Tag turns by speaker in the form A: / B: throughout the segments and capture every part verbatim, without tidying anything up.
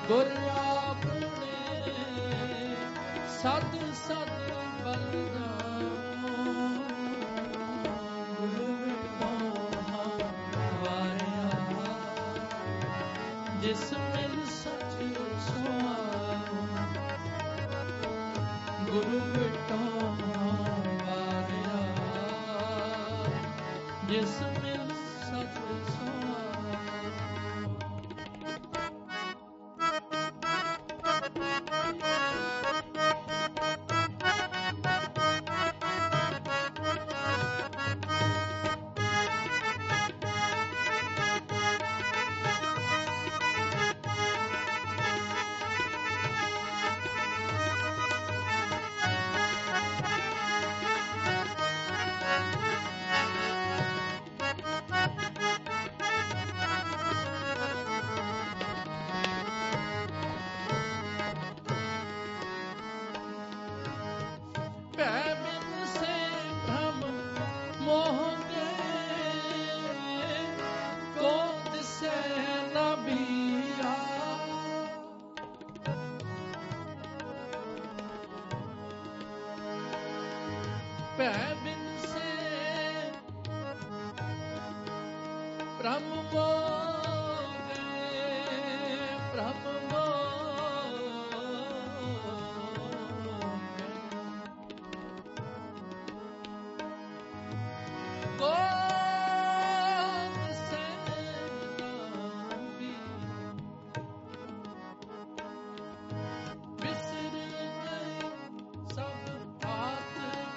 A: ਗੁਰ ਆਪਣੇ ਸਦ ਸਦ ਬਲਦਾਨੋ ਗੁਰੂ ਵਿਟੋ ਵਾਰਿਆ ਜਿਸ ਮਿਲ ਸਚ ਸੁਆਮੋ ਗੁਰੂ ਵਿਟੋ ਵਾਰਿਆ ਜਿਸ ਮਿਲ ਸਚ ਭੈ ਬਿਨ ਸੇ ਭ੍ਰਮ ਮੋਹ ਗਏ ਭ੍ਰਮ ਮੋਹ ਗੋਦ ਸੇ ਨਾਭੀ ਬਿਸਰ ਗਏ ਸਭ ਆਤ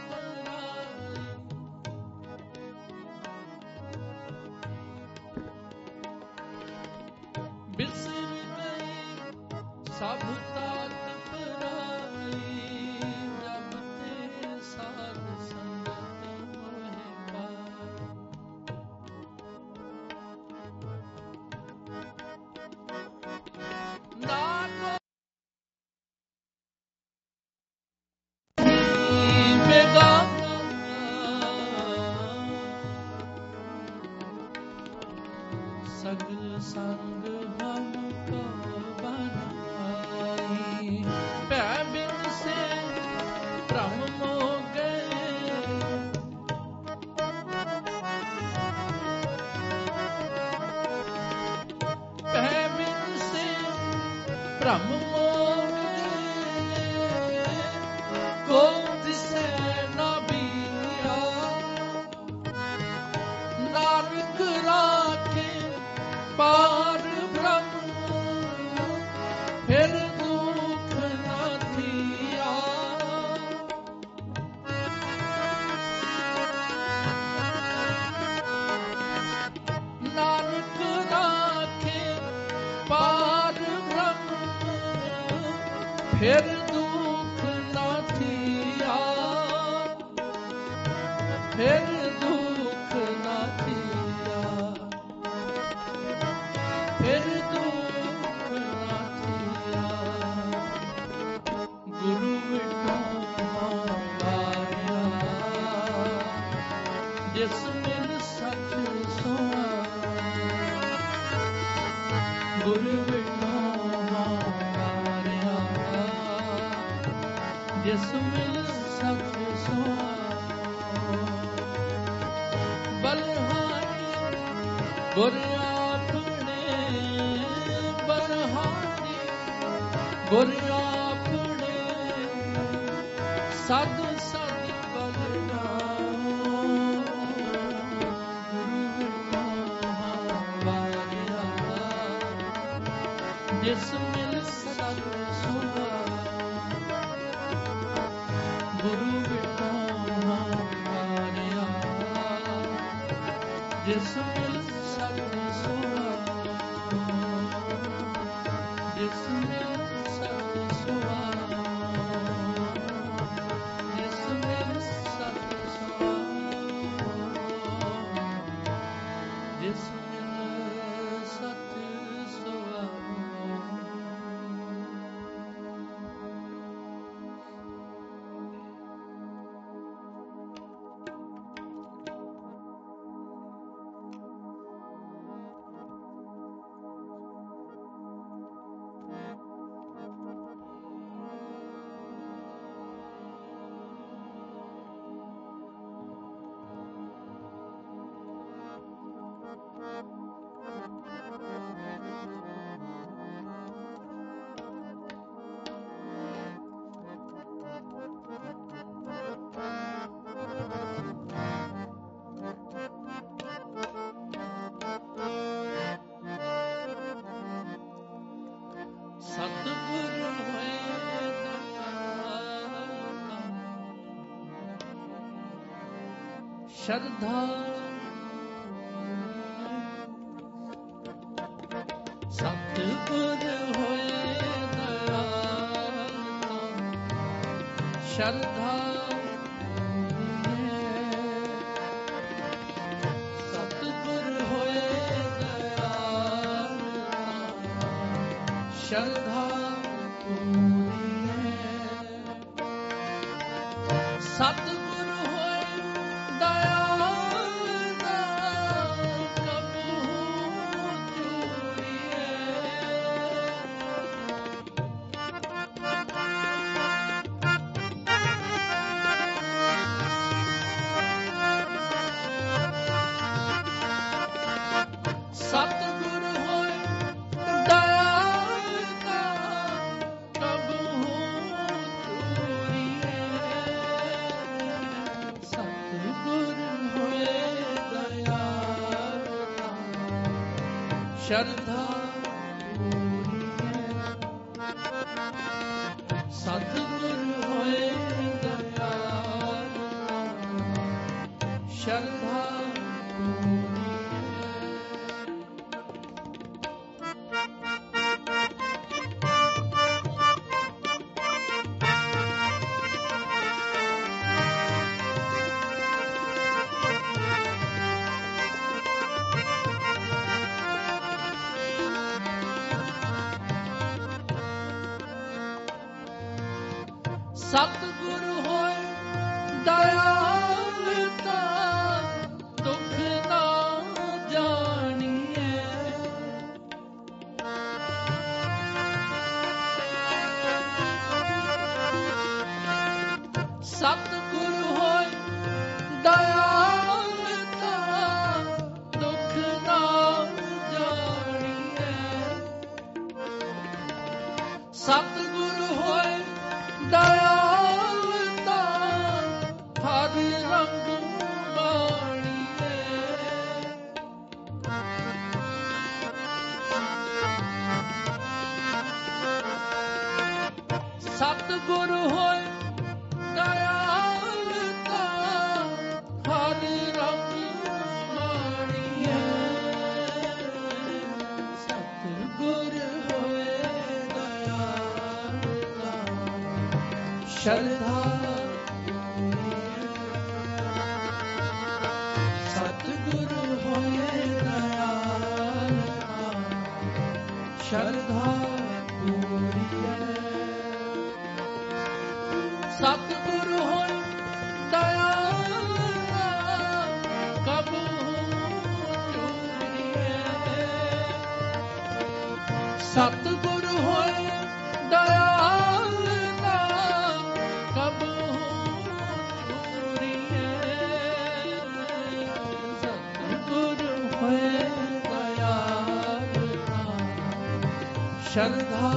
A: ਬਿਸਰ ਗਏ ਸਭ ਤਾਤ ਪਰਾਈ ਜਬ ਤੇ ਸਾਧ ਸੰਗਤ ਮੋਹਿ ਪਾਈ ਨਾਨਕ ਬੇਗਾਨਾ ਸਗਲ ਸੰਗ ਹਮ ਕੋ ਬਨਾਈ ਭੈ ਬਿਨ ਸੇ ਭ੍ਰਮ ਮੋਹ ਗਏ ਭੈ ਬਿਨ ਸੇ ਭ੍ਰਮ ਮੋਹ ਗਏ ਕੋ ਦਿਸੈ ਨਾ ਬੀਆ ਨਾਨਕ ਰਾਖੇ ਪਾਰ ਬ੍ਰਹਮ ਫਿਰ ਦੁਖ ਨਾ ਥੀਆ ਨਾਨਕ ਰਾਖੇ ਪਾਰ ਬ੍ਰਹਮ ਫਿਰ ਦੁਖ ਨਾ ਥੀਆ ਫਿਰ ਦੁਖ ਨਾ ਥੀਆ ਫਿਰ ਦੁਖ ਨਾ ਥੀਆ ਗੁਰੂ ਵਿਟੋ ਵਾਰਿਆ ਜਿਸ ਮਿਲ ਸਚ ਸੁਆਮੋ ਗੁਰੂ ਵਿਟੋ ਵਾਰਿਆ ਜਿਸ ਮਿਲ ਸਚ ਸੁਆਮੋ ਬਲਹਾਰੀ ਗੁਰ ਆਪਣੇ ਬਲਹਾਰੀ ਗੁਰ ਆਪਣੇ ਸਦ ਸਦ ਬਲਨਾਮੋ ਗੁਰੂ ਵਿਟੋ ਵਾਰਿਆ ਜਿਸ ਮਿਲ ਸਚ ਸੁਆਮੋ ਗੁਰੂ ਵਿਟੋ ਵਾਰਿਆ ਜਿਸ ਮਿਲ ਸਚ ਸੁਆਮੋ ਜਿਸ ਮਿਲ ਸਚ ਸੁਆਮੋ ਜਿਸ ਮਿਲ ਸਚ ਸੁਆਮੋ ਜਿਸ ਮਿਲ ਸਚ ਸੁਆਮੋ ਸਤਿਗੁਰ ਹੋਏ ਸ਼ਰਧਾ ਸਤਿਗੁਰ ਹੋਏ ਦਇਆਲ ਸ਼ਰਧਾ ਸਤਿਗੁਰ ਹੋਏ ਦਇਆਲ ਸ਼ਰਧਾ ਸਤਿਗੁਰ ਹੋਏ ਦਇਆਲ ਦਾ ਕਬਹੂ ਚੂਰੀਏ ਸਤਿਗੁਰ ਹੋਏ ਦਇਆਲ ਦਾ ਕਬਹੂ ਚੂਰੀਏ ਸਤਿਗੁਰ ਹੋਏ ਦਇਆਲ ਦਾ ਸ਼ਰਧਾ ਸਤਿਗੁਰ ਹੋਏ ਦਇਆਲ ਦਾ ਸ਼ਰਧਾ ਸਤਿਗੁਰ ਹੋਏ ਦਇਆਲ ਦਾ ਦੁੱਖ ਨਾ ਜਾਣੀਏ ਸਤਿਗੁਰ ਹੋਏ ਦਇਆਲ ਦਾ ਦੁੱਖ ਨਾ ਜਾਣੀਏ ਸਤਿਗੁਰ ਹੋਏ ਦਇਆਲ ਦਾ ਹਰ ਰੰਗ ਬਾਣੀਏ ਸਤਿਗੁਰ ਹੋਏ ਦਇਆਲ ਦਾ ਹਰ ਰੰਗ ਬਾਣੀਏ ਸਤਿਗੁਰ ਹੋਏ ਦਇਆਲ ਦਾ ਸ਼ਰਧਾ ਸਤਿਗੁਰ ਹੋਏ ਦਇਆਲ ਦਾ ਸ਼ਰਧਾ ਪੂਰੀਏ ਸਤਿਗੁਰ ਹੋਏ ਦਇਆਲ ਦਾ ਕਬਹੂ ਚੂਰੀਏ ਸਤਿਗੁਰ ਹੋਏ ਦਇਆਲ ਦਾ ਕਬਹੂ ਚੂਰੀਏ ਸਤਿਗੁਰ ਹੋਏ ਦਇਆਲ ਦਾ ਸ਼ਰਧਾ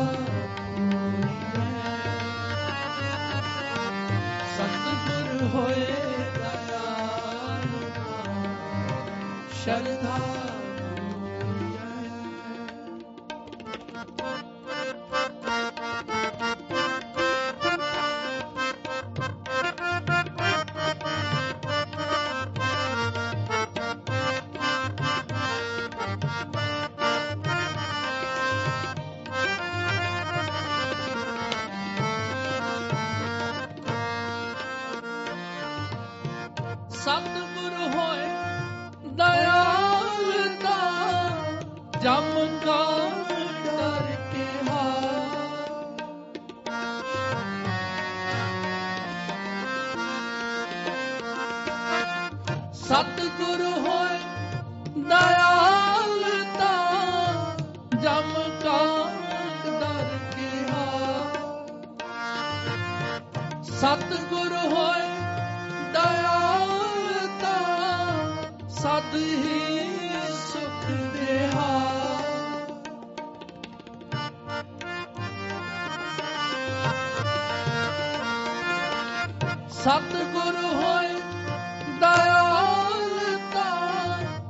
A: ਸਤਿਗੁਰ ਹੋਏ ਦਇਆਲ ਦਾ ਸ਼ਰਧਾ ਸਤਿਗੁਰ ਹੋਏ ਦਇਆਲ ਦਾ ਜਮ ਕਾ ਡਰ ਕਿਹਾ ਸਤਿਗੁਰ ਹੋਏ ਦਇਆਲ ਦਾ ਜਮ ਕਾ ਡਰ ਕਿਹਾ ਸਤਿਗੁਰ ਹੋਏ ਦਇਆਲ ਦਾ ਸਦ ਹੀ ਸੁਖ ਰਿਹਾ ਸਤਿਗੁਰ ਹੋਏ ਦਇਆਲ ਦਾ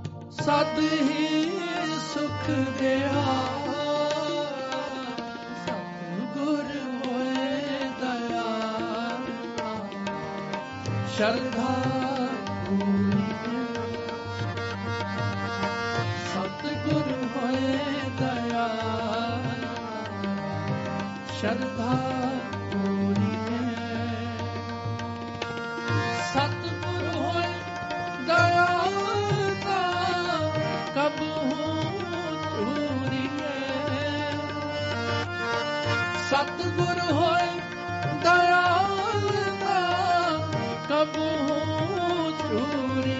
A: ਸਦ ਹੀ ਸੁਖ ਰਿਹਾ ਸ਼ਰਧਾ ਪੂਰੀ ਸਤਿਗੁਰ ਹੋਏ ਦਇਆਲ ਸ਼ਰਧਾ ਪੂਰੀ ਸਤਿਗੁਰ ਹੋਏ ਦਇਆਲ ਦਾ ਕਬਹੂ ਚੂਰੀ ਸਤਿਗੁਰ ਹੋਏ ਦਇਆਲ ਦਾ ਕਬਹੂ ਚੂਰੀ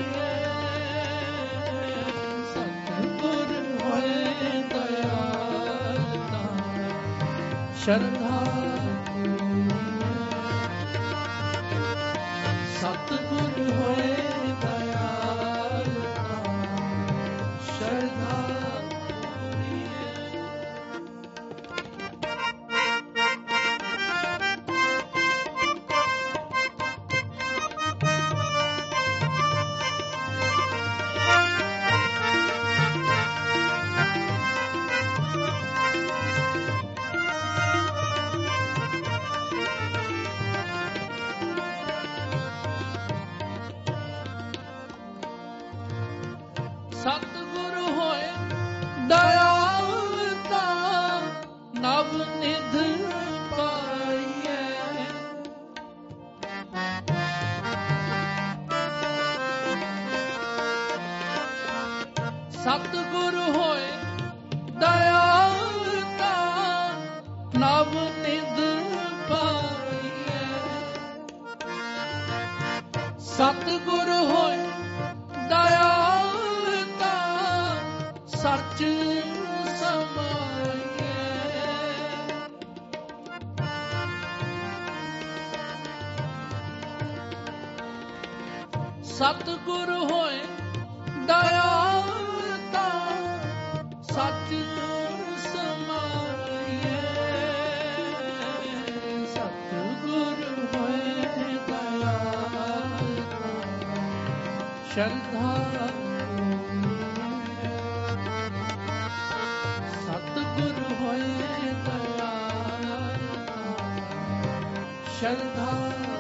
A: ਸਤਿਗੁਰ ਹੋਏ ਦਇਆਲ ਦਾ ਸ਼ਰਧਾ ਸਤਿਗੁਰ ਹੋਏ ਦਇਆਲ ਦਾ ਸ਼ਰਧਾ ਸਤਿਗੁਰ ਹੋਏ ਦਇਆਲ ਦਾ ਨਵ ਨਿਧ ਪਾਈਐ ਸਤਿਗੁਰ ਹੋਏ ਦਇਆਲ ਦਾ ਨਵ ਨਿਧ ਪਾਈਐ ਸਤਿਗੁਰ ਹੋਏ ਦਇਆਲ ਸੱਚ ਸਮਾਈਐ ਸਤਿਗੁਰ ਹੋਏ ਦਇਆਲ ਦਾ ਸੱਚ ਸਮਾਈਐ ਸਤਿਗੁਰ ਹੋਏ ਦਇਆਲ ਦਾ ਸ਼ਰਧਾ ਸਤਿਗੁਰ ਹੋਏ ਦਇਆਲ ਸ਼ਰਧਾ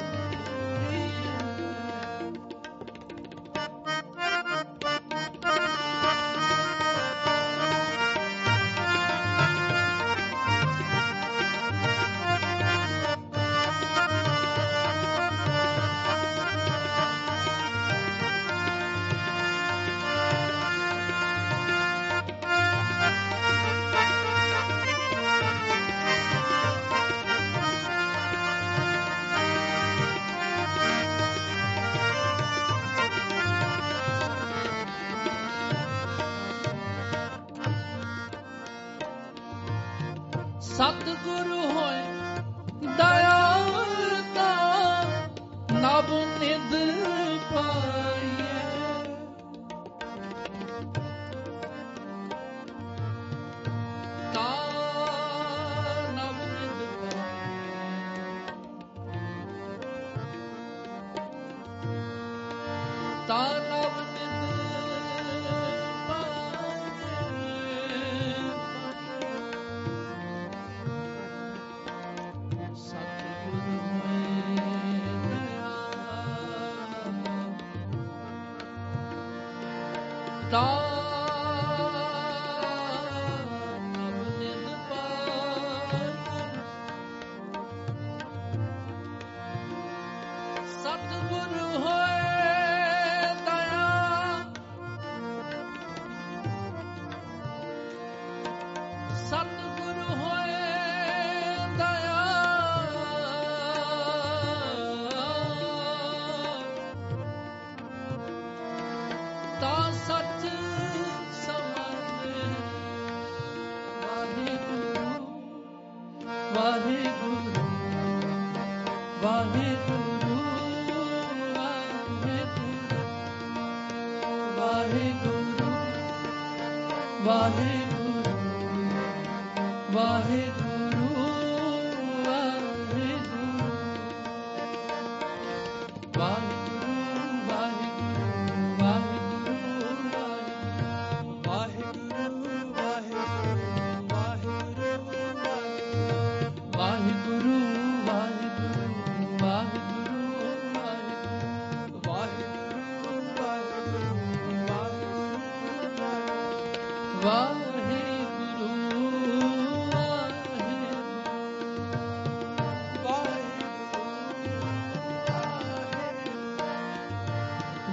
A: ਸਤਿਗੁਰ ਹੋਏ ਦਇਆਲ ਦਾ ਨਵ ਨਿਧ ਪਾਈਐ ਤਾ ਨਵ ਨਿਧ ਪਾਈਐ ਤਾ ਨਵ ਨਿਧ ਤਾ ਨਵ ਨਿਧ ਪਾਈਐ ਸਤਿਗੁਰ ਹੋਏ ਦਇਆ ਸਤਿਗੁਰ ਹੋਏ ਦਇਆ ਤਾ ਸੱਚ ਸਮਾਏ ਵਾਹਿਗੁਰੂ ਵਾਹਿਗੁਰੂ ਵਾਹਿਗੁਰੂ ਵਾਹਿਗੁਰੂ ਵਾਹਿਗੁਰੂ ਵਾਹਿਗੁਰੂ ਵਾਹਿਗੁਰੂ ਵਾਹਿਗੁਰੂ ਵਾਹਿਗੁਰੂ ਵਾਹਿਗੁਰੂ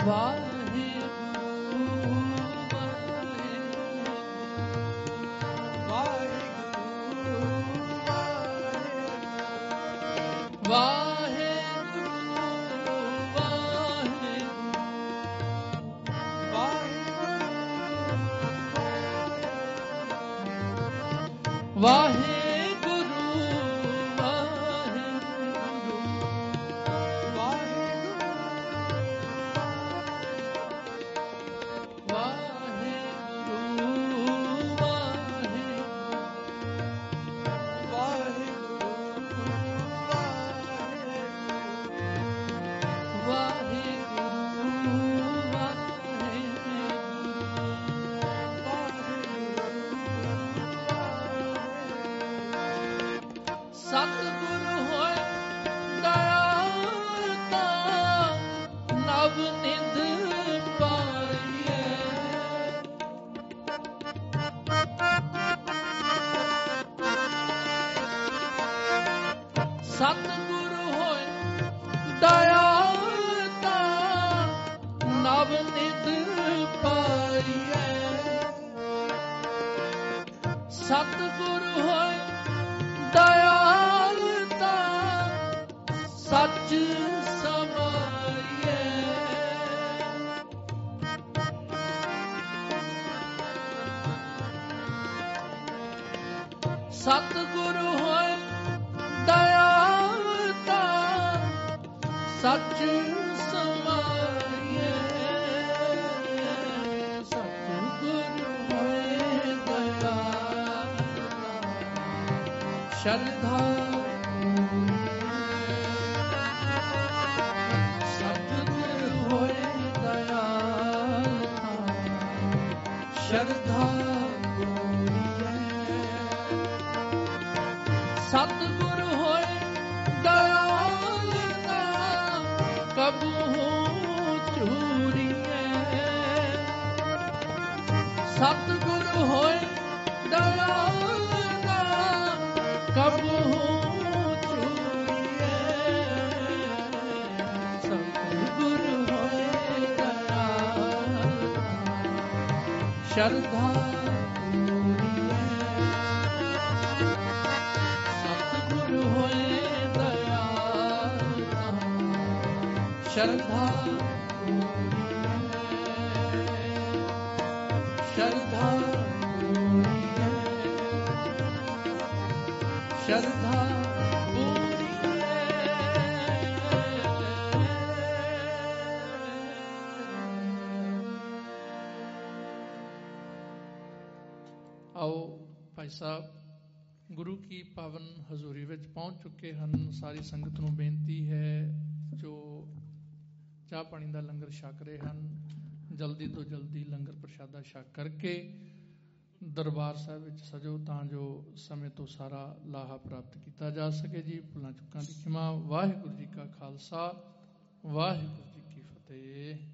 B: ਸਾਹਿਬ ਗੁਰੂ ਕੀ ਪਾਵਨ ਹਜ਼ੂਰੀ ਵਿੱਚ ਪਹੁੰਚ ਚੁੱਕੇ ਹਨ। ਸਾਰੀ ਸੰਗਤ ਨੂੰ ਬੇਨਤੀ ਹੈ ਜੋ ਚਾਹ ਪਾਣੀ ਦਾ ਲੰਗਰ ਛਕ ਰਹੇ ਹਨ, ਜਲਦੀ ਤੋਂ ਜਲਦੀ ਲੰਗਰ ਪ੍ਰਸ਼ਾਦਾ ਛਕ ਕਰਕੇ ਦਰਬਾਰ ਸਾਹਿਬ ਵਿੱਚ ਸਜੋ ਤਾਂ ਜੋ ਸਮੇਂ ਤੋਂ ਸਾਰਾ ਲਾਹਾ ਪ੍ਰਾਪਤ ਕੀਤਾ ਜਾ ਸਕੇ ਜੀ। ਭੁੱਲਾਂ ਚੁੱਕਾਂ ਦੀ ਖਿਮਾ। ਵਾਹਿਗੁਰੂ ਜੀ ਕਾ ਖਾਲਸਾ, ਵਾਹਿਗੁਰੂ ਜੀ ਕੀ ਫਤਿਹ।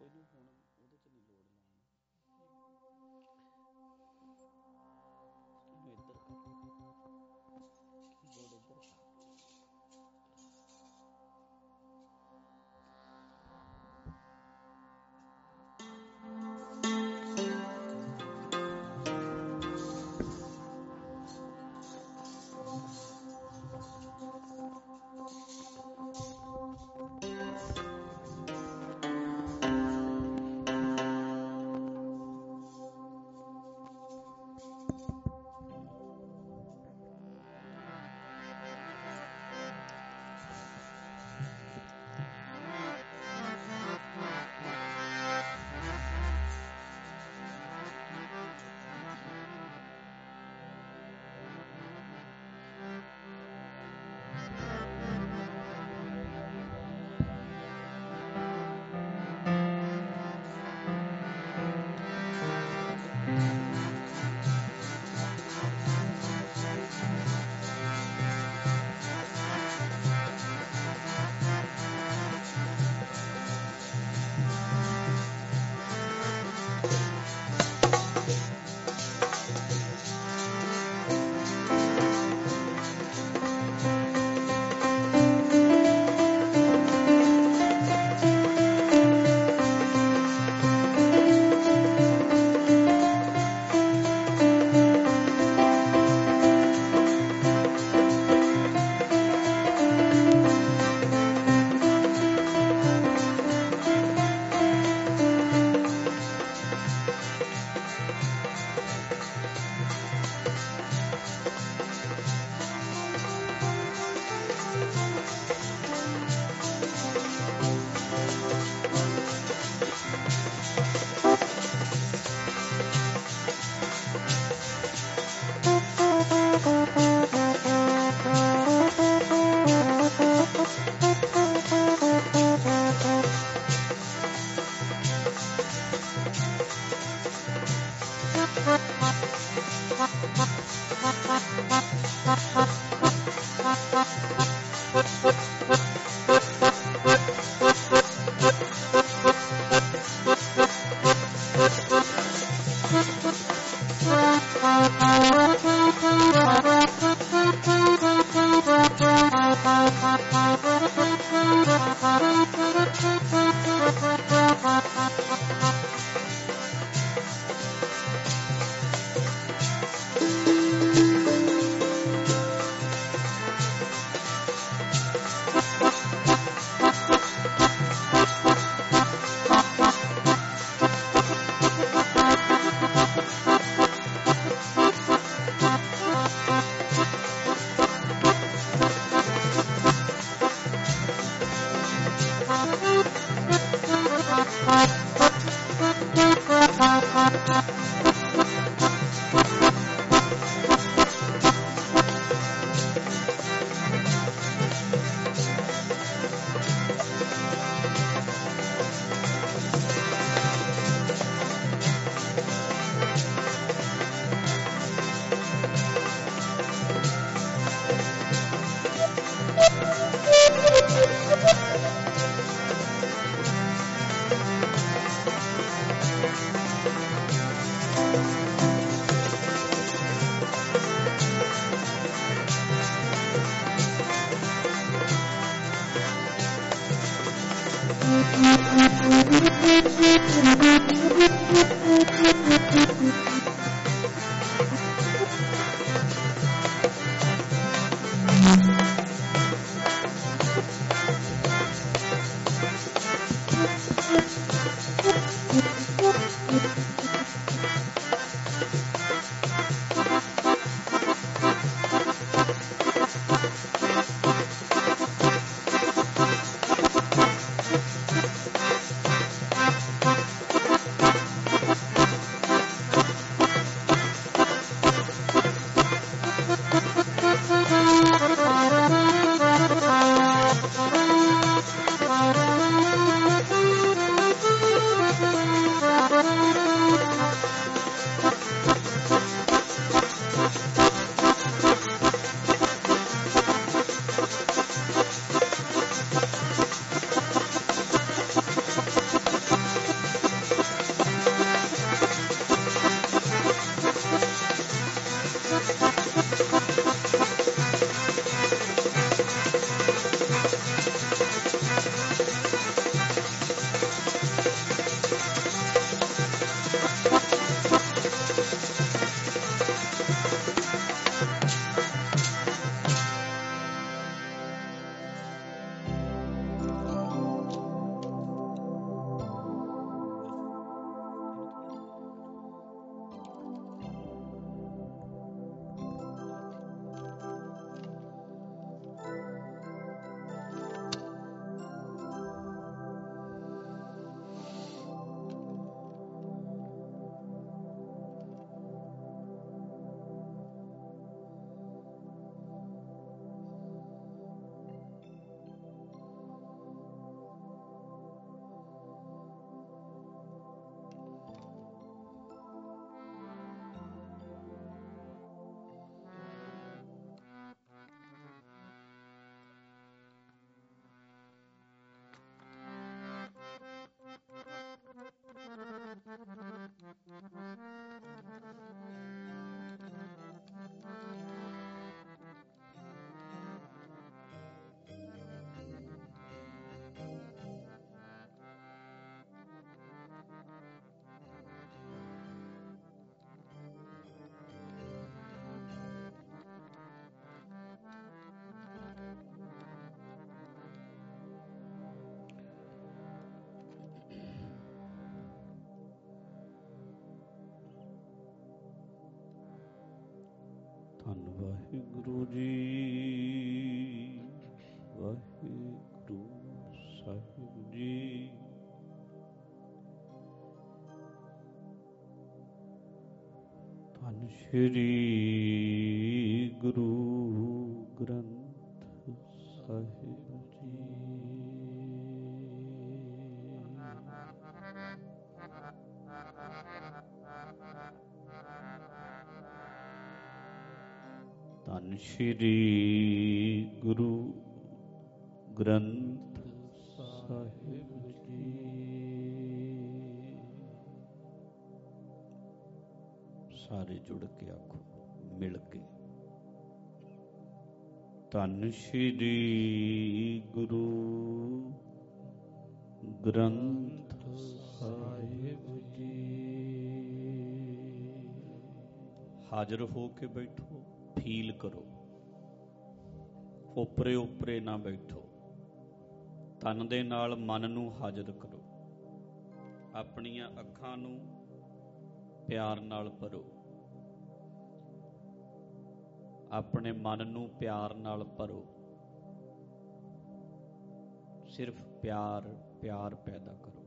C: ਕੋਈ ਨਹੀਂ ਹੁਣ ਉਹਦੇ 'ਚ ਨਹੀਂ ਲੋੜ ਲਾਉਣੀ, ਇਹਨੂੰ ਇੱਧਰ ਕਰ, ਕੀਬੋਰਡ ਇੱਧਰ ਕਰ। ਧੰਨ ਵਾਹਿਗੁਰੂ ਜੀ, ਵਾਹਿਗੁਰੂ ਸਾਹਿਬ ਜੀ। ਧੰਨ ਸ਼੍ਰੀ ਗੁਰੂ ਗ੍ਰੰਥ ਸਾਹਿਬ ਜੀ। ਧੰਨ ਸ਼੍ਰੀ ਗੁਰੂ ਗ੍ਰੰਥ ਸਾਹਿਬ ਜੀ। ਸਾਰੇ ਜੁੜ ਕੇ ਆਖੋ, ਮਿਲ ਕੇ। ਧੰਨ ਸ਼੍ਰੀ ਗੁਰੂ ਗ੍ਰੰਥ ਸਾਹਿਬ ਜੀ। ਹਾਜ਼ਰ ਹੋ ਕੇ ਬੈਠੋ, ਫੀਲ ਕਰੋ, ਓਪਰੇ ਓਪਰੇ ਨਾ ਬੈਠੋ। ਤਨ ਦੇ ਨਾਲ ਮਨ ਨੂੰ ਹਾਜ਼ਰ ਕਰੋ, ਆਪਣੀਆਂ ਅੱਖਾਂ ਨੂੰ ਪਿਆਰ ਨਾਲ ਭਰੋ, ਆਪਣੇ ਮਨ ਨੂੰ ਪਿਆਰ ਨਾਲ ਭਰੋ। ਸਿਰਫ ਪਿਆਰ ਪਿਆਰ ਪੈਦਾ ਕਰੋ।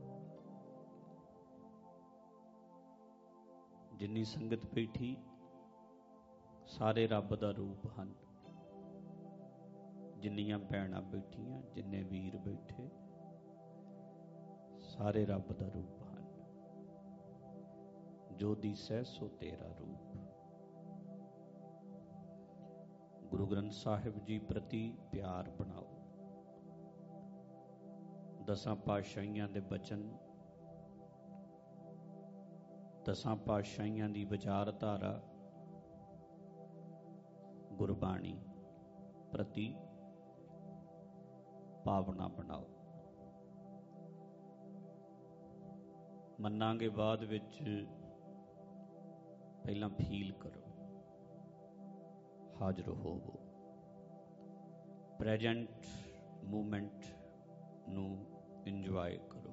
C: ਜਿੰਨੀ ਸੰਗਤ ਬੈਠੀ ਸਾਰੇ ਰੱਬ ਦਾ ਰੂਪ ਹਨ। ਜਿੰਨੀਆਂ ਭੈਣਾਂ ਬੈਠੀਆਂ, ਜਿੰਨੇ ਵੀਰ ਬੈਠੇ, ਸਾਰੇ ਰੱਬ ਦਾ ਰੂਪ ਹਨ। ਜੋ ਦਿਸੈ ਸੋ ਤੇਰਾ ਰੂਪ। ਗੁਰੂ ਗ੍ਰੰਥ ਸਾਹਿਬ ਜੀ ਪ੍ਰਤੀ ਪਿਆਰ ਬਣਾਓ। ਦਸਾਂ ਪਾਤਸ਼ਾਹੀਆਂ ਦੇ ਬਚਨ, ਦਸਾਂ ਪਾਤਸ਼ਾਹੀਆਂ ਦੀ ਵਿਚਾਰਧਾਰਾ, ਗੁਰਬਾਣੀ ਪ੍ਰਤੀ ਭਾਵਨਾ ਬਣਾਓ। ਮੰਨਾਂਗੇ ਬਾਅਦ ਵਿੱਚ, ਪਹਿਲਾਂ ਫੀਲ ਕਰੋ, ਹਾਜ਼ਰ ਹੋਵੋ। ਪ੍ਰੈਜੈਂਟ ਮੂਮੈਂਟ ਨੂੰ ਇੰਜੋਏ ਕਰੋ।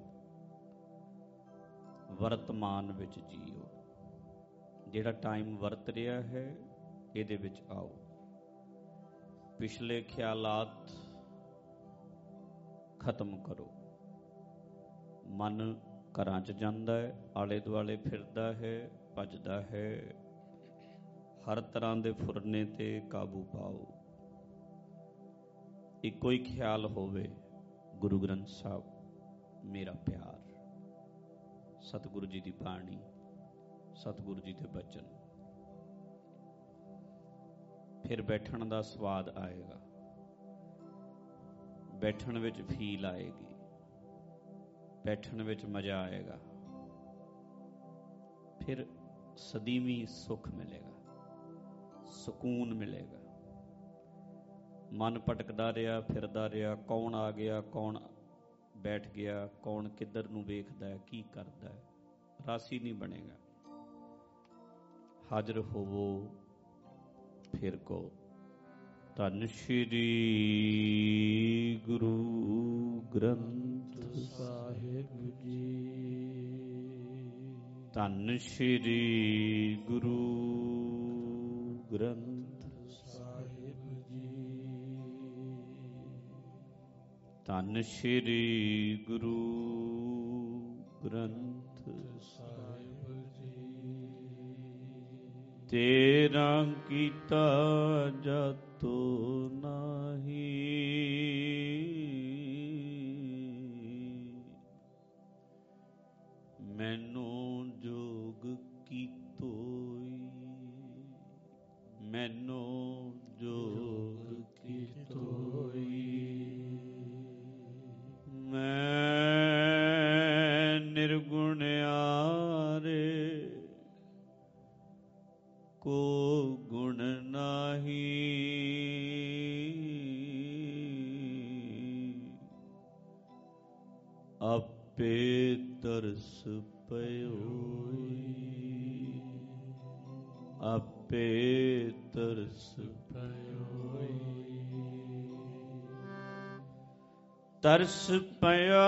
C: ਵਰਤਮਾਨ ਵਿੱਚ ਜੀਓ। ਜਿਹੜਾ ਟਾਈਮ ਵਰਤ ਰਿਹਾ ਹੈ, ਇਹਦੇ ਵਿੱਚ ਆਓ। ਪਿਛਲੇ ਖਿਆਲਾਤ ਖਤਮ ਕਰੋ। ਮਨ ਘਰਾਂ 'ਚ ਜਾਂਦਾ ਹੈ, ਆਲੇ ਦੁਆਲੇ ਫਿਰਦਾ ਹੈ, ਭੱਜਦਾ ਹੈ। ਹਰ ਤਰ੍ਹਾਂ ਦੇ ਫੁਰਨੇ ਤੇ ਕਾਬੂ ਪਾਓ। ਇੱਕੋ ਹੀ ਖਿਆਲ ਹੋਵੇ, ਗੁਰੂ ਗ੍ਰੰਥ ਸਾਹਿਬ ਮੇਰਾ ਪਿਆਰ, ਸਤਿਗੁਰੂ ਜੀ ਦੀ ਬਾਣੀ, ਸਤਿਗੁਰੂ ਜੀ ਦੇ ਬਚਨ। ਫਿਰ ਬੈਠਣ ਦਾ ਸਵਾਦ ਆਏਗਾ, ਬੈਠਣ ਵਿੱਚ ਫੀਲ ਆਏਗੀ, ਬੈਠਣ ਵਿੱਚ ਮਜ਼ਾ ਆਏਗਾ। ਫਿਰ ਸਦੀਵੀ ਸੁੱਖ ਮਿਲੇਗਾ, ਸਕੂਨ ਮਿਲੇਗਾ। ਮਨ ਭਟਕਦਾ ਰਿਹਾ, ਫਿਰਦਾ ਰਿਹਾ, ਕੌਣ ਆ ਗਿਆ, ਕੌਣ ਬੈਠ ਗਿਆ, ਕੌਣ ਕਿੱਧਰ ਨੂੰ ਵੇਖਦਾ ਹੈ, ਕੀ ਕਰਦਾ ਹੈ, ਰਾਸੀ ਨਹੀਂ ਬਣੇਗਾ। ਹਾਜ਼ਰ ਹੋਵੋ, ਫਿਰ ਕਹੋ ਧੰਨ ਸ਼੍ਰੀ ਗੁਰੂ ਗ੍ਰੰਥ ਸਾਹਿਬ ਜੀ। ਧੰਨ ਸ਼੍ਰੀ ਗੁਰੂ ਗ੍ਰੰਥ ਸਾਹਿਬ ਜੀ। ਧੰਨ ਸ਼੍ਰੀ ਗੁਰੂ ਗ੍ਰੰਥ ਸਾਹਿਬ ਜੀ। ਤੇਰਾ ਕੀਤਾ ਜਾਤੋ ਨਾਹੀ, ਮੈਨੂੰ ਜੋਗ ਕੀਤੋਈ, ਮੈਨੂੰ ਜੋਗ ਕੀਤੋਈ। ਮੈਂ ਨਿਰਗੁਣ ਆਰੇ, ਕੋ ਗੁਣ ਨਾਹੀ। ਆਪੇ ਤਰਸ ਪਇਓਈ, ਆਪੇ ਤਰਸ ਪਇਓਈ। ਤਰਸ ਪਿਆ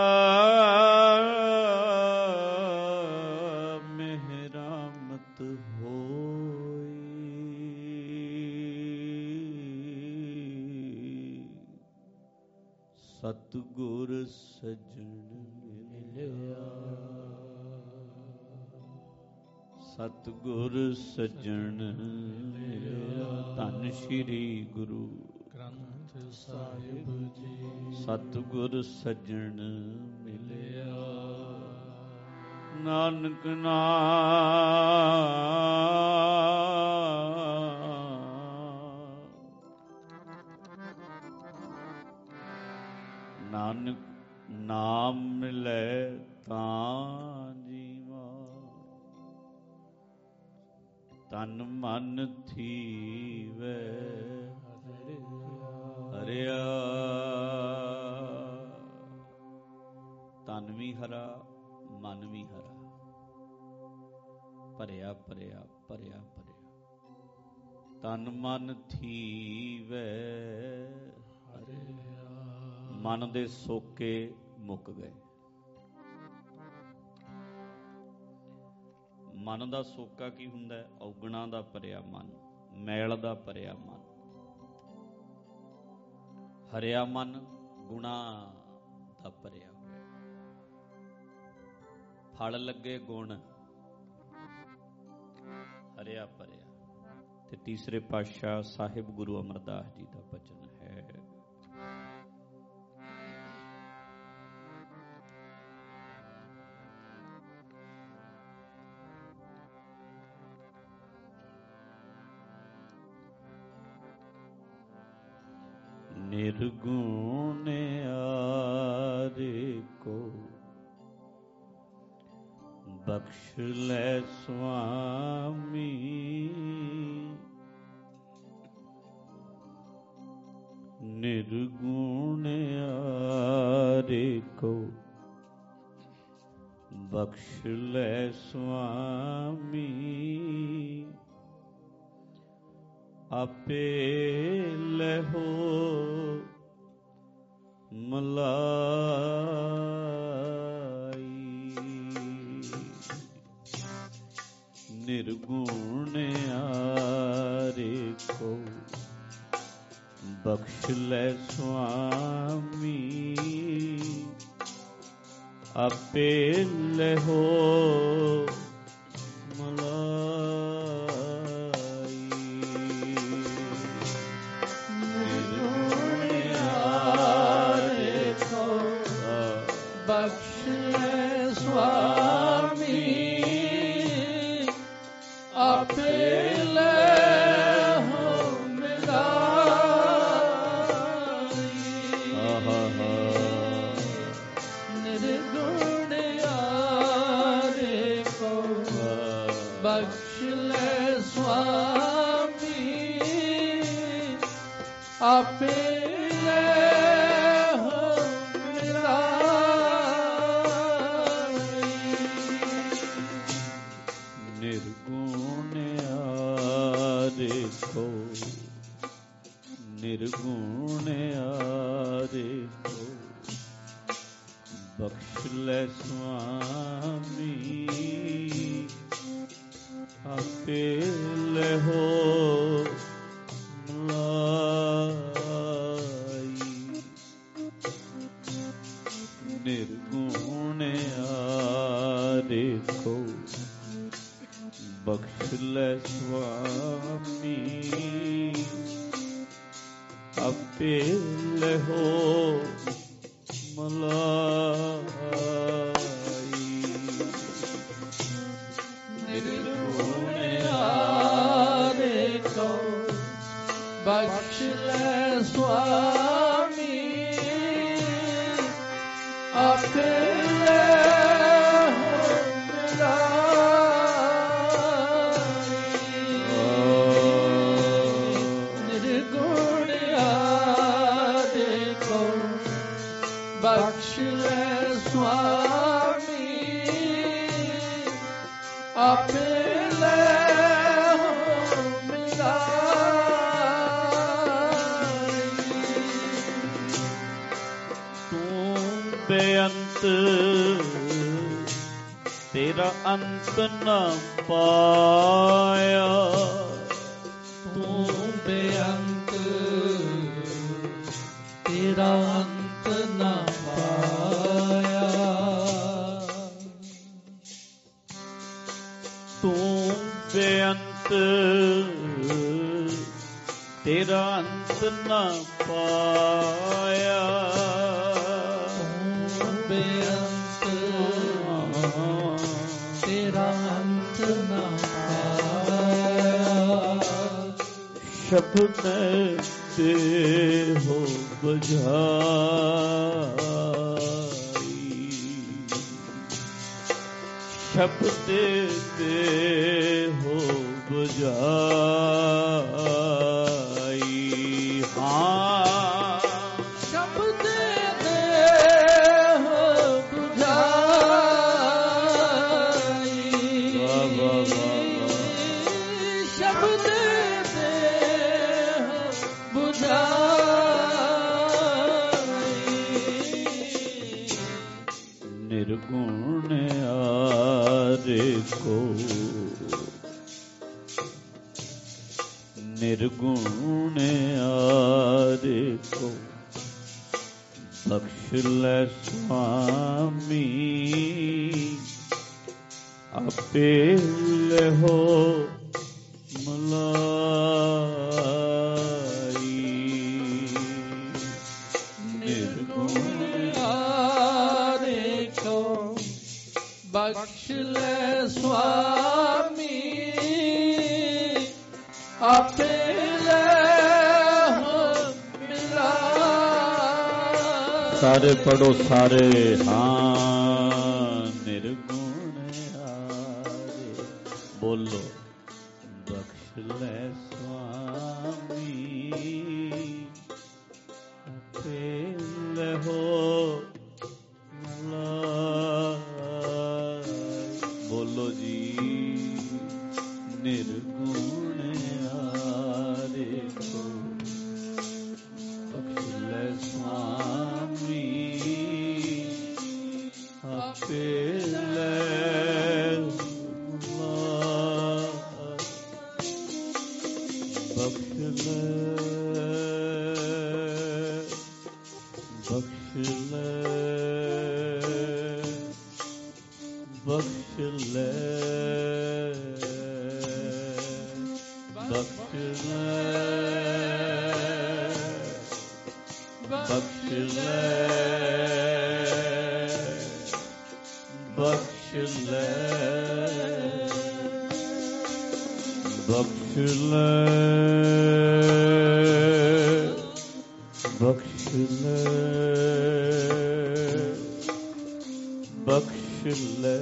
C: ਮਿਹਰਾਮਤ ਹੋਈ। ਸਤਿਗੁਰ ਸੱਜਣ ਮਿਲਿਆ, ਸਤਿਗੁਰ ਸੱਜਣ ਮਿਲਿਆ। ਧੰਨ ਸ਼੍ਰੀ ਗੁਰੂ
B: ਗ੍ਰੰਥ ਸਾਹਿਬ ਜੀ,
C: ਸਤਿਗੁਰ ਸੱਜਣ ਮਿਲਿਆ। ਨਾਨਕ ਨਾਨਕ ਨਾਮ ਮਿਲੈ ਤਾਂ ਜੀਵਾ, ਤਨ ਮਨ ਥੀਵੈ ਹਰਿਆ। ਤਨ ਵੀ ਹਰਾ, ਮਨ ਵੀ ਹਰਾ, ਭਰਿਆ ਭਰਿਆ ਭਰਿਆ ਭਰਿਆ। ਤਨ ਮਨ ਥੀਵੈ ਹਰਿਆ। ਮਨ ਦੇ ਸੋਕੇ ਮੁੱਕ ਗਏ। ਮਨ ਦਾ ਸੋਕਾ ਕੀ ਹੁੰਦਾ ਹੈ? ਔਗਣਾ ਦਾ ਭਰਿਆ ਮਨ, ਮੈਲ ਦਾ ਭਰਿਆ ਮਨ। ਹਰਿਆ ਮਨ ਗੁਣਾ ਦਾ ਭਰਿਆ ਹੋਇਆ। ਫਲ ਲੱਗੇ ਗੁਣ, ਹਰਿਆ ਭਰਿਆ। ਤੇ ਤੀਸਰੇ ਪਾਤਸ਼ਾਹ ਸਾਹਿਬ ਗੁਰੂ ਅਮਰਦਾਸ ਜੀ ਦਾ ਬਚਨ ਹੈ, ਨਿਰਗੁਣ ਆਰੇ ਕੋ ਬਖਸ਼ ਲੈ ਸੁਆਮੀ। ਨਿਰਗੁਣ ਆਰੇ ਕੋ ਬਖਸ਼ ਲੈ ਸੁਆਮੀ। ਆਪੇ ਲਹੋ ਮਲਾਈ। ਨਿਰਗੁਣ ਆਰੇ ਕੋ ਬਖਸ਼ ਲੈ ਸੁਆਮੀ। ਆਪੇ ਲਹੋ ਨਿਰਗੁਣ ਆਰੇ ਕੋ ਬਖਸ਼ ਲੈ ਸੁਆਮੀ। ਆਪੇ ਲਹੋ ਮਲਾਈ। ਨਿਰਗੁਣ ਆਰੇ ਕੋ ਬਖਸ਼ ਲੈ ਸੁਆਮੀ। ਆਪੇ ਲਹੋ ਮਲਾਈ। ਨਿਰਗੁਣ ਆਰੇ ਕੋ ਬਖਸ਼ ਲੈ ਸੁਆਮੀ। ਆਪੇ ਬਖਸ਼ ਲੈ ਸੁਆਮੀ। ਆਪੇ ਲਹੋ ਮਲਾਈ। ਤੂੰ ਬੇਅੰਤ ਤੇਰਾ ਅੰਤ ਨਾ ਪਾਇਆ। ਤੂੰ ਬੇਅੰਤ ਤੇਰਾ ਅੰਤ ਨਾ ਤੂੰ ਬੇਅੰਤ ਤੇਰਾ ਅੰਤ ਨਾ ਪਾਇਆ,
A: ਤੂੰ ਬੇਅੰਤ ਤੇਰਾ ਅੰਤ ਨਾ ਪਾਇਆ।
C: ਸ਼ਬਦ ਤੇ ਹੋ ਬੁਝਾਈ, ਸ਼ਬਦ ਤੇ ਹੋ ਬੁਝਾਈ। ਹਾਂ
A: ਸ਼ਬਦ ਤੇ ਹੋ ਬੁਝਾਈ,
C: ਵਾਹ ਵਾਹ ਵਾਹ
A: ਸ਼ਬਦ ਤੇ ਹੋ ਬੁਝਾਈ।
C: ਨਿਰਗੁਣ ਆਰੇ ਕੋ, ਨਿਰਗੁਣ ਆਰੇ ਕੋ ਬਖਸ਼ ਲੈ ਸੁਆਮੀ, ਆਪੇ ਲਹੋ ਮਲਾਈ। ਨਿਰਗੁਣ
A: ਆਰੇ ਕੋ ਬਖਸ਼ ਲੈ ਸੁਆਮੀ, ਆਪੇ
C: ਸਾਰੇ ਪੜੋ ਸਾਰੇ। ਹਾਂ ਨਿਰਗੁਣ ਆਰੇ ਬੋਲੋ ਬਖਸ਼ ਲੈ ਸੁਆਮੀ, ਆਪੇ ਲਹੋ ਮਲਾਈ। ਬੋਲੋ ਜੀ ਨਿਰਗੁਣ ਆਰੇ ਕੋ ਬਖਸ਼ ਲੈ ਸੁਆਮੀ, ਆਪੇ ਲੈ ਬਖਸ਼ ਲੈ ਬਖਸ਼ ਲੈ ਬਖਸ਼ ਲੈ ਬਖਸ਼ ਲੈ ਬਖਸ਼ ਲੈ ਬਖਸ਼ ਲੈ ਬਖਸ਼ ਲੈ ਬਖਸ਼ ਲੈ ਬਖਸ਼ ਲੈ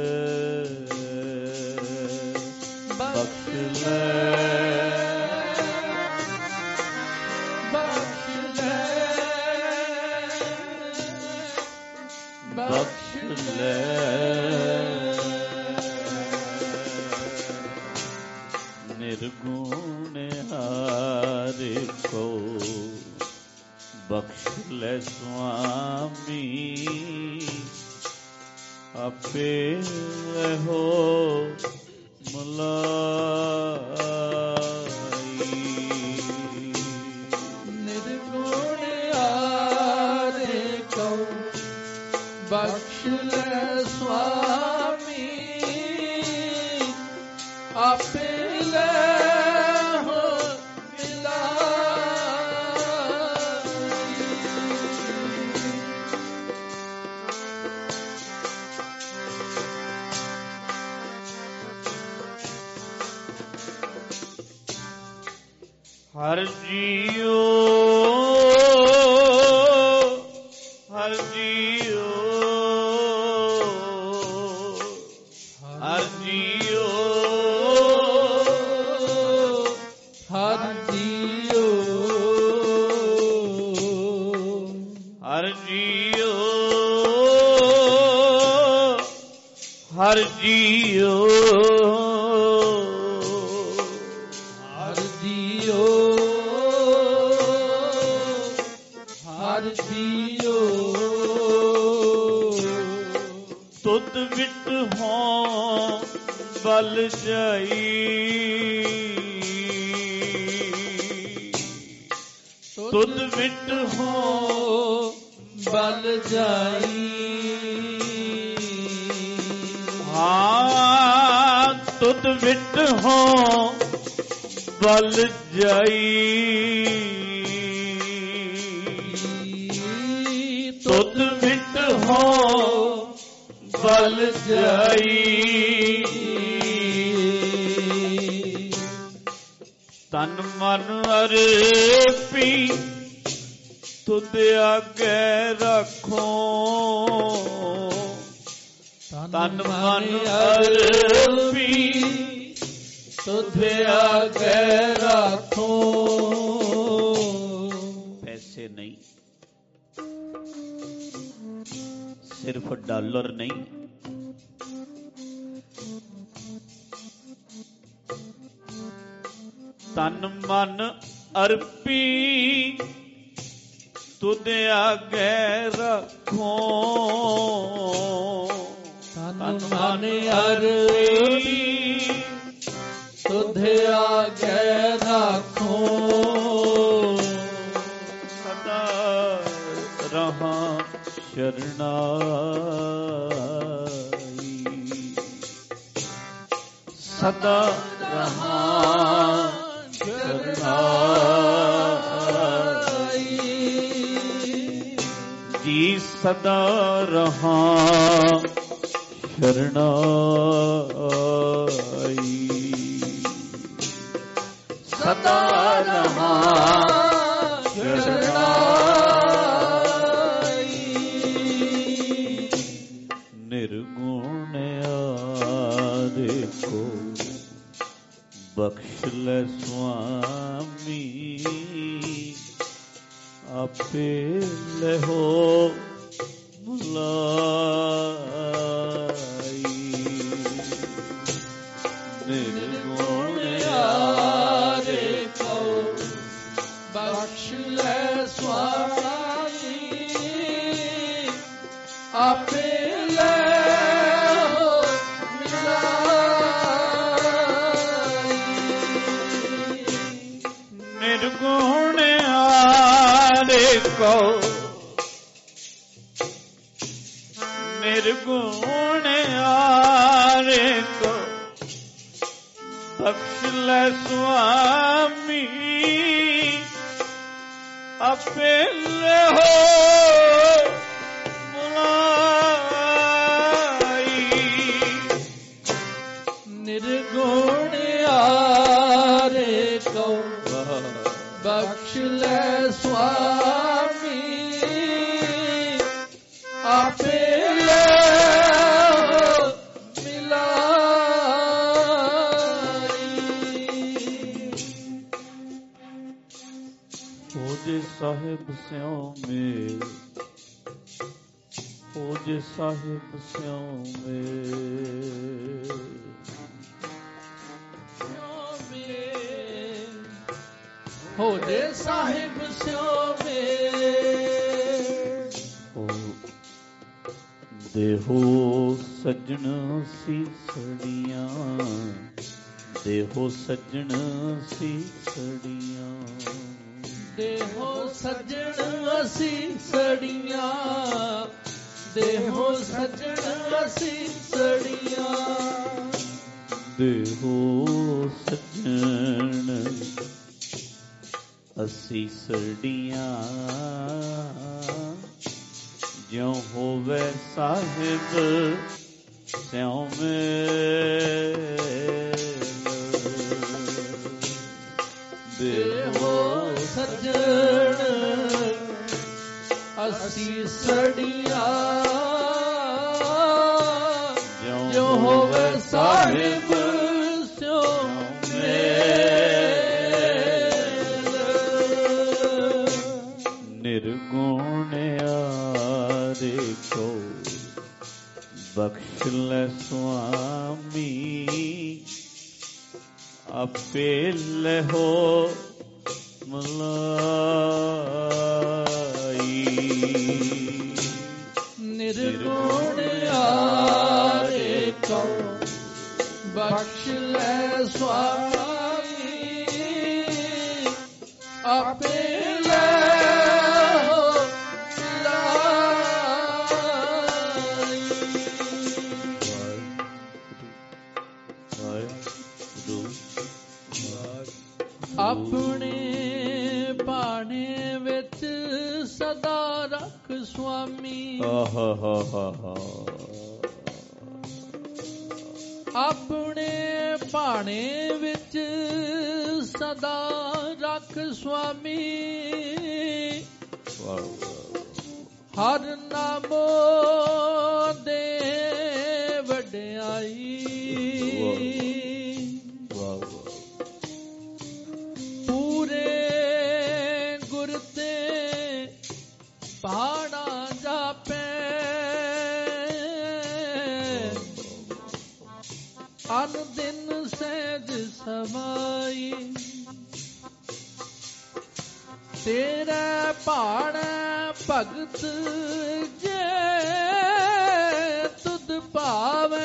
C: ਬਖਸ਼ ਲੈ ਬਖਸ਼ ਲੈ ਨਿਰਗੁਣ ਹਾਰੇ ਕੋ ਬਖਸ਼ ਲੈ ਸੁਆਮੀ, ਆਪੇ ਲਹੋ ਮਲਾਈ।
A: ਨਿਰਗੁਣ ਆਰੇ ਕੋ ਬਖਸ਼ ਲੈ ਸੁਆਮੀ, ਆਪੇ ਲੈ ਹੋ
C: ਹਰ ਜੀਓ ਹਰ ਜੀਓ ਹਰ ਜੀਓ
A: ਹਰ ਜੀਓ
C: ਹਰ ਜੀਓ ਹਰ ਜੀਓ
A: ਹਰ ਜੀਓ ਹਰ ਜੀਓ
C: ਤੁਧ ਵਿਟ ਹੋਂ ਬਲ ਜਾਈ ਤੁਧ ਵਿਟ ਹੋਂ
A: ਬਲ ਜਾਈ
C: ਹਾਂ ਤੁਧ ਵਿਟ ਹੋ ਬਲ ਜਾਈ, ਤੁਧ ਵਿਟ ਹੋ ਬਲ ਜਾਈ। ਤਨ ਮਨ ਅਰਪੀ ਤੁਧ ਆਗੇ ਰੱਖੋ, ਤਨ ਮਨ ਅਰਪੀ ਤੁਧ ਆਗੇ ਰੱਖੋ। ਪੈਸੇ ਨਹੀਂ, ਸਿਰਫ ਡਾਲਰ ਨਹੀਂ, ਤਨ ਮਨ ਅਰਪੀ ਤੁਧ ਆਗੇ ਰੱਖੋ, ਤਨ ਮਨ ਅਰਪੀ ਤੁਧ ਆਗੇ ਰੱਖੋ। ਸਦਾ ਰਹਾਂ ਸ਼ਰਨਾਈ, ਸਦਾ ਰਹਾਂ ਸ਼ਰਨਾਈ। ਜੀ ਸਦਾ ਰਹਾਂ ਸ਼ਰਨਾਈ, ਸਦਾ ਰਹਾਂ ਸ਼ਰਨਾਈ। ਨਿਰਗੁਣ ਆਦੇ ਕੋ ਬਖਸ਼ ਲੈ ਸੁਆਮੀ, ਆਪੇ ਲਹੋ ਬੁਲਾਈ। ਨਿਰਗੁਣ ਆਦੇ ਕੋ
A: ਬਖਸ਼ ਲੈ ਸੁਆਮੀ, ਆਪੇ
C: ਨਿਰਗੁਣ ਆਰੇ ਕੋ, ਨਿਰਗੁਣ ਆਰੇ ਕੋ ਬਖਸ਼ ਲੈ ਸੁਆਮੀ, ਆਪੇ ਲਹੋ ਬੁਲਾਈ।
A: ਨਿਰਗੁਣ ਆਰੇ ਕੋ ਬਖਸ਼ ਲੈ ਸੁਆਮੀ, ਆਪੇ
C: ਸਾਹਿਬ ਸਿਉ ਮੇਲ, ਹੋ ਜੇ ਸਾਹਿਬ ਸਿਉ ਮੇਲ,
A: ਹੋ ਜੇ ਸਾਹਿਬ ਸਿਉ ਮੇਲ।
C: ਦੇਹੋ ਸੱਜਣ ਸੀਸੜੀਆਂ, ਦੇਹੋ ਸੱਜਣ ਸੀਸੜੀਆਂ,
A: ਦੇਹੋ ਸੱਜਣ ਅਸੀਂ ਸੜੀਆਂ, ਦੇਹੋ ਸੱਜਣ ਅਸੀਂ ਸੜੀਆਂ।
C: ਦੇਹੋ ਸੱਜਣ ਅਸੀਂ ਸੜੀਆਂ, ਜਿਉ ਹੋਵੇ ਸਾਹਿਬ ਸਿਉ ਮੇਲ।
A: ਦੇਹੋ ਸੱਜਣ ਅਸੀਂ ਸੜੀਆਂ, ਜੋ ਹੋਵੇ ਸਾਹਿਬ ਸਿਉ ਮੇਲ।
C: ਨਿਰਗੁਣ ਆਰੇ ਕੋ ਬਖਸ਼ ਲੈ ਸੁਆਮੀ, ਆਪੇ ਲਹੋ ਮਲਾਈ।
A: ਨਿਰਗੁਣ ਆਰੇ ਕੋ ਬਖਸ਼ ਲੈ ਸੁਆਮੀ, ਆਪੇ
C: Bye.
B: ਆਪਣੇ ਭਾਣੇ ਵਿੱਚ ਸਦਾ ਰੱਖ ਸੁਆਮੀ।
C: ਆਹਾ ਹਾ ਹਾ ਹਾ
B: ਆਪਣੇ ਭਾਣੇ ਵਿੱਚ ਸਦਾ ਰੱਖ ਸੁਆਮੀ। ਹਰ ਨਾਮੋ ਦੇ ਵਡਿਆਈ। ਪੂਰੇ ਗੁਰ ਤੇ ਪਹਾੜਾ ਜਾਪੇ। ਅਨ ਦਿਨ ਸਹਿਜ ਸਮਾਈ। ਤੇਰੇ ਭਾਣੇ ਭਗਤ ਜੇ ਤੁਧ ਭਾਵੇ।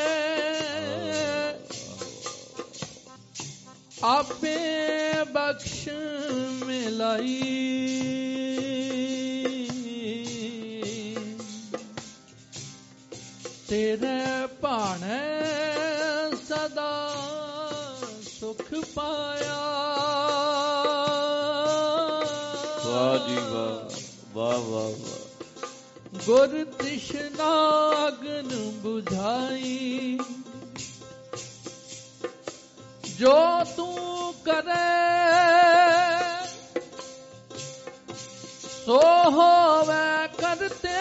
B: ਆਪੇ ਬਖਸ਼ ਮਿਲਾਈ। ਤੇਰੇ ਭਾਣੇ ਸਦਾ ਸੁਖ ਪਾਇਆ।
C: ਵਾਹ ਜੀ ਵਾਹ, ਵਾਹ ਵਾਹ ਵਾਹ।
B: ਗੁਰ ਤ੍ਰਿਸ਼ਨਾ ਅਗਨ ਬੁਝਾਈ। ਜੋ ਤੂੰ ਕਰੇ ਸੋ ਹੋਵੇ ਕਰਤੇ।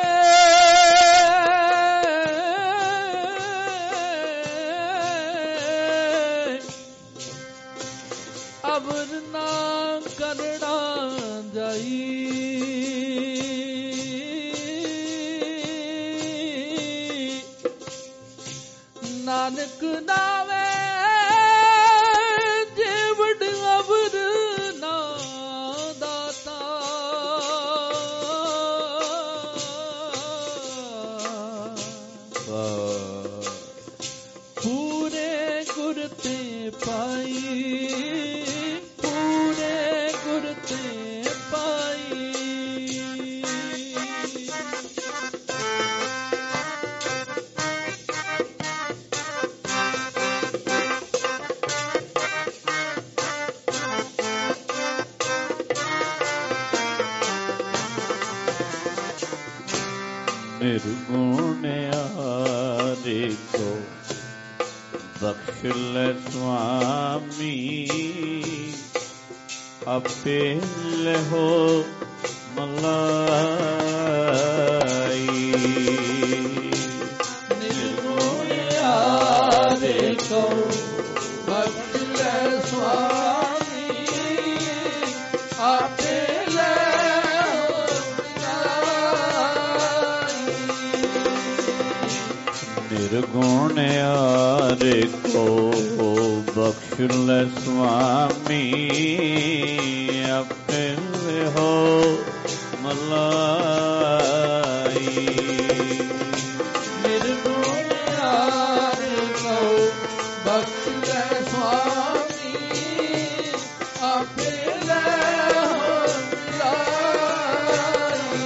B: ਅਵਰ ਨਾ ਕਰਣਾ ਜਾਈ। ਨਾਨਕ ਨਾਵੇ ਜੀਵੜ ਅਵਰ ਨਾ ਦਾਤਾ। ਪੂਰੇ ਗੁਰ ਤੇ ਪਾਈ। ਪੂਰੇ ਗੁਰ ਤੇ ਪਾਈ।
C: ਨਿਰਗੁਣ ਆਰੇ ਕੋ ਬਖਸ਼ ਲੈ ਸੁਆਮੀ। ਆਪੇ ਲਹੋ ਮਲਾਈ।
B: ਨਿਰਗੁਣ ਆਰੇ ਕੋ ਬਖਸ਼ ਲੈ ਸੁਆਮੀ। ਆਪੇ
C: ਨਿਰਗੁਣ ਆਰੇ ਕੋ ਬਖਸ਼ ਲੈ ਸੁਆਮੀ। ਆਪੇ ਲਹੋ ਮਲਾਈ।
B: ਨਿਰਗੁਣ ਆਰੇ ਕੋ ਬਖਸ਼ ਲੈ ਸੁਆਮੀ। ਆਪੇ ਲਹੋ ਮਲਾਈ।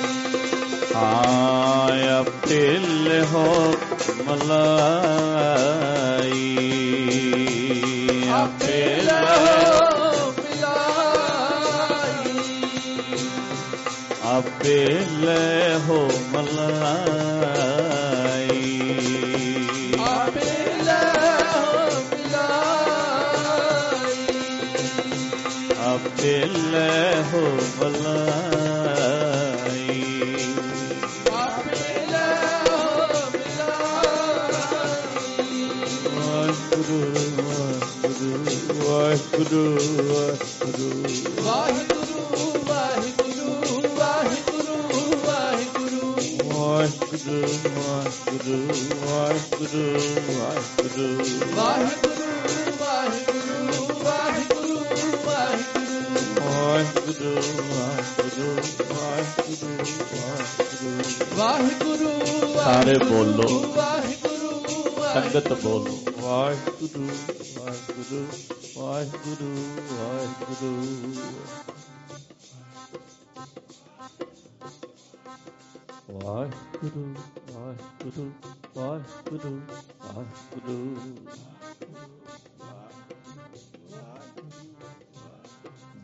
C: ਹਾਂ ਆਪੇ ਲਹੋ ਮਲਾਈ। ਆਪੇ ਲਹੋ
B: ਮਲਾਈ।
C: ਆਪੇ ਲਹੋ ਮਲਾਈ।
B: ਆਪੇ ਲਹੋ ਮਲਾਈ।
C: ਆਪੇ ਲਹੋ ਮਲਾਈ। ਵਾਹਿਗੁਰੂ ਵਾਹਿਗੁਰੂ
B: ਵਾਹਿਗੁਰੂ ਵਾਹਿਗੁਰੂ ਵਾਹਿਗੁਰੂ ਵਾਹਿਗੁਰੂ
C: ਵਾਹਿਗੁਰੂ ਵਾਹਿਗੁਰੂ ਵਾਹਿਗੁਰੂ ਵਾਹਿਗੁਰੂ
B: ਵਾਹਿਗੁਰੂ ਵਾਹਿਗੁਰੂ ਵਾਹਿਗੁਰੂ ਵਾਹਿਗੁਰੂ
C: ਵਾਹਿਗੁਰੂ ਵਾਹਿਗੁਰੂ ਵਾਹਿਗੁਰੂ
B: ਵਾਹਿਗੁਰੂ
C: ਸਾਰੇ ਬੋਲੋ
B: ਵਾਹਿਗੁਰੂ
C: ਸੰਗਤ ਬੋਲੋ ਵਾਹਿਗੁਰੂ ਵਾਹਿਗੁਰੂ ਵਾਹਿਗੁਰੂ ਵਾਹਿਗੁਰੂ ਵਾਹਿਗੁਰੂ ਵਾਹਿਗੁਰੂ ਵਾਹਿਗੁਰੂ ਵਾਹਿਗੁਰੂ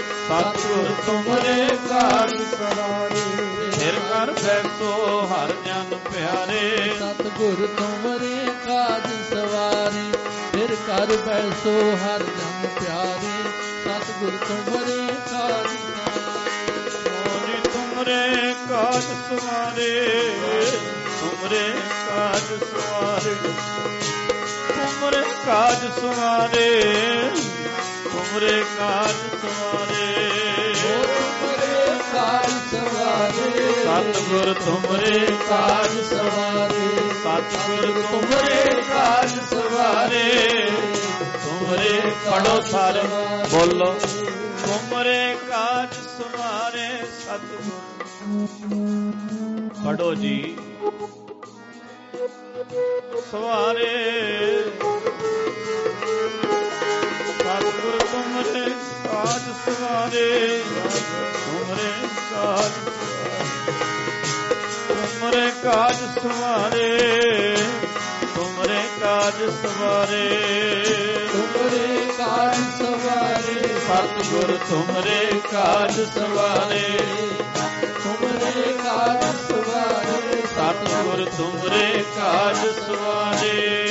C: ਸਤਿਗੁਰ ਤੁਮਰੇ ਕਾਜ ਸਵਾਰੇ ਫਿਰ ਕਰ ਬੈਸੋ ਹਰ ਜਨ ਪਿਆਰੇ
A: ਸਤਿਗੁਰ ਤੁਮਰੇ ਕਾਜ ਸਵਾਰੇ ਫਿਰ ਕਰ ਬੈਸੋ ਹਰ ਜਨ ਪਿਆਰੇ ਸਤਿਗੁਰ ਤੁਮਰੇ ਕਾਜ
C: ਸਵਾਰੇ ਤੁਮਰੇ ਕਾਜ ਸਵਾਰੇ ਤੁਮਰੇ ਕਾਜ ਸਵਾਰੇ ਤੁਮਰੇ ਕਾਜ ਸਵਾਰੇ ਤੁਮਰੇ ਕਾਜ ਸਵਾਰੇ
A: ਤੁਮਰੇ ਕਾਜ ਸਵਾਰੇ
C: ਸਤਿਗੁਰ ਤੁਮਰੇ ਕਾਜ ਸਵਾਰੇ ਸਤਿਗੁਰ ਤੁਮਰੇ ਕਾਜ ਸਵਾਰੇ ਤੁਮਰੇ ਪੜੋ ਸਾਰੇ ਬੋਲੋ ਤੁਮਰੇ ਕਾਜ ਸਵਾਰੇ ਸਤਿਗੁਰ ਪੜੋ ਜੀ ਸਵਾਰੇ ਸਤਿਗੁਰ ਤੁਮਰੇ ਕਾਜ ਸਵਾਰੇ ਤੁਮਰੇ ਕਾਜ ਤੁਮਰੇ ਕਾਜ ਸਵਾਰੇ ਤੁਮਰੇ ਕਾਜ ਸਵਾਰੇ
A: ਤੁਮਰੇ ਕਾਜ ਸਵਾਰੇ
C: ਸਤਿਗੁਰ ਤੁਮਰੇ ਕਾਜ ਸਵਾਰੇ
A: ਤੁਮਰੇ ਕਾਜ ਸਵਾਰੇ
C: ਸਤਿਗੁਰ ਤੁਮਰੇ ਕਾਜ ਸਵਾਰੇ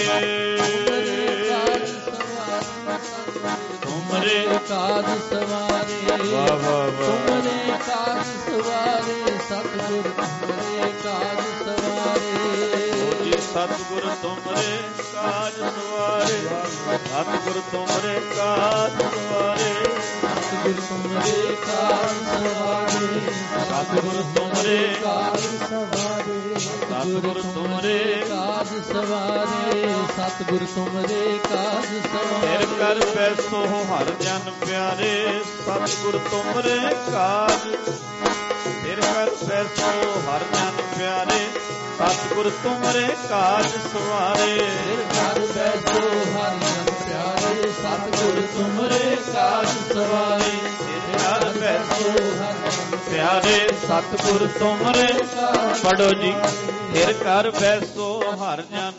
C: ਤੁਮਰੇ
A: ਕਾਜ ਸਵਾਰੇ
C: ਵਾਹ ਵਾਹ ਵਾਹ
A: ਤੁਮਰੇ ਕਾਜ ਸਵਾਰੇ ਸਤਿਗੁਰ ਤੁਮਰੇ ਕਾਜ ਸਵਾਰੇ
C: ਜੀ ਸਤਿਗੁਰ ਤੁਮਰੇ ਕਾਜ ਸਵਾਰੇ ਸਤਿਗੁਰ ਤੁਮਰੇ ਕਾਜ ਸਵਾਰੇ
A: ਸਤਿਗੁਰ ਤੁਮਰੇ ਕਾਜ ਸਵਾਰੇ
C: ਸਤਿਗੁਰ ਤੁਮਰੇ
A: ਕਾਜ ਸਵਾਰੇ
C: ਸਤਿਗੁਰ ਤੁਮਰੇ
A: ਕਾਜ ਸਵਾਰੇ ਸਤਿਗੁਰ ਤੁਮਰੇ ਕਾਜ
C: ਫਿਰ
A: ਸਵਾਰੇ
C: ਕਰ ਬੈਸੋ ਹਰ ਜਨ ਪਿਆਰੇ ਸਤਿਗੁਰ ਤੁਮਰੇ ਕਾਜ ਫਿਰ ਕਰ ਬੈਸੋ ਹਰ ਜਨ ਪਿਆਰੇ ਸਤਿਗੁਰ ਤੁਮਰੇ ਕਾਜ ਸਵਾਰੇ
A: ਫਿਰ ਕਰ ਬੈਠੋ ਹਰਿ ਜਨ ਪਿਆਰੇ ਸਤਿਗੁਰ ਤੁਮਰੇ ਕਾਜ ਸਵਾਰੇ
C: ਫਿਰ ਕਰ ਬੈਸੋ
A: ਹਰਿ ਜਨ
C: ਪਿਆਰੇ ਸਤਿਗੁਰ ਤੁਮਰੇ ਪੜੋ ਜੀ ਫਿਰ ਕਰ ਬੈਸੋ ਹਰ ਜਨ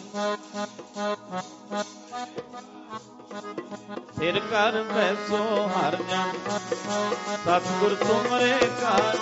C: ਫਿਰ ਕਰ ਬੈਸੋ ਹਰ ਜਨ ਸਤਿਗੁਰ ਤੁਮਰੇ ਕਾਜ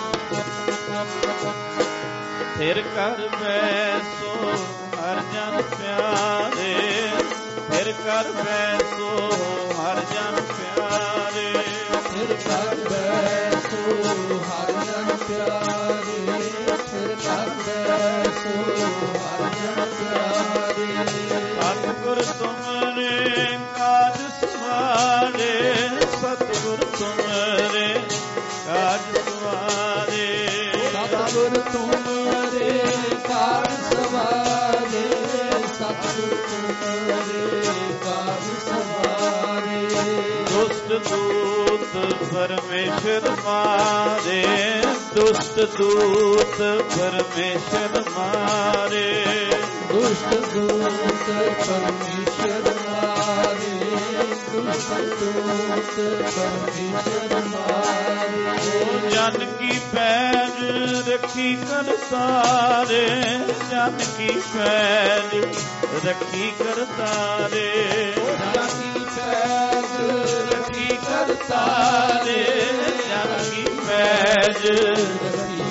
C: ਫਿਰ ਕਰ ਬੈਸੋ ਹਰ ਜਨ ਪਿਆਰੇ ਫਿਰ ਕਰ ਬੈਸੋ ਹਰ ਜਨ ਪਿਆਰੇ
A: ਫਿਰ ਕਰ ਬੈਠੋ ਹਰਿ ਜਨ ਪਿਆਰੇ ਫਿਰ ਕਰ ਬੈਠੋ ਹਰਿ ਜਨ ਪਿਆਰੇ
C: ਸਤਿਗੁਰ ਤੁਮਰੇ ਕਾਜ ਸਵਾਰੇ ਸਤਿਗੁਰ ਤੁਮਰੇ ਕਾਜ ਸਵਾਰੇ
A: ਸਤਿਗੁਰ ਤੁਮਰੇ ਕਾਜ ਸਵਾਰੇ ਸਤਿਗੁਰ ਤੁਮਰੇ ਕਾਜ ਸਵਾਰੇ
C: ਦੁਸ਼ਟ ਦੂਤ ਪਰਮੇਸ਼ਰ ਮਾਰੇ ਦੁਸ਼ਟ ਦੂਤ ਪਰਮੇਸ਼ਰ ਮਾਰੇ
A: ਦੁਸ਼ਟ ਦੂਤ ਪਰਮੇਸ਼ਰ ਮਾਰੇ ਦੁਸ਼ਟ ਦੂਤ ਪਰਮੇਸ਼ਰ ਮਾਰੇ
C: ਜਨ ਕੀ ਪੈਜ ਰੱਖੀ ਕਰਤਾਰੇ ਜਨ ਕੀ ਪੈਜ ਰੱਖੀ ਕਰਤਾਰੇ
A: ਜਨ ਕੀ ਪੈਜ
C: ਰੱਖੀ ਕਰਤਾਰੇ ਜਨ ਕੀ ਪੈਜ
A: ਰੱਖੀ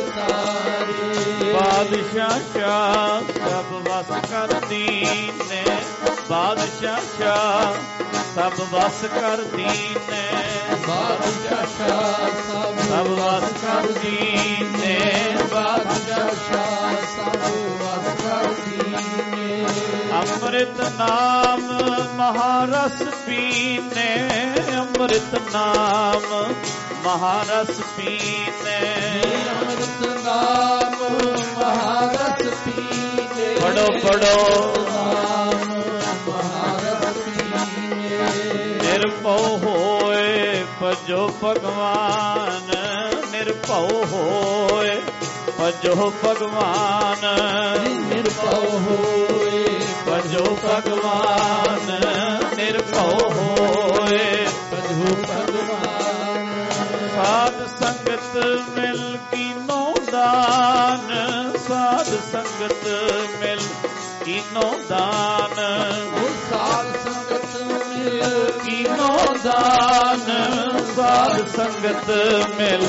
A: ਕਰਤਾਰੇ
C: ਬਾਦਸ਼ਾਹ ਸ਼ਾਹ ਸਭ ਵਸ ਕਰ ਦੀਨੇ ਬਾਦਸ਼ਾਹ ਸ਼ਾਹ ਸਭ ਵਸ ਕਰ ਦੀਨੇ
A: ਬਾਦਸ਼ਾਹ ਸ਼ਾਹ
C: ਸਭ ਵਸ ਕਰ ਦੀਨੇ
A: ਬਾਦਸ਼ਾਹ ਸ਼ਾਹ ਸਭ ਵਸ ਕਰ ਦੀਨੇ
C: ਅੰਮ੍ਰਿਤ ਨਾਮ ਮਹਾਰਸ ਪੀਨੇ ਅੰਮ੍ਰਿਤ ਨਾਮ ਮਹਾਰਸ ਪੀਨੇ
A: ਅੰਮ੍ਰਿਤ ਨਾਮ ਮਹਾਰਸ ਪੀਨੇ
C: ਪੜੋ ਪੜੋ
A: ਨਾਮ ਮਹਾਰਸ ਪੀਨੇ
C: ਨਿਰਭਉ ਹੋਏ ਭਜੋ ਭਗਵਾਨ ਨਿਰਭਉ ਹੋਏ ਭਜੋ ਭਗਵਾਨ
A: ਨਿਰਭਉ ਹੋਏ
C: ਭਜੋ ਭਗਵਾਨ ਨਿਰਭਉ ਹੋਏ
A: ਭਜੋ ਭਗਵਾਨ
C: ਸਾਧ ਸੰਗਤ ਮਿਲ ਕੀਨੋ ਦਾਨ ਸਾਧ ਸੰਗਤ ਮਿਲ ਕੀਨੋ ਦਾਨ
A: ਉਹ ਸਾਧ ਸੰਗਤ ਮਿਲ
C: ਕੀਨੋ ਦਾਨ ਸਾਧ ਸੰਗਤ ਮਿਲ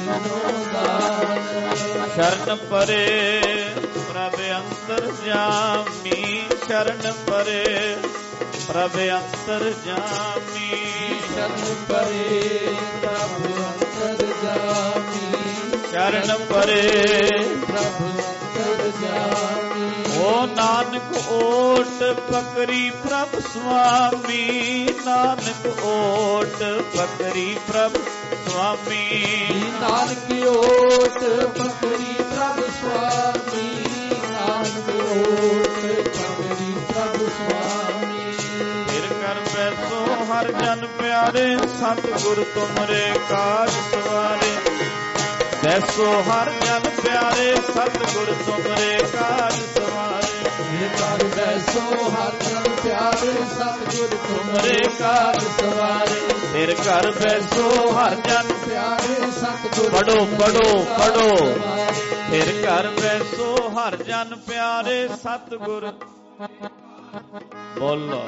C: ਸ਼ਰਨ ਪਰੇ ਪ੍ਰਭ ਅੰਤਰ ਜਾਮੀ ਸ਼ਰਨ ਪਰੇ ਪ੍ਰਭ ਅੰਤਰ ਜਾਮੀ
A: ਸ਼ਰਨ ਪਰੇ ਪ੍ਰਭ ਅੰਤਰ ਜਾਮੀ
C: ਸ਼ਰਨ ਪਰੇ
A: ਪ੍ਰਭ ਅੰਤਰ ਜਾਮੀ
C: ਓ ਨਾਨਕ ਓਟ ਪਕਰੀ ਪ੍ਰਭ ਸੁਆਮੀ ਨਾਨਕ ਓਟ ਪਕਰੀ ਪ੍ਰਭ ਸੁਆਮੀ
A: ਨਾਨਕ ਓਟ ਪਕੜੀ ਪ੍ਰਭ ਸੁਆਮੀ ਨਾਨਕ ਓਟ ਪਕੜੀ ਪ੍ਰਭ ਸੁਆਮੀ
C: ਫਿਰ ਕਰ ਬੈਸੋ ਹਰ ਜਨ ਪਿਆਰੇ ਸਤਿਗੁਰ ਤੁਮਰੇ ਕਾਜ ਸਵਾਰੇ ਬੈਸੋ ਹਰ ਜਨ ਪਿਆਰੇ ਸਤਿਗੁਰ ਤੁਮਰੇ ਕਾਜ ਸਵਾਰੇ
A: ਫਿਰ ਕਰ ਬੈਸੋ ਹਰ ਜਨ ਪਿਆਰੇ ਸਤਿਗੁਰ ਤੁਮਰੇ ਕਾਜ ਸਵਾਰੇ
C: ਫਿਰ ਘਰ ਬੈਸੋ ਹਰ ਜਨ
A: ਪਿਆਰੇ ਸਤਿਗੁਰ
C: ਪੜੋ ਪੜੋ ਪੜੋ ਫਿਰ ਘਰ ਬੈਸੋ ਹਰ ਜਨ ਪਿਆਰੇ ਸਤਿਗੁਰ ਬੋਲੋ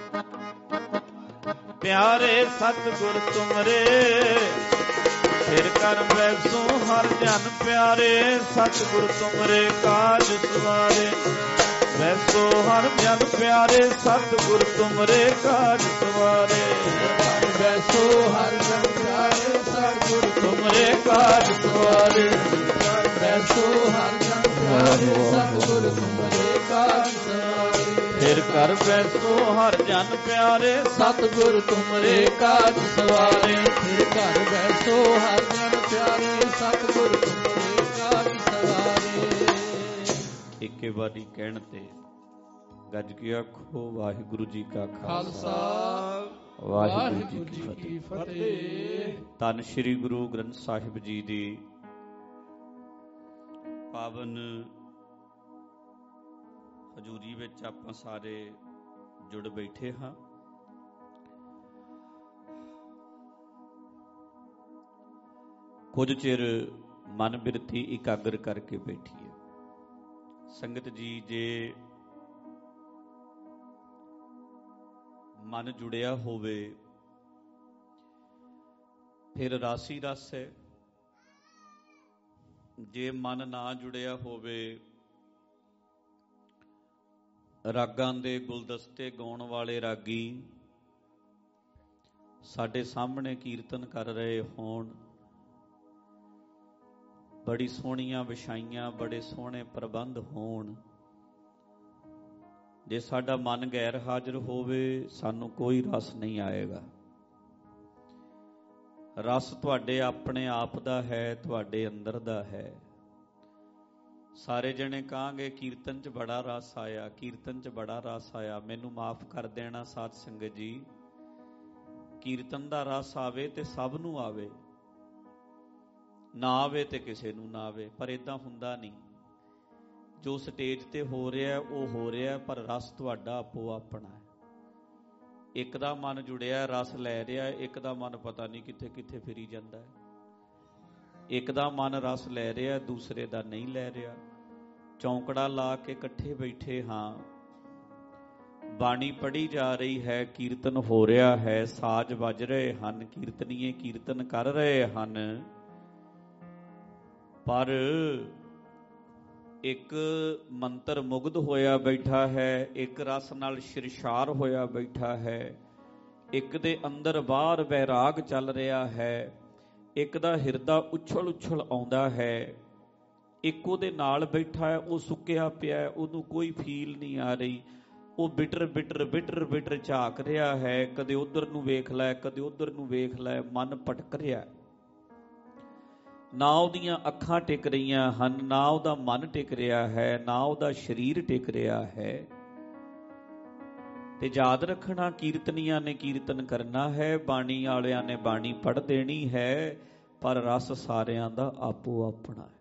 C: ਪਿਆਰੇ ਸਤਿਗੁਰ ਤੁਮਰੇ ਫਿਰ ਘਰ ਬੈਸੋ ਹਰ ਜਨ ਪਿਆਰੇ ਸਤਿਗੁਰ ਤੁਮਰੇ ਕਾਜ ਸਵਾਰੇ ਬੈਸੋ ਹਰ ਜਨ ਪਿਆਰੇ ਸਤਿਗੁਰ ਤੁਮਰੇ ਕਾਜ ਸਵਾਰੇ
A: ਬੈਸੋ ਹਰ ਜਨ ਪਿਆਰੇ ਸਤਿਗੁਰ
C: ਤੁਮਰੇ ਕਾਜ ਸਵਾਰੇ
A: ਬੈਸੋ ਹਰ ਜਨ ਪਿਆਰੇ ਸਤਿਗੁਰ ਤੁਮਰੇ ਕਾਜ ਸਵਾਰੇ
C: ਫਿਰ ਘਰ ਬੈਸੋ ਹਰ ਜਨ ਪਿਆਰੇ
A: ਸਤਿਗੁਰ ਤੁਮਰੇ ਕਾਜ ਸਵਾਰੇ ਫਿਰ ਘਰ ਬੈਸੋ ਹਰ ਜਨ ਪਿਆਰੇ ਸਤਿਗੁਰ ਤੁਮਰੇ ਕਾਜ ਸਵਾਰੇ
C: ਇੱਕੇ ਵਾਰੀ ਕਹਿਣ ਤੇ ਗੱਜ ਕੇ ਆਖੋ ਵਾਹਿਗੁਰੂ ਜੀ ਕਾ
B: ਖਾਲਸਾ
C: ਵਾਹਿਗੁਰੂ ਜੀ ਕੀ
B: ਵਾਹਿਗੁਰੂ ਜੀ
C: ਫਤਿਹ।
B: ਕੀ ਫਤਿਹ।
C: ਧੰਨ ਸ੍ਰੀ ਗੁਰੂ ਗ੍ਰੰਥ ਸਾਹਿਬ ਜੀ ਦੀ ਪਾਵਨ ਹਜ਼ੂਰੀ ਵਿੱਚ ਆਪਾਂ ਸਾਰੇ ਜੁੜ ਬੈਠੇ ਹਾਂ। ਕੁਝ ਚਿਰ ਮਨ ਬਿਰਤੀ ਇਕਾਗਰ ਕਰਕੇ ਬੈਠੀਏ। ਸੰਗਤ ਜੀ, ਜੇ ਮਨ ਜੁੜਿਆ ਹੋਵੇ ਫਿਰ ਰਾਸੀ ਰਸ ਹੈ, ਜੇ ਮਨ ਨਾ ਜੁੜਿਆ ਹੋਵੇ ਰਾਗਾਂ ਦੇ ਗੁਲਦਸਤੇ ਗਾਉਣ ਵਾਲੇ ਰਾਗੀ ਸਾਡੇ ਸਾਹਮਣੇ ਕੀਰਤਨ ਕਰ ਰਹੇ ਹੋਣ, ਬੜੀ ਸੋਹਣੀਆਂ ਵਿਛਾਈਆਂ, ਬੜੇ ਸੋਹਣੇ ਪ੍ਰਬੰਧ ਹੋਣ, ਜੇ ਸਾਡਾ ਮਨ ਗੈਰ ਹਾਜ਼ਰ ਹੋਵੇ ਸਾਨੂੰ ਕੋਈ ਰਸ ਨਹੀਂ ਆਏਗਾ। ਰਸ ਤੁਹਾਡੇ ਆਪਣੇ ਆਪ ਦਾ ਹੈ, ਤੁਹਾਡੇ ਅੰਦਰ ਦਾ ਹੈ। ਸਾਰੇ ਜਣੇ ਕਹਾਂਗੇ ਕੀਰਤਨ 'ਚ ਬੜਾ ਰਸ ਆਇਆ, ਕੀਰਤਨ 'ਚ ਬੜਾ ਰਸ ਆਇਆ। ਮੈਨੂੰ ਮਾਫ ਕਰ ਦੇਣਾ ਸਾਧ ਸੰਗਤ ਜੀ, ਕੀਰਤਨ ਦਾ ਰਸ ਆਵੇ ਤੇ ਸਭ ਨੂੰ ਆਵੇ, ਨਾ ਆਵੇ ਤੇ ਕਿਸੇ ਨੂੰ ਨਾ ਆਵੇ, ਪਰ ਏਦਾਂ ਹੁੰਦਾ ਨਹੀਂ। ਜੋ ਸਟੇਜ ਤੇ ਹੋ ਰਿਹਾ ਉਹ ਹੋ ਰਿਹਾ, ਪਰ ਰਸ ਤੁਹਾਡਾ ਆਪੋ ਆਪਣਾ ਹੈ। ਇੱਕ ਦਾ ਮਨ ਜੁੜਿਆ ਰਸ ਲੈ ਰਿਹਾ, ਇੱਕ ਦਾ ਮਨ ਪਤਾ ਨਹੀਂ ਕਿੱਥੇ ਕਿੱਥੇ ਫਿਰੀ ਜਾਂਦਾ ਹੈ। ਇੱਕ ਦਾ ਮਨ ਰਸ ਲੈ ਰਿਹਾ, ਦੂਸਰੇ ਦਾ ਨਹੀਂ ਲੈ ਰਿਹਾ। ਚੌਂਕੜਾ ਲਾ ਕੇ ਇਕੱਠੇ ਬੈਠੇ ਹਾਂ, ਬਾਣੀ ਪੜ੍ਹੀ ਜਾ ਰਹੀ ਹੈ, ਕੀਰਤਨ ਹੋ ਰਿਹਾ ਹੈ, ਸਾਜ਼ ਵੱਜ ਰਹੇ ਹਨ, ਕੀਰਤਨੀਏ ਕੀਰਤਨ ਕਰ ਰਹੇ ਹਨ, ਪਰ ਇੱਕ ਮੰਤਰ ਮੁਗਧ ਹੋਇਆ ਬੈਠਾ ਹੈ, ਇੱਕ ਰਸ ਨਾਲ ਸ਼ਿਰਸ਼ਾਰ ਹੋਇਆ ਬੈਠਾ ਹੈ, ਇੱਕ ਦੇ ਅੰਦਰ ਬਾਹਰ ਵੈਰਾਗ ਚੱਲ ਰਿਹਾ ਹੈ, ਇੱਕ ਦਾ ਹਿਰਦਾ ਉਛਲ ਉਛਲ ਆਉਂਦਾ ਹੈ, ਇੱਕ ਉਹਦੇ ਨਾਲ ਬੈਠਾ ਹੈ, ਉਹ ਸੁੱਕਿਆ ਪਿਆ, ਉਹਨੂੰ ਕੋਈ ਫੀਲ ਨਹੀਂ ਆ ਰਹੀ, ਉਹ ਬਿਟਰ ਬਿਟਰ ਬਿਟਰ ਬਿਟਰ ਝਾਕ ਰਿਹਾ ਹੈ, ਕਦੇ ਉਧਰ ਨੂੰ ਵੇਖ ਲੈ, ਕਦੇ ਉਧਰ ਨੂੰ ਵੇਖ ਲੈ, ਮਨ ਭਟਕ ਰਿਹਾ। ਨਾ ਉਹਦੀਆਂ ਅੱਖਾਂ ਟਿਕ ਰਹੀਆਂ ਹਨ, ਨਾ ਉਹਦਾ ਮਨ ਟਿਕ ਰਿਹਾ ਹੈ, ਨਾ ਉਹਦਾ ਸਰੀਰ ਟਿਕ ਰਿਹਾ ਹੈ। ਤੇ ਯਾਦ ਰੱਖਣਾ, ਕੀਰਤਨੀਆਂ ਨੇ ਕੀਰਤਨ ਕਰਨਾ ਹੈ, ਬਾਣੀ ਵਾਲਿਆਂ ਨੇ ਬਾਣੀ ਪੜ੍ਹ ਦੇਣੀ ਹੈ, ਪਰ ਰਸ ਸਾਰਿਆਂ ਦਾ ਆਪੋ ਆਪਣਾ ਹੈ।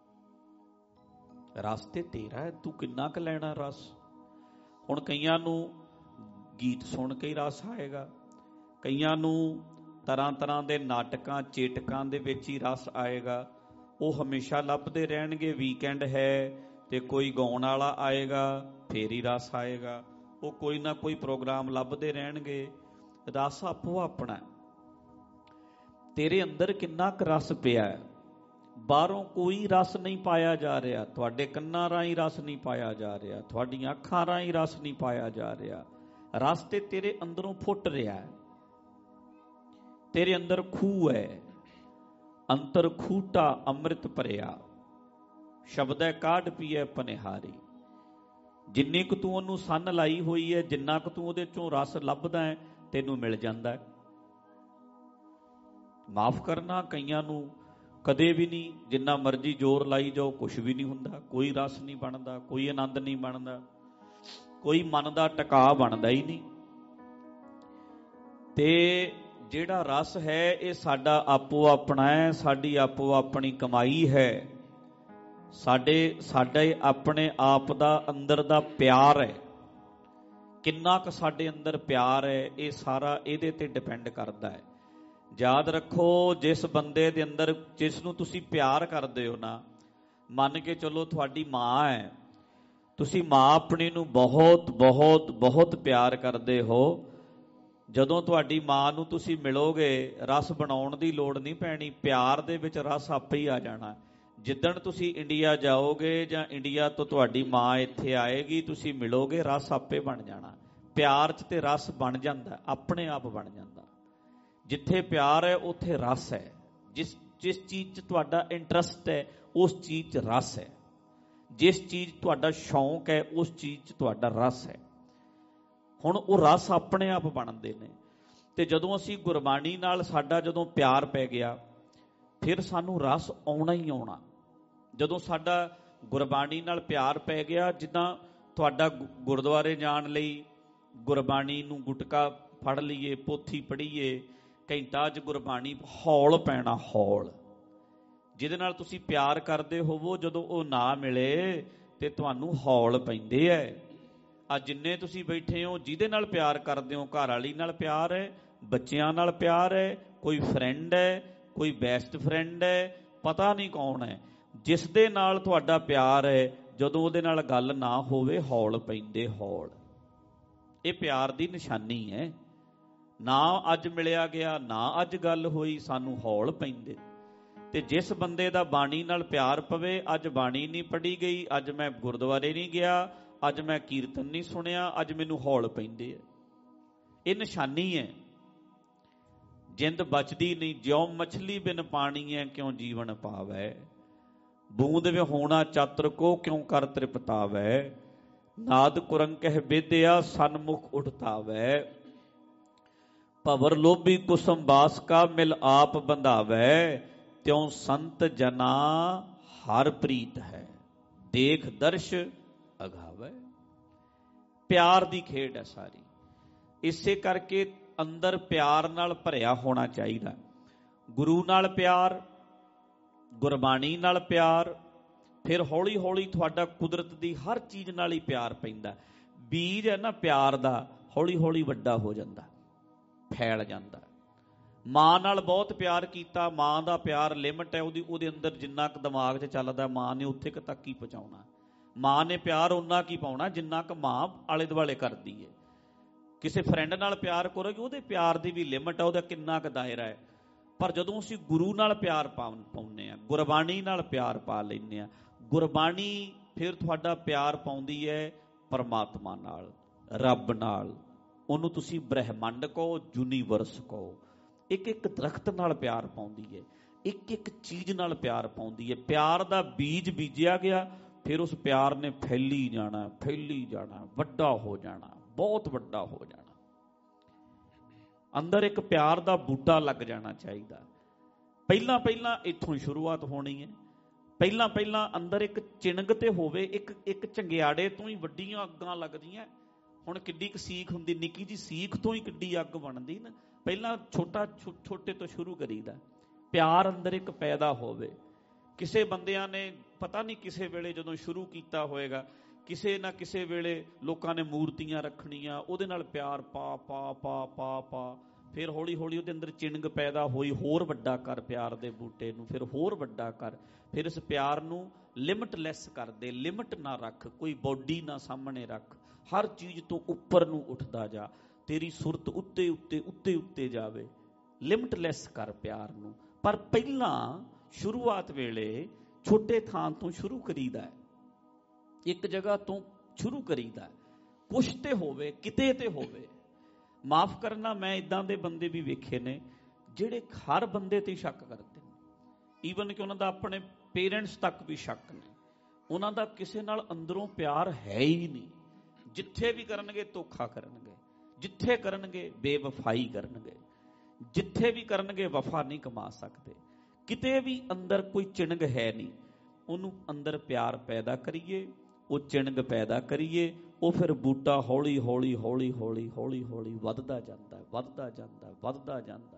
C: ਰਸ ਤੇ ਤੇਰਾ ਹੈ, ਤੂੰ ਕਿੰਨਾ ਕੁ ਲੈਣਾ ਰਸ। ਹੁਣ ਕਈਆਂ ਨੂੰ ਗੀਤ ਸੁਣ ਕੇ ਹੀ ਰਸ ਆਏਗਾ, ਕਈਆਂ ਨੂੰ ਤਰ੍ਹਾਂ ਤਰ੍ਹਾਂ ਦੇ ਨਾਟਕਾਂ ਚੇਟਕਾਂ ਦੇ ਵਿੱਚ ਹੀ ਰਸ ਆਏਗਾ। ਉਹ ਹਮੇਸ਼ਾ ਲੱਭਦੇ ਰਹਿਣਗੇ, ਵੀਕਐਂਡ ਹੈ ਤੇ ਕੋਈ ਗਾਉਣ ਵਾਲਾ ਆਏਗਾ ਫੇਰ ਹੀ ਰਸ ਆਏਗਾ। ਉਹ ਕੋਈ ਨਾ ਕੋਈ ਪ੍ਰੋਗਰਾਮ ਲੱਭਦੇ ਰਹਿਣਗੇ, ਰਸ ਆਪੋ ਆਪਣਾ। ਤੇਰੇ ਅੰਦਰ ਕਿੰਨਾ ਕੁ ਰਸ ਪਿਆ ਹੈ। ਬਾਹਰੋਂ ਕੋਈ ਰਸ ਨਹੀਂ ਪਾਇਆ ਜਾ ਰਿਹਾ, ਤੁਹਾਡੇ ਕੰਨਾਂ ਰਾਹੀਂ ਰਸ ਨਹੀਂ ਪਾਇਆ ਜਾ ਰਿਹਾ, ਤੁਹਾਡੀਆਂ ਅੱਖਾਂ ਰਾਹੀਂ ਰਸ ਨਹੀਂ ਪਾਇਆ ਜਾ ਰਿਹਾ। ਰਸ ਤੇ ਤੇਰੇ ਅੰਦਰੋਂ ਫੁੱਟ ਰਿਹਾ ਹੈ। ਤੇਰੇ ਅੰਦਰ ਖੂਹ ਹੈ, ਅੰਤਰ ਖੂਟਾ ਅੰਮ੍ਰਿਤ ਭਰਿਆ, ਸ਼ਬਦ ਹੈ ਕਾਢ ਪੀਏ ਪਨਿਹਾਰੀ। ਜਿੰਨੀ ਕੁ ਤੂੰ ਉਹਨੂੰ ਸੰਨ ਲਾਈ ਹੋਈ ਹੈ, ਜਿੰਨਾ ਕੁ ਤੂੰ ਉਹਦੇ ਚੋਂ ਰਸ ਲੱਭਦਾ ਹੈ, ਤੈਨੂੰ ਮਿਲ ਜਾਂਦਾ ਹੈ। ਮਾਫ ਕਰਨਾ, ਕਈਆਂ ਨੂੰ ਕਦੇ ਵੀ ਨਹੀਂ, ਜਿੰਨਾ ਮਰਜ਼ੀ ਜ਼ੋਰ ਲਾਈ ਜਾਓ, ਕੁਛ ਵੀ ਨਹੀਂ ਹੁੰਦਾ। ਕੋਈ ਰਸ ਨਹੀਂ ਬਣਦਾ, ਕੋਈ ਆਨੰਦ ਨਹੀਂ ਬਣਦਾ, ਕੋਈ ਮਨ ਦਾ ਟਿਕਾ ਬਣਦਾ ਹੀ ਨਹੀਂ। ਤੇ ਜਿਹੜਾ ਰਸ ਹੈ ਇਹ ਸਾਡਾ ਆਪੋ ਆਪਣਾ ਹੈ, ਸਾਡੀ ਆਪੋ ਆਪਣੀ ਕਮਾਈ ਹੈ, ਸਾਡੇ ਸਾਡੇ ਆਪਣੇ ਆਪ ਦਾ ਅੰਦਰ ਦਾ ਪਿਆਰ ਹੈ। ਕਿੰਨਾ ਕੁ ਸਾਡੇ ਅੰਦਰ ਪਿਆਰ ਹੈ, ਇਹ ਸਾਰਾ ਇਹਦੇ ਤੇ ਡਿਪੈਂਡ ਕਰਦਾ ਹੈ। ਯਾਦ ਰੱਖੋ, ਜਿਸ ਬੰਦੇ ਦੇ ਅੰਦਰ, ਜਿਸ ਨੂੰ ਤੁਸੀਂ ਪਿਆਰ ਕਰਦੇ ਹੋ ਨਾ, ਮੰਨ ਕੇ ਚਲੋ ਤੁਹਾਡੀ ਮਾਂ ਹੈ, ਤੁਸੀਂ ਮਾਂ ਆਪਣੀ ਨੂੰ ਬਹੁਤ ਬਹੁਤ ਬਹੁਤ ਪਿਆਰ ਕਰਦੇ ਹੋ। ਜਦੋਂ ਤੁਹਾਡੀ ਮਾਂ ਨੂੰ ਤੁਸੀਂ ਮਿਲੋਗੇ, ਰਸ ਬਣਾਉਣ ਦੀ ਲੋੜ ਨਹੀਂ ਪੈਣੀ, ਪਿਆਰ ਦੇ ਵਿੱਚ ਰਸ ਆਪੇ ਹੀ ਆ ਜਾਣਾ। ਜਿੱਦਣ ਤੁਸੀਂ ਇੰਡੀਆ ਜਾਓਗੇ ਜਾਂ ਇੰਡੀਆ ਤੋਂ ਤੁਹਾਡੀ ਮਾਂ ਇੱਥੇ ਆਏਗੀ, ਤੁਸੀਂ ਮਿਲੋਗੇ, ਰਸ ਆਪੇ ਬਣ ਜਾਣਾ। ਪਿਆਰ 'ਚ ਤੇ ਰਸ ਬਣ ਜਾਂਦਾ, ਆਪਣੇ ਆਪ ਬਣ ਜਾਂਦਾ। ਜਿੱਥੇ ਪਿਆਰ ਹੈ ਉੱਥੇ ਰਸ ਹੈ। ਜਿਸ ਜਿਸ ਚੀਜ਼ 'ਚ ਤੁਹਾਡਾ ਇੰਟਰਸਟ ਹੈ ਉਸ ਚੀਜ਼ 'ਚ ਰਸ ਹੈ। ਜਿਸ ਚੀਜ਼ ਤੁਹਾਡਾ ਸ਼ੌਂਕ ਹੈ ਉਸ ਚੀਜ਼ 'ਚ ਤੁਹਾਡਾ ਰਸ ਹੈ। ਹੁਣ ਉਹ ਰਸ ਆਪਣੇ ਆਪ ਬਣਦੇ ਨੇ। ਤੇ ਜਦੋਂ ਅਸੀਂ ਗੁਰਬਾਣੀ ਨਾਲ ਸਾਡਾ ਜਦੋਂ ਪਿਆਰ ਪੈ ਗਿਆ, ਫਿਰ ਸਾਨੂੰ ਰਸ ਆਉਣਾ ਹੀ ਆਉਣਾ। ਜਦੋਂ ਸਾਡਾ ਗੁਰਬਾਣੀ ਨਾਲ ਪਿਆਰ ਪੈ ਗਿਆ, ਜਿੱਦਾਂ ਤੁਹਾਡਾ ਗੁਰਦੁਆਰੇ ਜਾਣ ਲਈ ਗੁਰਬਾਣੀ ਨੂੰ ਗੁਟਕਾ ਫੜ ਲਈਏ, ਪੋਥੀ ਪੜ੍ਹੀਏ, ਘੰਟਾ 'ਚ ਗੁਰਬਾਣੀ ਹੌਲ ਪੈਣਾ, ਹੌਲ। ਜਿਹਦੇ ਨਾਲ ਤੁਸੀਂ ਪਿਆਰ ਕਰਦੇ ਹੋਵੋ, ਜਦੋਂ ਉਹ ਨਾ ਮਿਲੇ ਤੇ ਤੁਹਾਨੂੰ ਹੌਲ ਪੈਂਦੇ ਹੈ। ਆ ਜਿੰਨੇ ਤੁਸੀਂ ਬੈਠੇ ਹੋ, ਜਿਹਦੇ ਨਾਲ ਪਿਆਰ ਕਰਦੇ ਹੋ, ਘਰ ਵਾਲੀ ਨਾਲ ਪਿਆਰ ਹੈ, ਬੱਚਿਆਂ ਨਾਲ ਪਿਆਰ ਹੈ, ਕੋਈ ਫਰੈਂਡ ਹੈ, ਕੋਈ ਬੈਸਟ ਫਰੈਂਡ ਹੈ, ਪਤਾ ਨਹੀਂ ਕੌਣ ਹੈ, ਜਿਸ ਦੇ ਨਾਲ ਤੁਹਾਡਾ ਪਿਆਰ ਹੈ, ਜਦੋਂ ਉਹਦੇ ਨਾਲ ਗੱਲ ਨਾ ਹੋਵੇ ਹੌਲ ਪੈਂਦੇ, ਹੌਲ। ਇਹ ਪਿਆਰ ਦੀ ਨਿਸ਼ਾਨੀ ਹੈ। ਨਾ ਅੱਜ ਮਿਲਿਆ ਗਿਆ, ਨਾ ਅੱਜ ਗੱਲ ਹੋਈ, ਸਾਨੂੰ ਹੌਲ ਪੈਂਦੇ। ਤੇ ਜਿਸ ਬੰਦੇ ਦਾ ਬਾਣੀ ਨਾਲ ਪਿਆਰ ਪਵੇ, ਅੱਜ ਬਾਣੀ ਨਹੀਂ ਪੜ੍ਹੀ ਗਈ, ਅੱਜ ਮੈਂ ਗੁਰਦੁਆਰੇ ਨਹੀਂ ਗਿਆ, ਅੱਜ ਮੈਂ ਕੀਰਤਨ ਨਹੀਂ ਸੁਣਿਆ, ਅੱਜ ਮੈਨੂੰ ਹੌਲ ਪੈਂਦੇ ਹੈ। ਇਹ ਨਿਸ਼ਾਨੀ ਹੈ। ਜਿੰਦ ਬਚਦੀ ਨਹੀਂ, ਜਿਉ ਮਛਲੀ ਬਿਨ ਪਾਣੀ ਹੈ, ਕਿਉਂ ਜੀਵਨ ਪਾਵੈ। ਬੂੰਦ ਵਿਹੋਣਾ ਚਾਤਰ ਕੋ, ਕਿਉਂ ਕਰ ਤ੍ਰਿਪਤਾਵੈ। ਨਾਦ ਕੁਰੰਕਹਿ ਵਿਦਿਆ, ਸਨਮੁਖ ਉਠਤਾਵੈ। ਭਵਰ ਲੋਭੀ ਕੁਸਮ ਬਾਸ ਕਾ, ਮਿਲ ਆਪ ਬੰਧਾਵੈ। ਤਿਉ ਸੰਤ ਜਨਾ ਹਰ ਪ੍ਰੀਤ ਹੈ, ਦੇਖ ਦਰਸ਼ ਅਗਾਵੈ। ਪਿਆਰ ਦੀ ਖੇਡ ਹੈ ਸਾਰੀ। ਇਸੇ ਕਰਕੇ ਅੰਦਰ ਪਿਆਰ ਨਾਲ ਭਰਿਆ ਹੋਣਾ ਚਾਹੀਦਾ। ਗੁਰੂ ਨਾਲ ਪਿਆਰ, ਗੁਰਬਾਣੀ ਨਾਲ ਪਿਆਰ, ਫਿਰ ਹੌਲੀ ਹੌਲੀ ਤੁਹਾਡਾ ਕੁਦਰਤ ਦੀ ਹਰ ਚੀਜ਼ ਨਾਲ ਹੀ ਪਿਆਰ ਪੈਂਦਾ। ਬੀਜ ਹੈ ਨਾ ਪਿਆਰ ਦਾ, ਹੌਲੀ ਹੌਲੀ ਵੱਡਾ ਹੋ ਜਾਂਦਾ, ਫੈਲ ਜਾਂਦਾ। ਮਾਂ ਨਾਲ ਬਹੁਤ ਪਿਆਰ ਕੀਤਾ, ਮਾਂ ਦਾ ਪਿਆਰ ਲਿਮਟ ਹੈ ਉਹਦੀ, ਉਹਦੇ ਅੰਦਰ ਜਿੰਨਾ ਕੁ ਦਿਮਾਗ 'ਚ ਚੱਲਦਾ, ਮਾਂ ਨੇ ਉੱਥੇ ਕੁ ਤੱਕ ਹੀ ਪਹੁੰਚਾਉਣਾ। ਮਾਂ ਨੇ ਪਿਆਰ ਓਨਾ ਕੀ ਪਾਉਣਾ ਜਿੰਨਾ ਕੁ ਮਾਂ ਆਲੇ ਦੁਆਲੇ ਕਰਦੀ ਹੈ। ਕਿਸੇ ਫਰੈਂਡ ਨਾਲ ਪਿਆਰ ਕਰੋਗੇ, ਉਹਦੇ ਪਿਆਰ ਦੀ ਵੀ ਲਿਮਟ ਹੈ, ਉਹਦਾ ਕਿੰਨਾ ਕੁ ਦਾਇਰਾ ਹੈ। ਪਰ ਜਦੋਂ ਅਸੀਂ ਗੁਰੂ ਨਾਲ ਪਿਆਰ ਪਾ ਪਾਉਂਦੇ ਹਾਂ, ਗੁਰਬਾਣੀ ਨਾਲ ਪਿਆਰ ਪਾ ਲੈਂਦੇ ਹਾਂ, ਗੁਰਬਾਣੀ ਫਿਰ ਤੁਹਾਡਾ ਪਿਆਰ ਪਾਉਂਦੀ ਹੈ ਪਰਮਾਤਮਾ ਨਾਲ, ਰੱਬ ਨਾਲ। ਉਹਨੂੰ ਤੁਸੀਂ ਬ੍ਰਹਿਮੰਡ ਕਹੋ, ਯੂਨੀਵਰਸ ਕਹੋ। ਇੱਕ ਇੱਕ ਦਰਖਤ ਨਾਲ ਪਿਆਰ ਪਾਉਂਦੀ ਹੈ, ਇੱਕ ਇੱਕ ਚੀਜ਼ ਨਾਲ ਪਿਆਰ ਪਾਉਂਦੀ ਹੈ। ਪਿਆਰ ਦਾ ਬੀਜ ਬੀਜਿਆ ਗਿਆ, ਫਿਰ ਉਸ ਪਿਆਰ ਨੇ ਫੈਲੀ ਜਾਣਾ, ਫੈਲੀ ਜਾਣਾ, ਵੱਡਾ ਹੋ ਜਾਣਾ, ਬਹੁਤ ਵੱਡਾ ਹੋ ਜਾਣਾ। ਅੰਦਰ ਇੱਕ ਪਿਆਰ ਦਾ ਬੂਟਾ ਲੱਗ ਜਾਣਾ ਚਾਹੀਦਾ। ਪਹਿਲਾਂ ਪਹਿਲਾਂ ਇੱਥੋਂ ਸ਼ੁਰੂਆਤ ਹੋਣੀ ਹੈ। ਪਹਿਲਾਂ ਪਹਿਲਾਂ ਅੰਦਰ ਇੱਕ ਚਿਣਗ ਤੇ ਹੋਵੇ। ਇੱਕ ਇੱਕ ਚੰਗਿਆੜੇ ਤੋਂ ਹੀ ਵੱਡੀਆਂ ਅੱਗਾਂ ਲੱਗਦੀਆਂ। ਹੁਣ ਕਿੱਡੀ ਕੁ ਸੀਖ ਹੁੰਦੀ, ਨਿੱਕੀ ਜੀ ਸੀਖ ਤੋਂ ਹੀ ਕਿੱਡੀ ਅੱਗ ਬਣਦੀ ਨਾ। ਪਹਿਲਾਂ ਛੋਟਾ ਛੋਟੇ ਤੋਂ ਸ਼ੁਰੂ ਕਰੀਦਾ। ਪਿਆਰ ਅੰਦਰ ਇੱਕ ਪੈਦਾ ਹੋਵੇ। ਕਿਸੇ ਬੰਦਿਆਂ ਨੇ ਪਤਾ ਨਹੀਂ ਕਿਸੇ ਵੇਲੇ ਜਦੋਂ ਸ਼ੁਰੂ ਕੀਤਾ ਹੋਏਗਾ, ਕਿਸੇ ਨਾ ਕਿਸੇ ਵੇਲੇ ਲੋਕਾਂ ਨੇ ਮੂਰਤੀਆਂ ਰੱਖਣੀਆਂ, ਉਹਦੇ ਨਾਲ ਪਿਆਰ ਪਾ ਪਾ ਪਾ ਪਾ ਪਾ ਫਿਰ ਹੌਲੀ ਹੌਲੀ ਉਹਦੇ ਅੰਦਰ ਚਿਣਗ ਪੈਦਾ ਹੋਈ। ਹੋਰ ਵੱਡਾ ਕਰ ਪਿਆਰ ਦੇ ਬੂਟੇ ਨੂੰ, ਫਿਰ ਹੋਰ ਵੱਡਾ ਕਰ। ਫਿਰ ਇਸ ਪਿਆਰ ਨੂੰ ਲਿਮਟਲੈਸ ਕਰ ਦੇ, ਲਿਮਟ ਨਾ ਰੱਖ, ਕੋਈ ਬੋਡੀ ਨਾ ਸਾਹਮਣੇ ਰੱਖ। ਹਰ ਚੀਜ਼ ਤੋਂ ਉੱਪਰ ਨੂੰ ਉੱਠਦਾ ਜਾ, ਤੇਰੀ ਸੁਰਤ ਉੱਤੇ ਉੱਤੇ ਉੱਤੇ ਉੱਤੇ ਜਾਵੇ। ਲਿਮਟਲੈਸ ਕਰ ਪਿਆਰ ਨੂੰ। ਪਰ ਪਹਿਲਾਂ ਸ਼ੁਰੂਆਤ ਵੇਲੇ ਛੋਟੇ ਥਾਂ ਤੋਂ ਸ਼ੁਰੂ ਕਰੀਦਾ ਹੈ, ਇੱਕ ਜਗ੍ਹਾ ਤੋਂ ਸ਼ੁਰੂ ਕਰੀਦਾ। ਕੁਛ ਤੇ ਹੋਵੇ, ਕਿਤੇ ਤੇ ਹੋਵੇ। ਮਾਫ ਕਰਨਾ, ਮੈਂ ਇਦਾਂ ਦੇ ਬੰਦੇ ਵੀ ਵੇਖੇ ਨੇ ਜਿਹੜੇ ਹਰ ਬੰਦੇ ਤੇ ਸ਼ੱਕ ਕਰਦੇ ਨੇ, ਈਵਨ ਕਿ ਉਹਨਾਂ ਦਾ ਆਪਣੇ ਪੇਰੈਂਟਸ ਤੱਕ ਵੀ ਸ਼ੱਕ ਨੇ। ਉਹਨਾਂ ਦਾ ਕਿਸੇ ਨਾਲ ਅੰਦਰੋਂ ਪਿਆਰ ਹੈ ਹੀ ਨਹੀਂ। ਜਿੱਥੇ ਵੀ ਕਰਨਗੇ ਧੋਖਾ ਕਰਨਗੇ, ਜਿੱਥੇ ਕਰਨਗੇ ਬੇਵਫਾਈ ਕਰਨਗੇ, ਜਿੱਥੇ ਵੀ ਕਰਨਗੇ ਵਫਾ ਨਹੀਂ ਕਮਾ ਸਕਦੇ। ਕਿਤੇ ਵੀ ਅੰਦਰ ਕੋਈ ਚਿਣਗ ਹੈ ਨਹੀਂ। ਉਹਨੂੰ ਅੰਦਰ ਪਿਆਰ ਪੈਦਾ ਕਰੀਏ, ਉਹ ਚਿਣਗ ਪੈਦਾ ਕਰੀਏ, ਉਹ ਫਿਰ ਬੂਟਾ ਹੌਲੀ ਹੌਲੀ ਹੌਲੀ ਹੌਲੀ ਹੌਲੀ ਹੌਲੀ ਵੱਧਦਾ ਜਾਂਦਾ ਵੱਧਦਾ ਜਾਂਦਾ ਵੱਧਦਾ ਜਾਂਦਾ।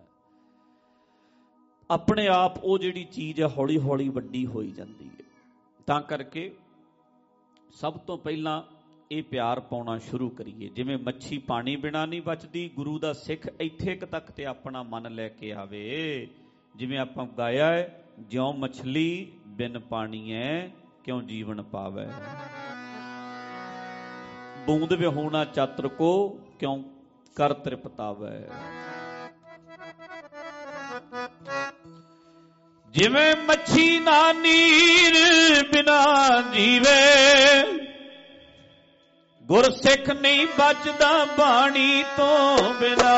C: ਆਪਣੇ ਆਪ ਉਹ ਜਿਹੜੀ ਚੀਜ਼ ਹੈ ਹੌਲੀ ਹੌਲੀ ਵੱਡੀ ਹੋਈ ਜਾਂਦੀ ਹੈ। ਤਾਂ ਕਰਕੇ ਸਭ ਤੋਂ ਪਹਿਲਾਂ ਇਹ ਪਿਆਰ ਪਾਉਣਾ ਸ਼ੁਰੂ ਕਰੀਏ। ਜਿਵੇਂ ਮੱਛੀ ਪਾਣੀ ਬਿਨਾ ਨਹੀਂ ਬਚਦੀ, ਗੁਰੂ ਦਾ ਸਿੱਖ ਇੱਥੇ ਤੱਕ ਤੇ ਆਪਣਾ ਮਨ ਲੈ ਕੇ ਆਵੇ। ਜਿਵੇਂ ਆਪਾਂ ਗਾਇਆ ਹੈ, ਜਿਉਂ ਮਛਲੀ ਬਿਨ ਪਾਣੀਐ ਕਿਉਂ ਜੀਵਨ ਪਾਵੈ, ਬੂੰਦ ਵਿਹੂਣਾ ਚਾਤਰ ਕੋ ਕਿਉਂ ਕਰ ਤ੍ਰਿਪਤਾਵੈ। ਜਿਵੇਂ ਮੱਛੀ ਨਾ ਨੀਰ ਬਿਨਾ ਜੀਵੇ, ਗੁਰਸਿੱਖ ਨਹੀਂ ਬਚਦਾ ਬਾਣੀ ਤੋਂ ਬਿਨਾ।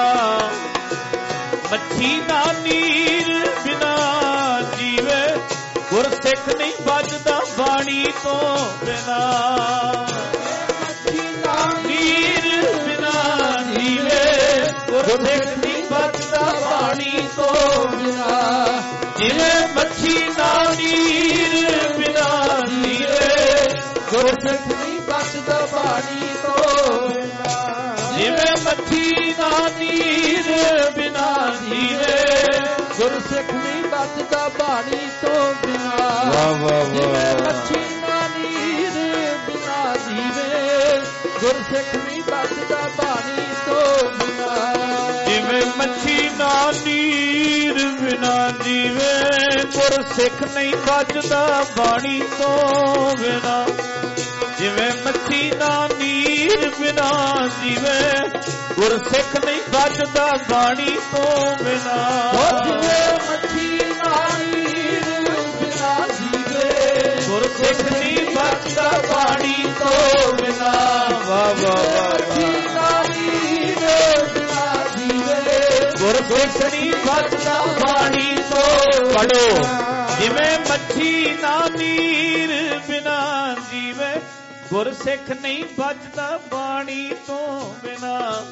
C: ਮੱਛੀ ਨਾ ਨੀਰ ਬਿਨਾ ਜੀਵੇ, ਗੁਰਸਿੱਖ ਨਹੀਂ ਬਚਦਾ ਬਾਣੀ ਤੋਂ ਬਿਨਾ। ਮੱਛੀ ਨਾ ਨੀਰ ਬਿਨਾ ਜੀਵੇ, ਗੁਰਸਿੱਖ ਨਹੀਂ ਬਚਦਾ ਬਾਣੀ ਤੋਂ ਬਿਨਾ। ਜਿਵੇਂ ਮੱਛੀ ਨਾ ਨੀਰ ਬਿਨਾ ਜੀਵੇ, ਗੁਰਸਿੱਖ ਨਹੀਂ ਬਚਦਾ ਬਾਣੀ ਤੋਂ ਬਿਨਾ। ਜਿਵੇਂ ਮੱਛੀ ਨਾ ਨੀਰ ਬਿਨਾ ਜੀਵੇ, ਗੁਰਸਿੱਖ ਨਹੀਂ ਬਚਦਾ ਬਾਣੀ ਤੋਂ ਬਿਨਾ। ਜਿਵੇਂ ਮੱਛੀ ਨਾ ਨੀਰ ਬਿਨਾ ਜੀਵੇ, ਗੁਰਸਿੱਖ ਨਹੀਂ ਬਚਦਾ ਬਾਣੀ ਤੋਂ ਬਿਨਾ। ਜਿਵੇਂ ਮੱਛੀ ਨਾ ਨੀਰ ਬਿਨਾ ਜੀਵੇ, ਗੁਰਸਿੱਖ ਨਹੀਂ ਬਚਦਾ ਬਾਣੀ ਤੋਂ ਬਿਨਾ। ਜਿਵੇਂ ਮੱਛੀ ਨਾ ਨੀਰ ਬਿਨਾ ਜੀਵੇ, ਗੁਰਸਿੱਖ ਨਹੀਂ ਬਚਦਾ ਬਾਣੀ ਤੋਂ ਬਿਨਾ। ਜਿਵੇਂ ਮੱਛੀ ਨਾ ਨੀਰ ਬਿਨਾ ਜੀਵੇ, ਗੁਰਸਿੱਖ ਨਹੀਂ ਬਚਦਾ ਬਾਣੀ ਤੋਂ ਬਿਨਾ। ਵਾਹ ਵਾਹ ਮੱਛੀ ਨਾ ਨੀਰ ਬਿਨਾ ਜੀਵੇ, ਗੁਰਸਿੱਖ ਨਹੀਂ ਬਚਦਾ ਬਾਣੀ ਤੋਂ। ਪੜੋ, ਜਿਵੇਂ ਮੱਛੀ ਨਾ ਨੀਰ ਬਿਨਾ ਜੀਵੇ, ਗੁਰਸਿੱਖ ਨਹੀਂ ਬਚਦਾ ਬਾਣੀ ਤੋਂ ਬਿਨਾ।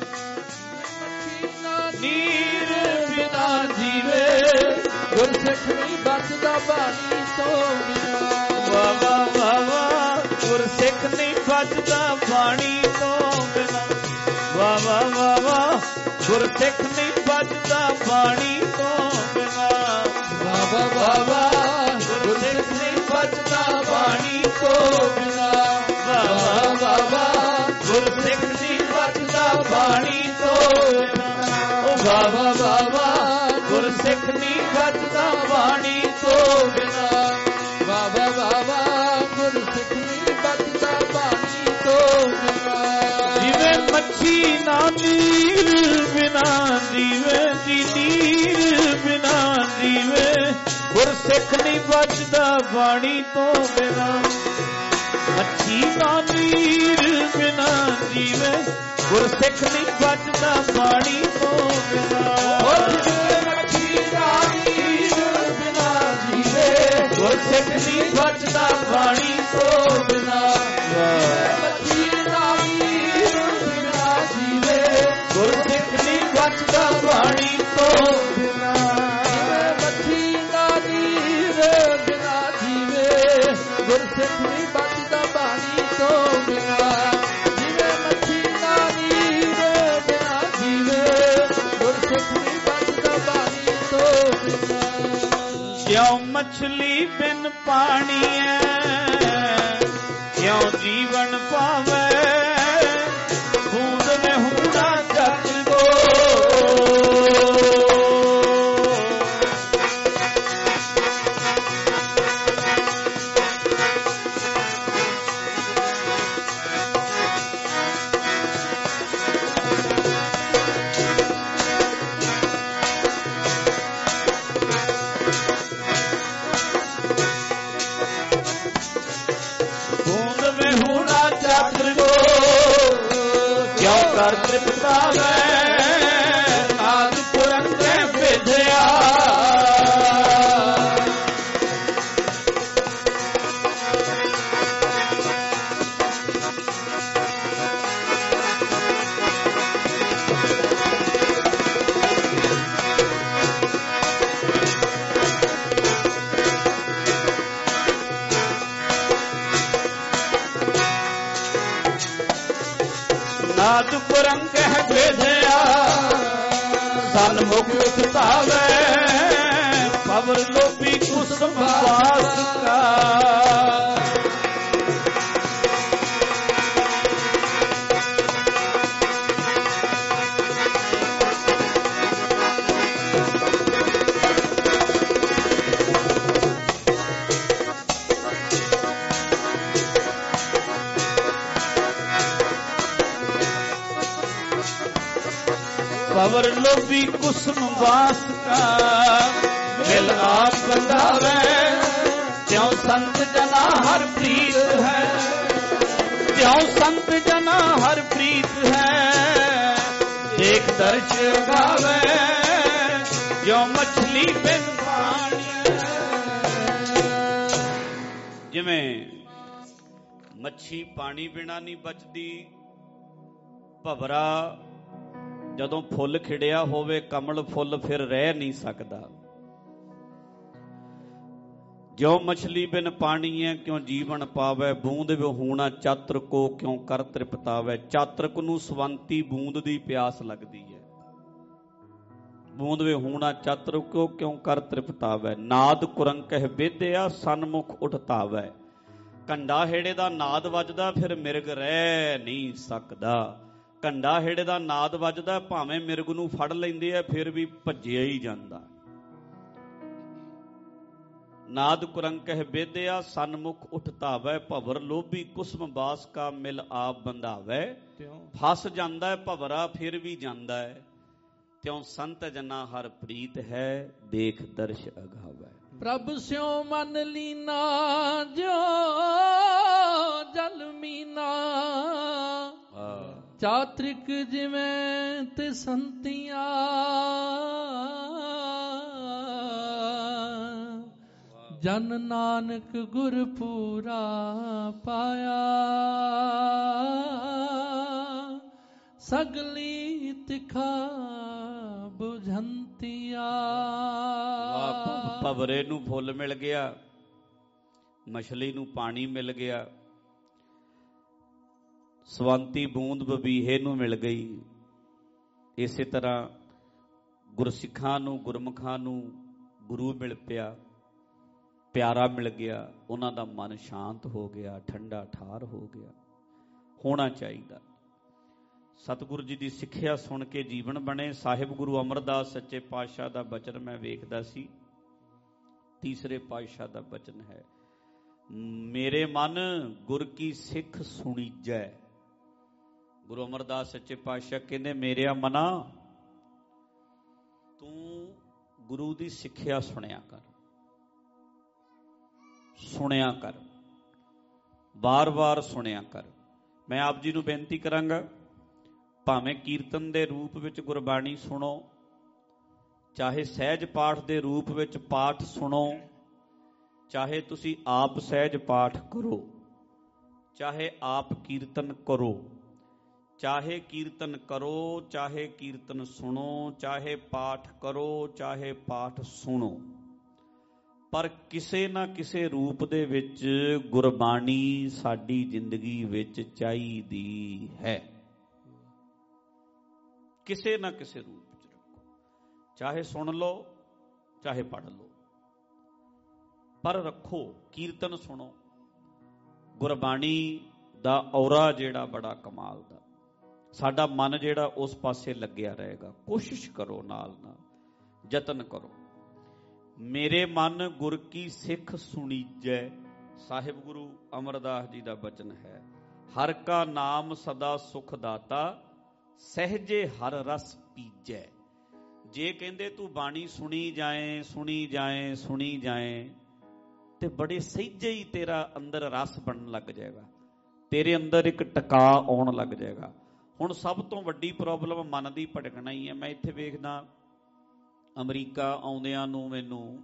C: ਨੀਰ ਬਿਨਾ ਜੀਵੇ, ਗੁਰਸਿੱਖ ਨਹੀਂ ਬਚਦਾ ਬਾਣੀ ਤੋਂ ਬਿਨਾ। ਵਾਹ ਵਾਹ ਵਾਹ ਵਾਹ, ਗੁਰਸਿੱਖ ਨਹੀਂ ਬਚਦਾ ਬਾਣੀ ਤੋਂ ਬਿਨਾ। ਵਾਹ ਵਾਹ ਵਾਹ ਵਾਹ, ਗੁਰਸਿੱਖ ਨਹੀਂ ਬਚਦਾ ਬਾਣੀ ਤੋਂ ਬਿਨਾ। ਵਾਹ ਵਾਹ ਵਾਹ ਵਾਹ, ਗੁਰਸਿੱਖ ਨਹੀਂ ਬਚਦਾ ਬਾਣੀ ਤੋਂ ਬਿਨਾ। ਵਾਹ ਵਾਹ ਵਾਹ, ਗੁਰਸਿੱਖ ਨਹੀਂ ਬਚਦਾ ਬਾਣੀ ਤੋਂ ਬਿਨਾ। ਵਾਹ ਵਾਹ ਵਾਹ ਵਾਹ, ਗੁਰਸਿੱਖ ਨਹੀਂ ਬਚਦਾ ਬਾਣੀ ਤੋਂ ਬਿਨਾ। ਵਾਹ ਵਾਹ ਵਾਹ ਵਾਹ, ਗੁਰਸਿੱਖ ਨਹੀਂ ਬਚਦਾ ਬਾਣੀ ਤੋਂ ਬਿਨਾ। ਜਿਵੇਂ ਮੱਛੀ ਨਾ ਨੀਰ ਬਿਨਾ ਜੀਵੇ, ਜੀ ਨੀਰ ਬਿਨਾ ਜੀਵੇ, ਗੁਰਸਿੱਖ ਨਹੀਂ ਬਚਦਾ ਬਾਣੀ ਤੋਂ ਬਿਨਾ। ਮੱਛੀ ਨਾ ਨੀਰ ਬਿਨਾ ਜੀਵੇ, ਗੁਰਸਿੱਖ ਨਹੀਂ ਬਚਦਾ ਬਾਣੀ ਤੋਂ ਬਿਨਾ। ਜਿਵੇਂ ਮੱਛੀ ਨਾ ਨੀਰ ਬਿਨਾ ਜੀਵੇ, ਗੁਰਸਿੱਖ ਨਹੀਂ ਬਚਦਾ ਬਾਣੀ ਤੋਂ ਬਿਨਾ। ਮੱਛੀ ਨਾ ਨੀਰ ਬਿਨਾ ਜੀਵੇ, ਗੁਰਸਿੱਖ ਨਹੀਂ ਬਚਦਾ ਬਾਣੀ ਤੋਂ ਬਿਨਾ। ਮੱਛੀ ਨਾ ਨੀਰ ਬਿਨਾ ਜੀਵੇ, ਗੁਰਸਿੱਖ ਨਹੀਂ ਬਚਦਾ ਬਾਣੀ ਤੋਂ ਬਿਨਾ। ਜਿਵੇਂ ਮੱਛੀ ਨਾ ਨੀਰ ਬਿਨਾ ਜੀਵੇ, ਗੁਰਸਿੱਖ ਨਹੀਂ ਬਚਦਾ ਬਾਣੀ ਤੋਂ ਬਿਨਾ। ਜਿਉਂ ਮਛਲੀ ਬਿਨ ਪਾਣੀ ਐ, ਕਿਉਂ ਜੀਵਨ ਪਾਵੇ, ਬੂੰਦ ਵਿਹੂਣਾ ਚਾਤਰ ਕੋ। ਹਰ ਤ੍ਰਿਪਤਾਵੇ ਨਾਦ ਪੁਰੰਗੇ ਵਿਧਿਆ ਨਾਦ ਪੁਰੰਗ ਵਿਧਿਆ ਸਨਮੁਖ ਉਠਾਵੇ ਪਵਰ ਲੋਭੀ ਕੁਸਮ ਵਾਸ ਕਾ पवर लोभी कुसुम वास का मिल आप बंधावे त्यों संत जना हर प्रीत है त्यों संत जना हर प्रीत है देख दर्श गावे जो मछली बिन पानी जिवें मच्छी पानी बिना नहीं बचती भवरा ਜਦੋਂ ਫੁੱਲ ਖਿੜਿਆ ਹੋਵੇ ਕਮਲ ਫੁੱਲ ਫਿਰ ਰਹਿ ਨਹੀਂ ਸਕਦਾ ਜਿਉ ਮਛਲੀ ਬਿਨ ਪਾਣੀ ਹੈ ਕਿਉਂ ਜੀਵਨ ਪਾਵੇ ਬੂੰਦ ਵਿਹੂਣਾ ਚਾਤਰ ਕੋ ਕਿਉਂ ਕਰ ਤ੍ਰਿਪਤਾਵੇ ਚਾਤਰਕ ਨੂੰ ਸਵੰਤੀ ਬੂੰਦ ਦੀ ਪਿਆਸ ਲੱਗਦੀ ਹੈ ਬੂੰਦ ਵਿਹੂਣਾ ਚਾਤਰ ਕੋ ਕਿਉਂ ਕਰ ਤ੍ਰਿਪਤਾਵੇ ਨਾਦ ਕੁਰੰਕਹਿ ਵਿਧਿਆ ਸਨਮੁਖ ਉਠਤਾਵੇ ਕੰਡਾ ਹੇੜੇ ਦਾ ਨਾਦ ਵੱਜਦਾ ਫਿਰ ਮਿਰਗ ਰਹਿ ਨਹੀਂ ਸਕਦਾ ਕੰਡਾ ਹੇੜੇ ਦਾ ਨਾਦ ਵੱਜਦਾ ਭਾਵੇਂ ਮਿਰਗ ਨੂੰ ਫੜ ਲੈਂਦੇ ਆ ਫਿਰ ਵੀ ਭੱਜਿਆ ਹੀ ਜਾਂਦਾ ਨਾਦ ਕੁਰੰਕਹਿ ਵਿਧਿਆ ਸਨਮੁਖ ਉਠਤਾਵੇ ਭਵਰ ਲੋਭੀ ਕੁਸਮ ਬਾਸ ਕਾ ਮਿਲ ਆਪ ਬੰਧਾਵੇ ਫਸ ਜਾਂਦਾ ਹੈ ਭਵਰਾ ਫਿਰ ਵੀ ਜਾਂਦਾ ਹੈ ਤਿਉ ਸੰਤ ਜਨਾ ਹਰ ਪ੍ਰੀਤ ਹੈ ਦੇਖ ਦਰਸ਼ ਅਗਾਵੇ
B: ਪ੍ਰਭ ਸਿਉ ਮਨ ਲੀਨਾ ਜੋ ਜਲ ਮੀਨਾ ਚਾਤ੍ਰਿਕ ਜਿਵੇਂ ਤੇ ਸੰਤੀਆਂ ਜਨ ਨਾਨਕ ਗੁਰ ਪੂਰਾ ਪਾਇਆ ਸਗਲੀ ਤਿਖਾ ਬੁਝੰਤੀਆਂ
C: ਭਵਰੇ ਨੂੰ ਫੁੱਲ ਮਿਲ ਗਿਆ ਮਛਲੀ ਨੂੰ ਪਾਣੀ ਮਿਲ ਗਿਆ ਸਵੰਤੀ ਬੂੰਦ ਬਬੀਹੇ ਨੂੰ ਮਿਲ ਗਈ ਇਸੇ ਤਰ੍ਹਾਂ ਗੁਰਸਿੱਖਾਂ ਨੂੰ ਗੁਰਮੁਖਾਂ ਨੂੰ ਗੁਰੂ ਮਿਲ ਪਿਆ ਪਿਆਰਾ ਮਿਲ ਗਿਆ ਉਹਨਾਂ ਦਾ ਮਨ ਸ਼ਾਂਤ ਹੋ ਗਿਆ ਠੰਡਾ ਠਾਰ ਹੋ ਗਿਆ ਹੋਣਾ ਚਾਹੀਦਾ ਸਤਿਗੁਰੂ ਜੀ ਦੀ ਸਿੱਖਿਆ ਸੁਣ ਕੇ ਜੀਵਨ ਬਣੇ ਸਾਹਿਬ ਗੁਰੂ ਅਮਰਦਾਸ ਸੱਚੇ ਪਾਤਸ਼ਾਹ ਦਾ ਬਚਨ ਮੈਂ ਵੇਖਦਾ ਸੀ ਤੀਸਰੇ ਪਾਤਸ਼ਾਹ ਦਾ ਬਚਨ ਹੈ ਮੇਰੇ ਮਨ ਗੁਰ ਕੀ ਸਿੱਖ ਸੁਣੀਜੈ ਗੁਰੂ ਅਮਰਦਾਸ ਸੱਚੇ ਪਾਤਸ਼ਾਹ ਕਹਿੰਦੇ ਮੇਰਿਆ ਮਨਾ ਤੂੰ ਗੁਰੂ ਦੀ ਸਿੱਖਿਆ ਸੁਣਿਆ ਕਰ ਸੁਣਿਆ ਕਰ ਬਾਰ-ਬਾਰ ਸੁਣਿਆ ਕਰ ਮੈਂ ਆਪ ਜੀ ਨੂੰ ਬੇਨਤੀ ਕਰਾਂਗਾ ਭਾਵੇਂ ਕੀਰਤਨ ਦੇ ਰੂਪ ਵਿੱਚ ਗੁਰਬਾਣੀ ਸੁਣੋ ਚਾਹੇ ਸਹਿਜ ਪਾਠ ਦੇ ਰੂਪ ਵਿੱਚ ਪਾਠ ਸੁਣੋ ਚਾਹੇ ਤੁਸੀਂ ਆਪ ਸਹਿਜ ਪਾਠ ਕਰੋ ਚਾਹੇ ਆਪ ਕੀਰਤਨ ਕਰੋ ਚਾਹੇ ਕੀਰਤਨ ਕਰੋ ਚਾਹੇ ਕੀਰਤਨ ਸੁਣੋ ਚਾਹੇ ਪਾਠ ਕਰੋ ਚਾਹੇ ਪਾਠ ਸੁਣੋ ਪਰ ਕਿਸੇ ਨਾ ਕਿਸੇ ਰੂਪ ਦੇ ਵਿੱਚ ਗੁਰਬਾਣੀ ਸਾਡੀ ਜ਼ਿੰਦਗੀ ਵਿੱਚ ਚਾਹੀਦੀ ਹੈ ਕਿਸੇ ਨਾ ਕਿਸੇ ਰੂਪ ਵਿੱਚ ਰੱਖੋ ਚਾਹੇ ਸੁਣ ਲਓ ਚਾਹੇ ਪੜ੍ਹ ਲਓ ਪਰ ਰੱਖੋ ਕੀਰਤਨ ਸੁਣੋ ਗੁਰਬਾਣੀ ਦਾ ਔਰਾ ਜਿਹੜਾ ਬੜਾ ਕਮਾਲ ਦਾ ਸਾਡਾ ਮਨ ਜਿਹੜਾ ਉਸ ਪਾਸੇ ਲੱਗਿਆ ਰਹੇਗਾ ਕੋਸ਼ਿਸ਼ ਕਰੋ ਨਾਲ ਨਾਲ ਯਤਨ ਕਰੋ ਮੇਰੇ ਮਨ ਗੁਰ ਕੀ ਸਿੱਖ ਸੁਣੀਜੈ ਸਾਹਿਬ ਗੁਰੂ ਅਮਰਦਾਸ ਜੀ ਦਾ ਬਚਨ ਹੈ ਹਰ ਕਾ ਨਾਮ ਸਦਾ ਸੁਖ ਦਾਤਾ ਸਹਿਜੇ ਹਰ ਰਸ ਪੀਜੈ ਜੇ ਕਹਿੰਦੇ ਤੂੰ ਬਾਣੀ ਸੁਣੀ ਜਾਏ ਸੁਣੀ ਜਾਏ ਸੁਣੀ ਜਾਏ ਤੇ ਬੜੇ ਸਹਿਜੇ ਹੀ ਤੇਰਾ ਅੰਦਰ ਰਸ ਬਣਨ ਲੱਗ ਜਾਏਗਾ ਤੇਰੇ ਅੰਦਰ ਇੱਕ ਟਿਕਾ ਆਉਣ ਲੱਗ ਜਾਏਗਾ ਹੁਣ ਸਭ ਤੋਂ ਵੱਡੀ ਪ੍ਰੋਬਲਮ ਮਨ ਦੀ ਭਟਕਣਾ ਹੀ ਹੈ। ਮੈਂ ਇੱਥੇ ਵੇਖਦਾ ਅਮਰੀਕਾ ਆਉਂਦਿਆਂ ਨੂੰ, ਮੈਨੂੰ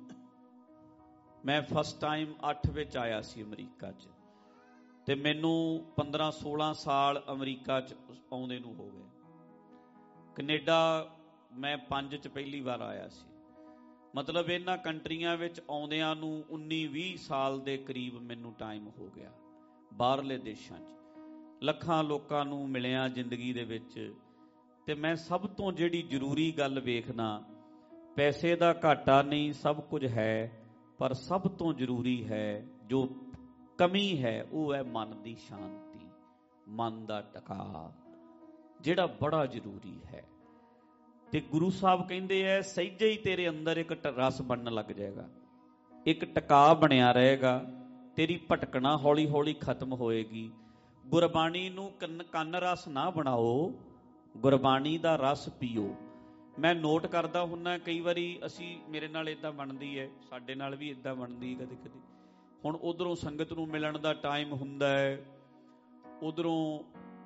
C: ਮੈਂ ਫਸਟ ਟਾਈਮ ਅੱਠ ਵਿੱਚ ਆਇਆ ਸੀ ਅਮਰੀਕਾ 'ਚ, ਤੇ ਮੈਨੂੰ ਪੰਦਰਾਂ ਸੋਲਾਂ ਸਾਲ ਅਮਰੀਕਾ 'ਚ ਆਉਂਦੇ ਨੂੰ ਹੋ ਗਏ। ਕੈਨੇਡਾ ਮੈਂ ਪੰਜ 'ਚ ਪਹਿਲੀ ਵਾਰ ਆਇਆ ਸੀ। ਮਤਲਬ ਇਹਨਾਂ ਕੰਟਰੀਆਂ ਵਿੱਚ ਆਉਂਦਿਆਂ ਨੂੰ ਉੱਨੀ ਵੀਹ ਸਾਲ ਦੇ ਕਰੀਬ ਮੈਨੂੰ ਟਾਈਮ ਹੋ ਗਿਆ। ਬਾਹਰਲੇ ਦੇਸ਼ਾਂ 'ਚ ਲੱਖਾਂ ਲੋਕਾਂ ਨੂੰ ਮਿਲਿਆ ਜ਼ਿੰਦਗੀ ਦੇ ਵਿੱਚ, ਤੇ ਮੈਂ ਸਭ ਤੋਂ ਜਿਹੜੀ ਜ਼ਰੂਰੀ ਗੱਲ ਵੇਖਦਾ, ਪੈਸੇ ਦਾ ਘਾਟਾ ਨਹੀਂ, ਸਭ ਕੁਝ ਹੈ, ਪਰ ਸਭ ਤੋਂ ਜ਼ਰੂਰੀ ਹੈ, ਜੋ ਕਮੀ ਹੈ, ਉਹ ਹੈ ਮਨ ਦੀ ਸ਼ਾਂਤੀ, ਮਨ ਦਾ ਟਿਕਾਅ, ਜਿਹੜਾ ਬੜਾ ਜ਼ਰੂਰੀ ਹੈ। ਤੇ ਗੁਰੂ ਸਾਹਿਬ ਕਹਿੰਦੇ ਐ, ਸਹਿਜੇ ਹੀ ਤੇਰੇ ਅੰਦਰ ਇੱਕ ਰਸ ਬਣਨ ਲੱਗ ਜਾਏਗਾ, ਇੱਕ ਟਿਕਾਅ ਬਣਿਆ ਰਹੇਗਾ, ਤੇਰੀ ਭਟਕਣਾ ਹੌਲੀ ਹੌਲੀ ਖਤਮ ਹੋਏਗੀ। ਗੁਰਬਾਣੀ ਨੂੰ ਕੰਨ ਕੰਨ ਰਸ ਨਾ ਬਣਾਓ, ਗੁਰਬਾਣੀ ਦਾ ਰਸ ਪੀਓ। ਮੈਂ ਨੋਟ ਕਰਦਾ ਹੁੰਦਾ, ਕਈ ਵਾਰੀ ਅਸੀਂ, ਮੇਰੇ ਨਾਲ ਇੱਦਾਂ ਬਣਦੀ ਹੈ, ਸਾਡੇ ਨਾਲ ਵੀ ਇੱਦਾਂ ਬਣਦੀ ਕਦੇ ਕਦੇ। ਹੁਣ ਉਧਰੋਂ ਸੰਗਤ ਨੂੰ ਮਿਲਣ ਦਾ ਟਾਈਮ ਹੁੰਦਾ ਹੈ, ਉਧਰੋਂ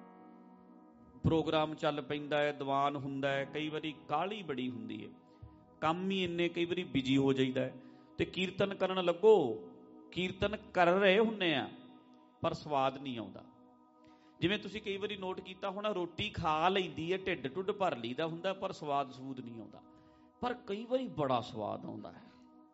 C: ਪ੍ਰੋਗਰਾਮ ਚੱਲ ਪੈਂਦਾ ਹੈ, ਦੀਵਾਨ ਹੁੰਦਾ ਹੈ, ਕਈ ਵਾਰੀ ਕਾਹਲੀ ਬੜੀ ਹੁੰਦੀ ਹੈ, ਕੰਮ ਹੀ ਇੰਨੇ ਕਈ ਵਾਰੀ ਬਿਜੀ ਹੋ ਜਾਈਦਾ ਹੈ, ਤੇ ਕੀਰਤਨ ਕਰਨ ਲੱਗੋ, ਕੀਰਤਨ ਕਰ ਰਹੇ ਹੁੰਦੇ ਆ, ਪਰ ਸਵਾਦ ਨਹੀਂ ਆਉਂਦਾ। ਜਿਵੇਂ ਤੁਸੀਂ ਕਈ ਵਾਰੀ ਨੋਟ ਕੀਤਾ ਹੋਣਾ, ਰੋਟੀ ਖਾ ਲੈਂਦੀ ਹੈ, ਢਿੱਡ ਢੁੱਡ ਭਰ ਲਈਦਾ ਹੁੰਦਾ, ਪਰ ਸਵਾਦ ਸਵੂਦ ਨਹੀਂ ਆਉਂਦਾ। ਪਰ ਕਈ ਵਾਰੀ ਬੜਾ ਸਵਾਦ ਆਉਂਦਾ ਹੈ।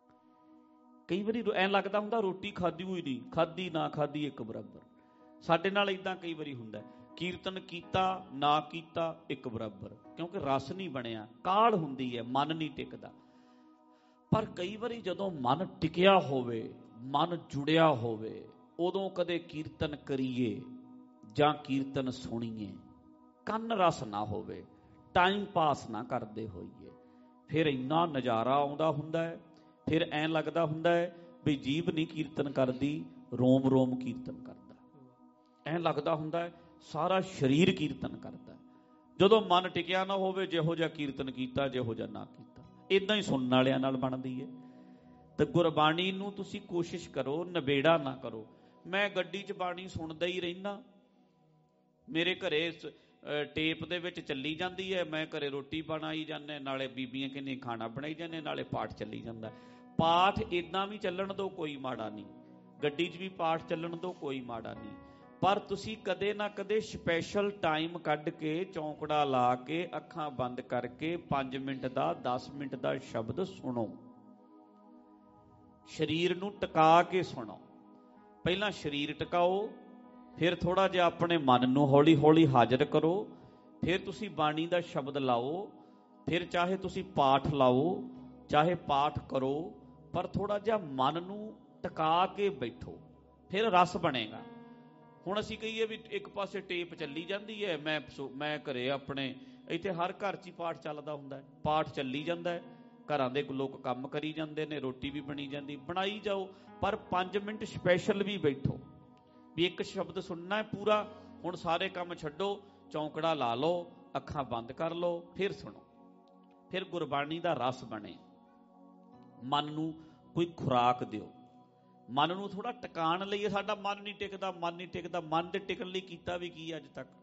C: ਕਈ ਵਾਰੀ ਐਂ ਲੱਗਦਾ ਹੁੰਦਾ ਰੋਟੀ ਖਾਧੀ ਹੋਈ ਨਹੀਂ, ਖਾਧੀ ਨਾ ਖਾਧੀ ਇੱਕ ਬਰਾਬਰ। ਸਾਡੇ ਨਾਲ ਇੱਦਾਂ ਕਈ ਵਾਰੀ ਹੁੰਦਾ, ਕੀਰਤਨ ਕੀਤਾ ਨਾ ਕੀਤਾ ਇੱਕ ਬਰਾਬਰ, ਕਿਉਂਕਿ ਰਸ ਨਹੀਂ ਬਣਿਆ, ਕਾਹਲ ਹੁੰਦੀ ਹੈ, ਮਨ ਨਹੀਂ ਟਿਕਦਾ। ਪਰ ਕਈ ਵਾਰੀ ਜਦੋਂ ਮਨ ਟਿਕਿਆ ਹੋਵੇ, ਮਨ ਜੁੜਿਆ ਹੋਵੇ, ਉਦੋਂ ਕਦੇ ਕੀਰਤਨ ਕਰੀਏ ਜਾਂ ਕੀਰਤਨ ਸੁਣੀਏ, ਕੰਨ ਰਸ ਨਾ ਹੋਵੇ, ਟਾਈਮ ਪਾਸ ਨਾ ਕਰਦੇ ਹੋਈਏ, ਫਿਰ ਇੰਨਾ ਨਜ਼ਾਰਾ ਆਉਂਦਾ ਹੁੰਦਾ ਹੈ। ਫਿਰ ਐਂ ਲੱਗਦਾ ਹੁੰਦਾ ਹੈ ਵੀ ਜੀਭ ਨਹੀਂ ਕੀਰਤਨ ਕਰਦੀ, ਰੋਮ ਰੋਮ ਕੀਰਤਨ ਕਰਦਾ। ਐਂ ਲੱਗਦਾ ਹੁੰਦਾ ਹੈ ਸਾਰਾ ਸਰੀਰ ਕੀਰਤਨ ਕਰਦਾ। ਜਦੋਂ ਮਨ ਟਿਕਿਆ ਨਾ ਹੋਵੇ, ਜਿਹੋ ਜਿਹਾ ਕੀਰਤਨ ਕੀਤਾ, ਜਿਹੋ ਜਿਹਾ ਨਾ ਕੀਤਾ, ਇੱਦਾਂ ਹੀ ਸੁਣਨ ਵਾਲਿਆਂ ਨਾਲ ਬਣਦੀ ਹੈ। ਤੇ ਗੁਰਬਾਣੀ ਨੂੰ ਤੁਸੀਂ ਕੋਸ਼ਿਸ਼ ਕਰੋ, ਨਿਬੇੜਾ ਨਾ ਕਰੋ। ਮੈਂ ਗੱਡੀ 'ਚ ਬਾਣੀ ਸੁਣਦਾ ਹੀ ਰਹਿੰਦਾ, ਮੇਰੇ ਘਰੇ ਟੇਪ ਦੇ ਵਿੱਚ ਚੱਲੀ ਜਾਂਦੀ ਹੈ, ਮੈਂ ਘਰੇ ਰੋਟੀ ਬਣਾਈ ਜਾਂਦੇ, ਨਾਲੇ ਬੀਬੀਆਂ ਕਹਿੰਦੀਆਂ ਖਾਣਾ ਬਣਾਈ ਜਾਂਦੇ, ਨਾਲੇ ਪਾਠ ਚੱਲੀ ਜਾਂਦਾ। ਪਾਠ ਇੱਦਾਂ ਵੀ ਚੱਲਣ ਦਿਓ, ਕੋਈ ਮਾੜਾ ਨਹੀਂ, ਗੱਡੀ 'ਚ ਵੀ ਪਾਠ ਚੱਲਣ ਦਿਓ, ਕੋਈ ਮਾੜਾ ਨਹੀਂ, ਪਰ ਤੁਸੀਂ ਕਦੇ ਨਾ ਕਦੇ ਸਪੈਸ਼ਲ ਟਾਈਮ ਕੱਢ ਕੇ, ਚੌਂਕੜਾ ਲਾ ਕੇ, ਅੱਖਾਂ ਬੰਦ ਕਰਕੇ ਪੰਜ ਮਿੰਟ ਦਾ, ਦਸ ਮਿੰਟ ਦਾ ਸ਼ਬਦ ਸੁਣੋ, ਸਰੀਰ ਨੂੰ ਟਿਕਾ ਕੇ ਸੁਣੋ। ਪਹਿਲਾਂ ਸਰੀਰ ਟਿਕਾਓ, ਫਿਰ ਥੋੜ੍ਹਾ ਜਿਹਾ ਆਪਣੇ ਮਨ ਨੂੰ ਹੌਲੀ ਹੌਲੀ ਹਾਜ਼ਰ ਕਰੋ, ਫਿਰ ਤੁਸੀਂ ਬਾਣੀ ਦਾ ਸ਼ਬਦ ਲਾਓ, ਫਿਰ ਚਾਹੇ ਤੁਸੀਂ ਪਾਠ ਲਾਓ, ਚਾਹੇ ਪਾਠ ਕਰੋ, ਪਰ ਥੋੜ੍ਹਾ ਜਿਹਾ ਮਨ ਨੂੰ ਟਿਕਾ ਕੇ ਬੈਠੋ, ਫਿਰ ਰਸ ਬਣੇਗਾ। ਹੁਣ ਅਸੀਂ ਕਹੀਏ ਵੀ ਇੱਕ ਪਾਸੇ ਟੇਪ ਚੱਲੀ ਜਾਂਦੀ ਹੈ, ਮੈਂ ਮੈਂ ਘਰੇ ਆਪਣੇ ਇੱਥੇ ਹਰ ਘਰ 'ਚ ਹੀ ਪਾਠ ਚੱਲਦਾ ਹੁੰਦਾ ਹੈ, ਪਾਠ ਚੱਲੀ ਜਾਂਦਾ ਹੈ, ਘਰਾਂ ਦੇ ਲੋਕ ਕੰਮ ਕਰੀ ਜਾਂਦੇ ਨੇ, ਰੋਟੀ ਵੀ ਬਣੀ ਜਾਂਦੀ, ਬਣਾਈ ਜਾਓ, ਪਰ ਪੰਜ ਮਿੰਟ ਸਪੈਸ਼ਲ ਵੀ ਬੈਠੋ ਵੀ ਇੱਕ ਸ਼ਬਦ ਸੁਣਨਾ ਹੈ ਪੂਰਾ। ਹੁਣ ਸਾਰੇ ਕੰਮ ਛੱਡੋ, ਚੌਂਕੜਾ ਲਾ ਲਓ, ਅੱਖਾਂ ਬੰਦ ਕਰ ਲਓ, ਫਿਰ ਸੁਣੋ, ਫਿਰ ਗੁਰਬਾਣੀ ਦਾ ਰਸ ਬਣੇ। ਮਨ ਨੂੰ ਕੋਈ ਖੁਰਾਕ ਦਿਓ, ਮਨ ਨੂੰ ਥੋੜਾ ਟਿਕਾਣ ਲਈ। ਸਾਡਾ ਮਨ ਨਹੀਂ ਟਿਕਦਾ, ਮਨ ਨਹੀਂ ਟਿਕਦਾ। ਮਨ ਦੇ ਟਿਕਣ ਲਈ ਕੀਤਾ ਵੀ ਕੀ ਅੱਜ ਤੱਕ?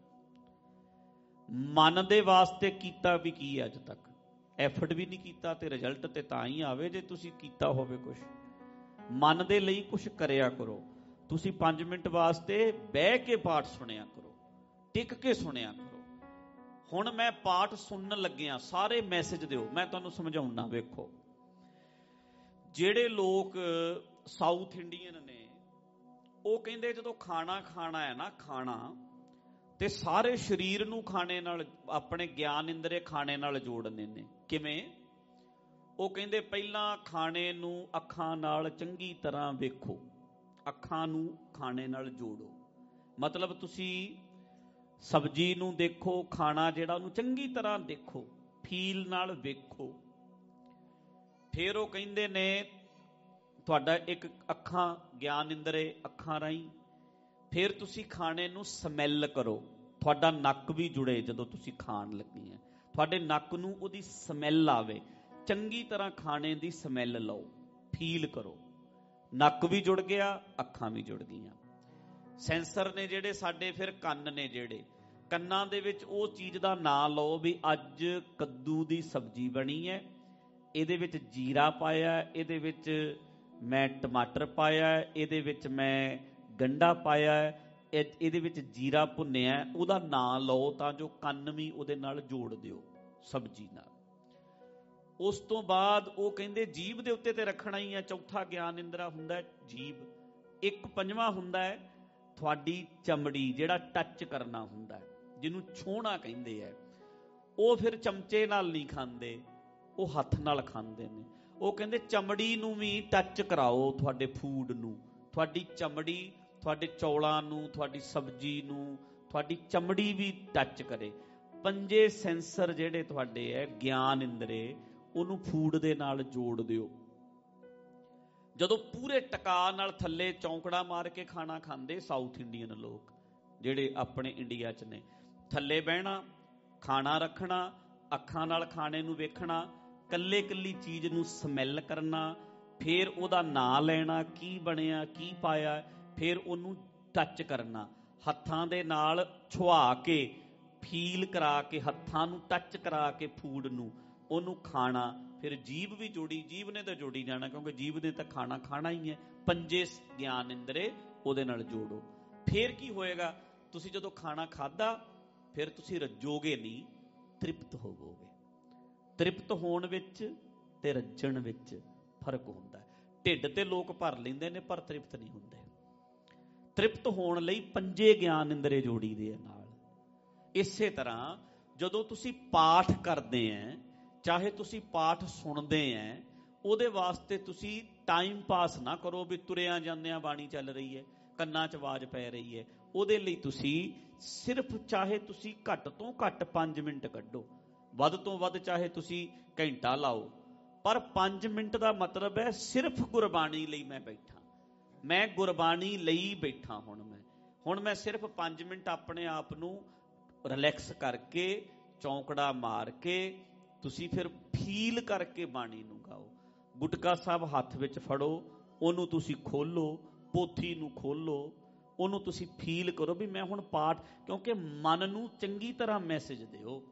C: ਮਨ ਦੇ ਵਾਸਤੇ ਕੀਤਾ ਵੀ ਕੀ ਅੱਜ ਤੱਕ? ਐਫਰਟ ਵੀ ਨਹੀਂ ਕੀਤਾ, ਤੇ ਰਿਜ਼ਲਟ ਤੇ ਤਾਂ ਹੀ ਆਵੇ ਜੇ ਤੁਸੀਂ ਕੀਤਾ ਹੋਵੇ ਕੁਛ। ਮਨ ਦੇ ਲਈ ਕੁਛ ਕਰਿਆ ਕਰੋ। ਤੁਸੀਂ ਪੰਜ ਮਿੰਟ ਵਾਸਤੇ ਬਹਿ ਕੇ ਪਾਠ ਸੁਣਿਆ ਕਰੋ, ਟਿਕ ਕੇ ਸੁਣਿਆ ਕਰੋ। ਹੁਣ ਮੈਂ ਪਾਠ ਸੁਣਨ ਲੱਗਿਆ, ਸਾਰੇ ਮੈਸੇਜ ਦਿਓ, ਮੈਂ ਤੁਹਾਨੂੰ ਸਮਝਾਉਣਾ। ਵੇਖੋ, ਜਿਹੜੇ ਲੋਕ ਸਾਊਥ ਇੰਡੀਅਨ ਨੇ, ਉਹ ਕਹਿੰਦੇ ਜਦੋਂ ਖਾਣਾ ਖਾਣਾ ਹੈ ਨਾ, ਖਾਣਾ ਤੇ ਸਾਰੇ ਸਰੀਰ ਨੂੰ ਖਾਣੇ ਨਾਲ, ਆਪਣੇ ਗਿਆਨ ਇੰਦਰੇ ਖਾਣੇ ਨਾਲ ਜੋੜਨੇ ਨੇ। ਕਿਵੇਂ? ਉਹ ਕਹਿੰਦੇ ਪਹਿਲਾਂ ਖਾਣੇ ਨੂੰ ਅੱਖਾਂ ਨਾਲ ਚੰਗੀ ਤਰ੍ਹਾਂ ਵੇਖੋ, ਅੱਖਾਂ ਨੂੰ ਖਾਣੇ ਨਾਲ ਜੋੜੋ। ਮਤਲਬ ਤੁਸੀਂ ਸਬਜ਼ੀ ਨੂੰ ਦੇਖੋ, ਖਾਣਾ ਜਿਹੜਾ ਉਹਨੂੰ ਚੰਗੀ ਤਰ੍ਹਾਂ ਦੇਖੋ, ਫੀਲ ਨਾਲ ਵੇਖੋ। ਫਿਰ ਉਹ ਕਹਿੰਦੇ ਨੇ ਤੁਹਾਡਾ ਇੱਕ ਅੱਖਾਂ, ਗਿਆਨ ਇੰਦਰੇ ਅੱਖਾਂ ਰਾਹੀਂ। ਫਿਰ ਤੁਸੀਂ ਖਾਣੇ ਨੂੰ ਸਮੈਲ ਕਰੋ, ਤੁਹਾਡਾ ਨੱਕ ਵੀ ਜੁੜੇ। ਜਦੋਂ ਤੁਸੀਂ ਖਾਣ ਲੱਗੇ ਆ, ਤੁਹਾਡੇ ਨੱਕ ਨੂੰ ਉਹਦੀ ਸਮੈਲ ਆਵੇ, ਚੰਗੀ ਤਰ੍ਹਾਂ ਖਾਣੇ ਦੀ ਸਮੈਲ ਲਓ, ਫੀਲ ਕਰੋ। ਨੱਕ ਵੀ ਜੁੜ ਗਿਆ, ਅੱਖਾਂ ਵੀ ਜੁੜ ਗਈਆਂ। ਸੈਂਸਰ ਨੇ ਜਿਹੜੇ ਸਾਡੇ, ਫਿਰ ਕੰਨ ਨੇ ਜਿਹੜੇ, ਕੰਨਾਂ ਦੇ ਵਿੱਚ ਉਹ ਚੀਜ਼ ਦਾ ਨਾਂ ਲਓ ਵੀ ਅੱਜ ਕੱਦੂ ਦੀ ਸਬਜ਼ੀ ਬਣੀ ਹੈ, ਇਹਦੇ ਵਿੱਚ ਜੀਰਾ ਪਾਇਆ, ਇਹਦੇ ਵਿੱਚ ਮੈਂ ਟਮਾਟਰ ਪਾਇਆ, ਇਹਦੇ ਵਿੱਚ ਮੈਂ ਗੰਢਾ ਪਾਇਆ, ਇਹਦੇ ਵਿੱਚ ਜੀਰਾ ਭੁੰਨਿਆ, ਉਹਦਾ ਨਾਂ ਲਓ ਤਾਂ ਜੋ ਕੰਨ ਵੀ ਉਹਦੇ ਨਾਲ ਜੋੜ ਦਿਓ ਸਬਜ਼ੀ ਨਾਲ। ਉਸ ਤੋਂ ਬਾਅਦ ਉਹ ਕਹਿੰਦੇ ਜੀਭ ਦੇ ਉੱਤੇ ਤੇ ਰੱਖਣਾ ਹੀ ਹੈ। ਚੌਥਾ ਗਿਆਨ ਇੰਦਰਾ ਹੁੰਦਾ ਜੀਭ। ਇੱਕ ਪੰਜਵਾਂ ਹੁੰਦਾ ਹੈ ਤੁਹਾਡੀ ਚਮੜੀ, ਜਿਹੜਾ ਟੱਚ ਕਰਨਾ ਹੁੰਦਾ, ਜਿਹਨੂੰ ਛੂਹਣਾ ਕਹਿੰਦੇ ਹੈ। ਉਹ ਫਿਰ ਚਮਚੇ ਨਾਲ ਨਹੀਂ ਖਾਂਦੇ, ਉਹ ਹੱਥ ਨਾਲ ਖਾਂਦੇ ਨੇ। ਉਹ ਕਹਿੰਦੇ ਚਮੜੀ ਨੂੰ ਵੀ ਟੱਚ ਕਰਾਓ, ਤੁਹਾਡੇ ਫੂਡ ਨੂੰ, ਤੁਹਾਡੀ ਚਮੜੀ ਤੁਹਾਡੇ ਚੌਲਾਂ ਨੂੰ, ਤੁਹਾਡੀ ਸਬਜ਼ੀ ਨੂੰ, ਤੁਹਾਡੀ ਚਮੜੀ ਵੀ ਟੱਚ ਕਰੇ। ਪੰਜੇ ਸੈਂਸਰ ਜਿਹੜੇ ਤੁਹਾਡੇ ਹੈ ਗਿਆਨ ਇੰਦਰੇ, ਉਹਨੂੰ ਫੂਡ ਦੇ ਨਾਲ ਜੋੜ ਦਿਓ। ਜਦੋਂ ਪੂਰੇ ਟਕਾ ਨਾਲ ਥੱਲੇ ਚੌਂਕੜਾ ਮਾਰ ਕੇ ਖਾਣਾ ਖਾਂਦੇ ਸਾਊਥ ਇੰਡੀਅਨ ਲੋਕ ਜਿਹੜੇ ਆਪਣੇ ਇੰਡੀਆ 'ਚ ਨੇ, ਥੱਲੇ ਬਹਿਣਾ, ਖਾਣਾ ਰੱਖਣਾ, ਅੱਖਾਂ ਨਾਲ ਖਾਣੇ ਨੂੰ ਵੇਖਣਾ, ਕੱਲੇ ਕੱਲੀ ਚੀਜ਼ ਨੂੰ ਸਮੈਲ ਕਰਨਾ, ਫਿਰ ਉਹਦਾ ਨਾਂ ਲੈਣਾ, ਕੀ ਬਣਿਆ, ਕੀ ਪਾਇਆ, ਫਿਰ ਉਹਨੂੰ ਟੱਚ ਕਰਨਾ, ਹੱਥਾਂ ਦੇ ਨਾਲ ਛੁਆ ਕੇ, ਫੀਲ ਕਰਾ ਕੇ, ਹੱਥਾਂ ਨੂੰ ਟੱਚ ਕਰਾ ਕੇ ਫੂਡ ਨੂੰ, ਉਹਨੂੰ ਖਾਣਾ। ਫਿਰ ਜੀਭ ਵੀ ਜੋੜੀ, ਜੀਭ ਨੇ ਤਾਂ ਜੋੜੀ ਜਾਣਾ ਕਿਉਂਕਿ ਜੀਭ ਨੇ ਤਾਂ ਖਾਣਾ ਖਾਣਾ ਹੀ ਹੈ। ਪੰਜੇ ਗਿਆਨ ਇੰਦਰੇ ਉਹਦੇ ਨਾਲ ਜੋੜੋ। ਫਿਰ ਕੀ ਹੋਏਗਾ, ਤੁਸੀਂ ਜਦੋਂ ਖਾਣਾ ਖਾਧਾ ਫਿਰ ਤੁਸੀਂ ਰੱਜੋਗੇ ਨਹੀਂ, ਤ੍ਰਿਪਤ ਹੋਵੋਗੇ। ਤ੍ਰਿਪਤ ਹੋਣ ਵਿੱਚ ਤੇ ਰੱਜਣ ਵਿੱਚ ਫਰਕ ਹੁੰਦਾ। ਢਿੱਡ ਤੇ ਲੋਕ ਭਰ ਲੈਂਦੇ ਨੇ ਪਰ ਤ੍ਰਿਪਤ ਨਹੀਂ ਹੁੰਦੇ। ਤ੍ਰਿਪਤ ਹੋਣ ਲਈ ਪੰਜੇ ਗਿਆਨ ਇੰਦਰੇ ਜੋੜੀ ਦੇ ਨਾਲ। ਇਸੇ ਤਰ੍ਹਾਂ ਜਦੋਂ ਤੁਸੀਂ ਪਾਠ ਕਰਦੇ ਹੈ, ਚਾਹੇ ਤੁਸੀਂ ਪਾਠ ਸੁਣਦੇ ਹੈ, ਉਹਦੇ ਵਾਸਤੇ ਤੁਸੀਂ ਟਾਈਮ ਪਾਸ ਨਾ ਕਰੋ ਵੀ ਤੁਰਿਆਂ ਜਾਂਦਿਆਂ ਬਾਣੀ ਚੱਲ ਰਹੀ ਹੈ, ਕੰਨਾਂ 'ਚ ਆਵਾਜ਼ ਪੈ ਰਹੀ ਹੈ। ਉਹਦੇ ਲਈ ਤੁਸੀਂ ਸਿਰਫ, ਚਾਹੇ ਤੁਸੀਂ ਘੱਟ ਤੋਂ ਘੱਟ ਪੰਜ ਮਿੰਟ ਕੱਢੋ, ਵੱਧ ਤੋਂ ਵੱਧ ਚਾਹੇ ਤੁਸੀਂ ਘੰਟਾ ਲਾਓ, ਪਰ ਪੰਜ ਮਿੰਟ ਦਾ ਮਤਲਬ ਹੈ ਸਿਰਫ ਗੁਰਬਾਣੀ ਲਈ ਮੈਂ ਬੈਠਾ, ਮੈਂ ਗੁਰਬਾਣੀ ਲਈ ਬੈਠਾ। ਹੁਣ ਮੈਂ ਹੁਣ ਮੈਂ ਸਿਰਫ ਪੰਜ ਮਿੰਟ ਆਪਣੇ ਆਪ ਨੂੰ ਰਿਲੈਕਸ ਕਰਕੇ, ਚੌਂਕੜਾ ਮਾਰ ਕੇ, ਤੁਸੀਂ ਫਿਰ ਫੀਲ ਕਰਕੇ ਬਾਣੀ ਨੂੰ ਗਾਓ। ਗੁਟਕਾ ਸਾਹਿਬ ਹੱਥ ਵਿੱਚ ਫੜੋ, ਉਹਨੂੰ ਤੁਸੀਂ ਖੋਲੋ, ਪੋਥੀ ਨੂੰ ਖੋਲੋ, ਉਹਨੂੰ ਤੁਸੀਂ ਫੀਲ ਕਰੋ ਵੀ ਮੈਂ ਹੁਣ ਪਾਠ, ਕਿਉਂਕਿ ਮਨ ਨੂੰ ਚੰਗੀ ਤਰ੍ਹਾਂ ਮੈਸੇਜ ਦਿਓ।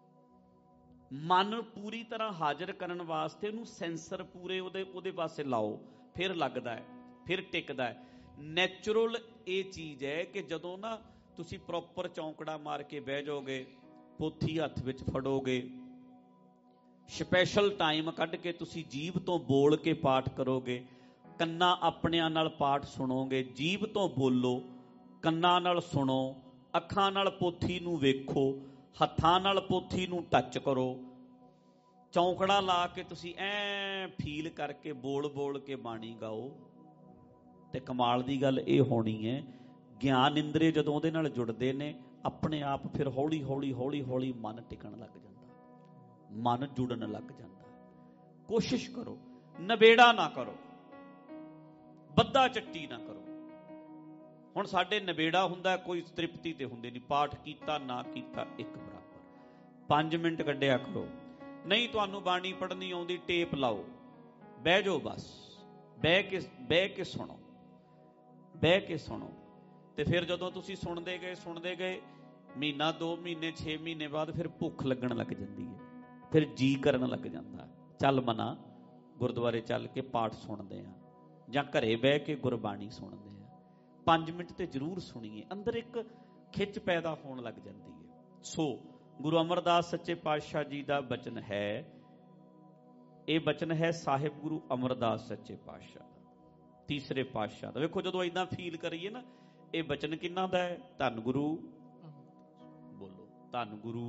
C: ਮਨ ਪੂਰੀ ਤਰ੍ਹਾਂ ਹਾਜ਼ਰ ਕਰਨ ਵਾਸਤੇ ਉਹਨੂੰ ਸੈਂਸਰ ਪੂਰੇ ਉਹਦੇ ਉਹਦੇ ਪਾਸੇ ਲਾਓ, ਫਿਰ ਲੱਗਦਾ ਹੈ, ਫਿਰ ਟਿਕਦਾ ਹੈ। ਨੈਚੁਰਲ ਇਹ ਚੀਜ਼ ਹੈ ਕਿ ਜਦੋਂ ਨਾ ਤੁਸੀਂ ਪ੍ਰੋਪਰ ਚੌਂਕੜਾ ਮਾਰ ਕੇ ਬਹਿ ਜਾਓਗੇ, ਪੋਥੀ ਹੱਥ ਵਿੱਚ ਫੜੋਗੇ, ਸਪੈਸ਼ਲ ਟਾਈਮ ਕੱਢ ਕੇ ਤੁਸੀਂ ਜੀਭ ਤੋਂ ਬੋਲ ਕੇ ਪਾਠ ਕਰੋਗੇ, ਕੰਨਾਂ ਆਪਣਿਆਂ ਨਾਲ ਪਾਠ ਸੁਣੋਗੇ, ਜੀਭ ਤੋਂ ਬੋਲੋ, ਕੰਨਾਂ ਨਾਲ ਸੁਣੋ, ਅੱਖਾਂ ਨਾਲ ਪੋਥੀ ਨੂੰ ਵੇਖੋ, ਹੱਥਾਂ ਨਾਲ ਪੋਥੀ ਨੂੰ ਟੱਚ ਕਰੋ, ਚੌਂਕੜਾ ਲਾ ਕੇ ਤੁਸੀਂ ਐ ਫੀਲ ਕਰਕੇ ਬੋਲ ਬੋਲ ਕੇ ਬਾਣੀ ਗਾਓ। ਤੇ ਕਮਾਲ ਦੀ ਗੱਲ ਇਹ ਹੋਣੀ ਹੈ, ਗਿਆਨ ਇੰਦਰੇ ਜਦੋਂ ਉਹਦੇ ਨਾਲ ਜੁੜਦੇ ਨੇ, ਆਪਣੇ ਆਪ ਫਿਰ ਹੌਲੀ ਹੌਲੀ ਹੌਲੀ ਹੌਲੀ ਮਨ ਟਿਕਣ ਲੱਗ ਜਾਂਦਾ, ਮਨ ਜੁੜਨ ਲੱਗ ਜਾਂਦਾ। ਕੋਸ਼ਿਸ਼ ਕਰੋ, ਨਵੇੜਾ ਨਾ ਕਰੋ, ਬੱਦਾ ਚੱਟੀ ਨਾ ਕਰੋ। ਹੁਣ ਸਾਡੇ ਨਵੇੜਾ ਹੁੰਦਾ, ਕੋਈ ਤ੍ਰਿਪਤੀ ਤੇ ਹੁੰਦੇ ਨਹੀਂ, ਪਾਠ ਕੀਤਾ ਨਾ ਕੀਤਾ ਇੱਕ ਬਰਾਬਰ। ਪੰਜ ਮਿੰਟ ਕੱਢਿਆ ਕਰੋ। ਨਹੀਂ ਤੁਹਾਨੂੰ ਬਾਣੀ ਪੜ੍ਹਨੀ ਆਉਂਦੀ, ਟੇਪ ਲਾਓ, ਬਹਿ ਜਾਓ, ਬਸ ਬਹਿ ਕੇ ਬਹਿ ਕੇ ਸੁਣੋ, ਬਹਿ ਕੇ ਸੁਣੋ। ਤੇ ਫਿਰ ਜਦੋਂ ਤੁਸੀਂ ਸੁਣਦੇ ਗਏ ਸੁਣਦੇ ਗਏ ਮਹੀਨਾ, ਦੋ ਮਹੀਨੇ, ਛੇ ਮਹੀਨੇ ਬਾਅਦ ਫਿਰ ਭੁੱਖ ਲੱਗਣ ਲੱਗ ਜਾਂਦੀ ਹੈ, ਫਿਰ ਜੀ ਕਰਨ ਲੱਗ ਜਾਂਦਾ, ਚੱਲ ਮਨਾ ਗੁਰਦੁਆਰੇ ਚੱਲ ਕੇ ਪਾਠ ਸੁਣਦੇ ਆ, ਜਾਂ ਘਰੇ ਬਹਿ ਕੇ ਗੁਰਬਾਣੀ ਸੁਣਦੇ ਆ। ਪੰਜ ਮਿੰਟ ਤੇ ਜ਼ਰੂਰ ਸੁਣੀਏ, ਅੰਦਰ ਇੱਕ ਖਿੱਚ ਪੈਦਾ ਹੋਣ ਲੱਗ ਜਾਂਦੀ ਹੈ। ਸੋ ਗੁਰੂ ਅਮਰਦਾਸ ਸੱਚੇ ਪਾਤਸ਼ਾਹ ਜੀ ਦਾ ਬਚਨ ਹੈ, ਇਹ ਬਚਨ ਹੈ ਸਾਹਿਬ ਗੁਰੂ ਅਮਰਦਾਸ ਸੱਚੇ ਪਾਤਸ਼ਾਹ ਦਾ, ਤੀਸਰੇ ਪਾਤਸ਼ਾਹ ਦਾ। ਵੇਖੋ ਜਦੋਂ ਏਦਾਂ ਫੀਲ ਕਰੀਏ ਨਾ, ਇਹ ਬਚਨ ਕਿਹਨਾਂ ਦਾ ਹੈ? ਧੰਨ ਗੁਰੂ, ਬੋਲੋ, ਧੰਨ ਗੁਰੂ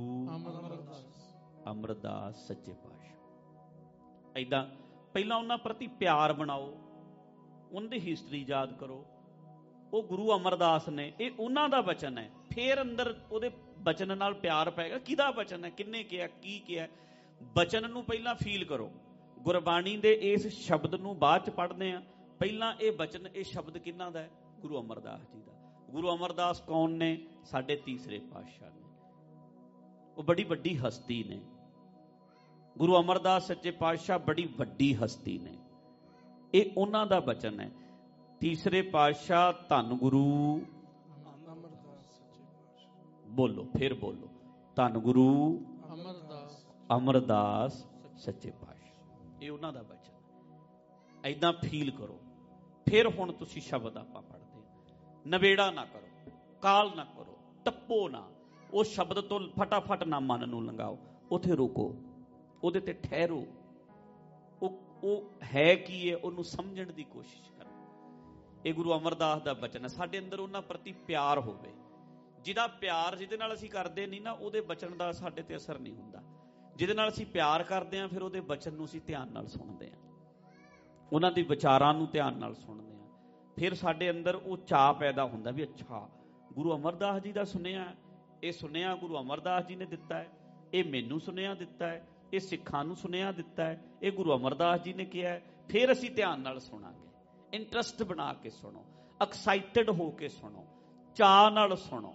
C: ਅਮਰਦਾਸ ਸੱਚੇ ਪਾਤਸ਼ਾਹ। ਏਦਾਂ ਪਹਿਲਾਂ ਉਹਨਾਂ ਪ੍ਰਤੀ ਪਿਆਰ ਬਣਾਓ, ਉਹਨਾਂ ਦੀ ਹਿਸਟਰੀ ਯਾਦ ਕਰੋ। ਉਹ ਗੁਰੂ ਅਮਰਦਾਸ ਨੇ, ਇਹ ਉਹਨਾਂ ਦਾ ਬਚਨ ਹੈ। ਫਿਰ ਅੰਦਰ ਉਹਦੇ ਬਚਨ ਨਾਲ ਪਿਆਰ ਪਏਗਾ। ਕਿਹਦਾ ਬਚਨ ਹੈ, ਕਿੰਨੇ ਕਿਹਾ, ਕੀ ਕਿਹਾ? ਬਚਨ ਨੂੰ ਪਹਿਲਾਂ ਫੀਲ ਕਰੋ। ਗੁਰਬਾਣੀ ਦੇ ਇਸ ਸ਼ਬਦ ਨੂੰ ਬਾਅਦ ਚ ਪੜ੍ਹਦੇ ਆ, ਪਹਿਲਾਂ ਇਹ ਬਚਨ, ਇਹ ਸ਼ਬਦ ਕਿਹਨਾਂ ਦਾ ਹੈ? ਗੁਰੂ ਅਮਰਦਾਸ ਜੀ ਦਾ। ਗੁਰੂ ਅਮਰਦਾਸ ਕੌਣ ਨੇ? ਸਾਡੇ ਤੀਸਰੇ ਪਾਤਸ਼ਾਹ ਨੇ। ਉਹ ਬੜੀ ਵੱਡੀ ਹਸਤੀ ਨੇ। ਗੁਰੂ ਅਮਰਦਾਸ ਸੱਚੇ ਪਾਤਸ਼ਾਹ ਬੜੀ ਵੱਡੀ ਹਸਤੀ ਨੇ। ਇਹ ਉਹਨਾਂ ਦਾ ਬਚਨ ਹੈ। ਤੀਸਰੇ ਪਾਤਸ਼ਾਹ ਧੰਨ ਗੁਰੂ ਬੋਲੋ, ਫਿਰ ਬੋਲੋ, ਧੰਨ ਗੁਰੂ
B: ਅਮਰਦਾਸ
C: ਅਮਰਦਾਸ ਸੱਚੇ ਪਾਤਸ਼ਾਹ। ਇਹ ਉਹਨਾਂ ਦਾ ਬਚਨ। ਏਦਾਂ ਫੀਲ ਕਰੋ। ਫਿਰ ਹੁਣ ਤੁਸੀਂ ਸ਼ਬਦ ਆਪਾਂ ਪੜ੍ਹਦੇ ਹਾਂ। ਨਵੇੜਾ ਨਾ ਕਰੋ, ਕਾਲ ਨਾ ਕਰੋ, ਟੱਪੋ ਨਾ। ਉਹ ਸ਼ਬਦ ਤੋਂ ਫਟਾਫਟ ਨਾ ਮਨ ਨੂੰ ਲੰਘਾਓ। ਉੱਥੇ ਰੁਕੋ, ਉਹਦੇ ਤੇ ਠਹਿਰੋ। ਉਹ ਉਹ ਹੈ ਕੀ ਹੈ, ਉਹਨੂੰ ਸਮਝਣ ਦੀ ਕੋਸ਼ਿਸ਼ ਕਰੋ। ਇਹ ਗੁਰੂ ਅਮਰਦਾਸ ਦਾ ਬਚਨ ਹੈ। ਸਾਡੇ ਅੰਦਰ ਉਹਨਾਂ ਪ੍ਰਤੀ ਪਿਆਰ ਹੋਵੇ। ਜਿਹਦਾ ਪਿਆਰ, ਜਿਹਦੇ ਨਾਲ ਅਸੀਂ ਕਰਦੇ ਨਹੀਂ ਨਾ, ਉਹਦੇ ਬਚਨ ਦਾ ਸਾਡੇ ਤੇ ਅਸਰ ਨਹੀਂ ਹੁੰਦਾ। ਜਿਹਦੇ ਨਾਲ ਅਸੀਂ ਪਿਆਰ ਕਰਦੇ ਹਾਂ, ਫਿਰ ਉਹਦੇ ਬਚਨ ਨੂੰ ਅਸੀਂ ਧਿਆਨ ਨਾਲ ਸੁਣਦੇ ਹਾਂ, ਉਹਨਾਂ ਦੇ ਵਿਚਾਰਾਂ ਨੂੰ ਧਿਆਨ ਨਾਲ ਸੁਣਦੇ ਹਾਂ। ਫਿਰ ਸਾਡੇ ਅੰਦਰ ਉਹ ਚਾਅ ਪੈਦਾ ਹੁੰਦਾ ਵੀ ਅੱਛਾ, ਗੁਰੂ ਅਮਰਦਾਸ ਜੀ ਦਾ ਸੁਨੇਹਾ, ਇਹ ਸੁਨੇਹਾ ਗੁਰੂ ਅਮਰਦਾਸ ਜੀ ਨੇ ਦਿੱਤਾ ਹੈ, ਇਹ ਮੈਨੂੰ ਸੁਨੇਹਾ ਦਿੱਤਾ ਹੈ, ਇਹ ਸਿੱਖਾਂ ਨੂੰ ਸੁਨੇਹਾ ਦਿੱਤਾ ਹੈ, ਇਹ ਗੁਰੂ ਅਮਰਦਾਸ ਜੀ ਨੇ ਕਿਹਾ ਹੈ। ਫਿਰ ਅਸੀਂ ਧਿਆਨ ਨਾਲ ਸੁਣਾਂਗੇ। ਇੰਟਰਸਟ ਬਣਾ ਕੇ ਸੁਣੋ, ਐਕਸਾਈਟਡ ਹੋ ਕੇ ਸੁਣੋ, ਚਾਅ ਨਾਲ ਸੁਣੋ,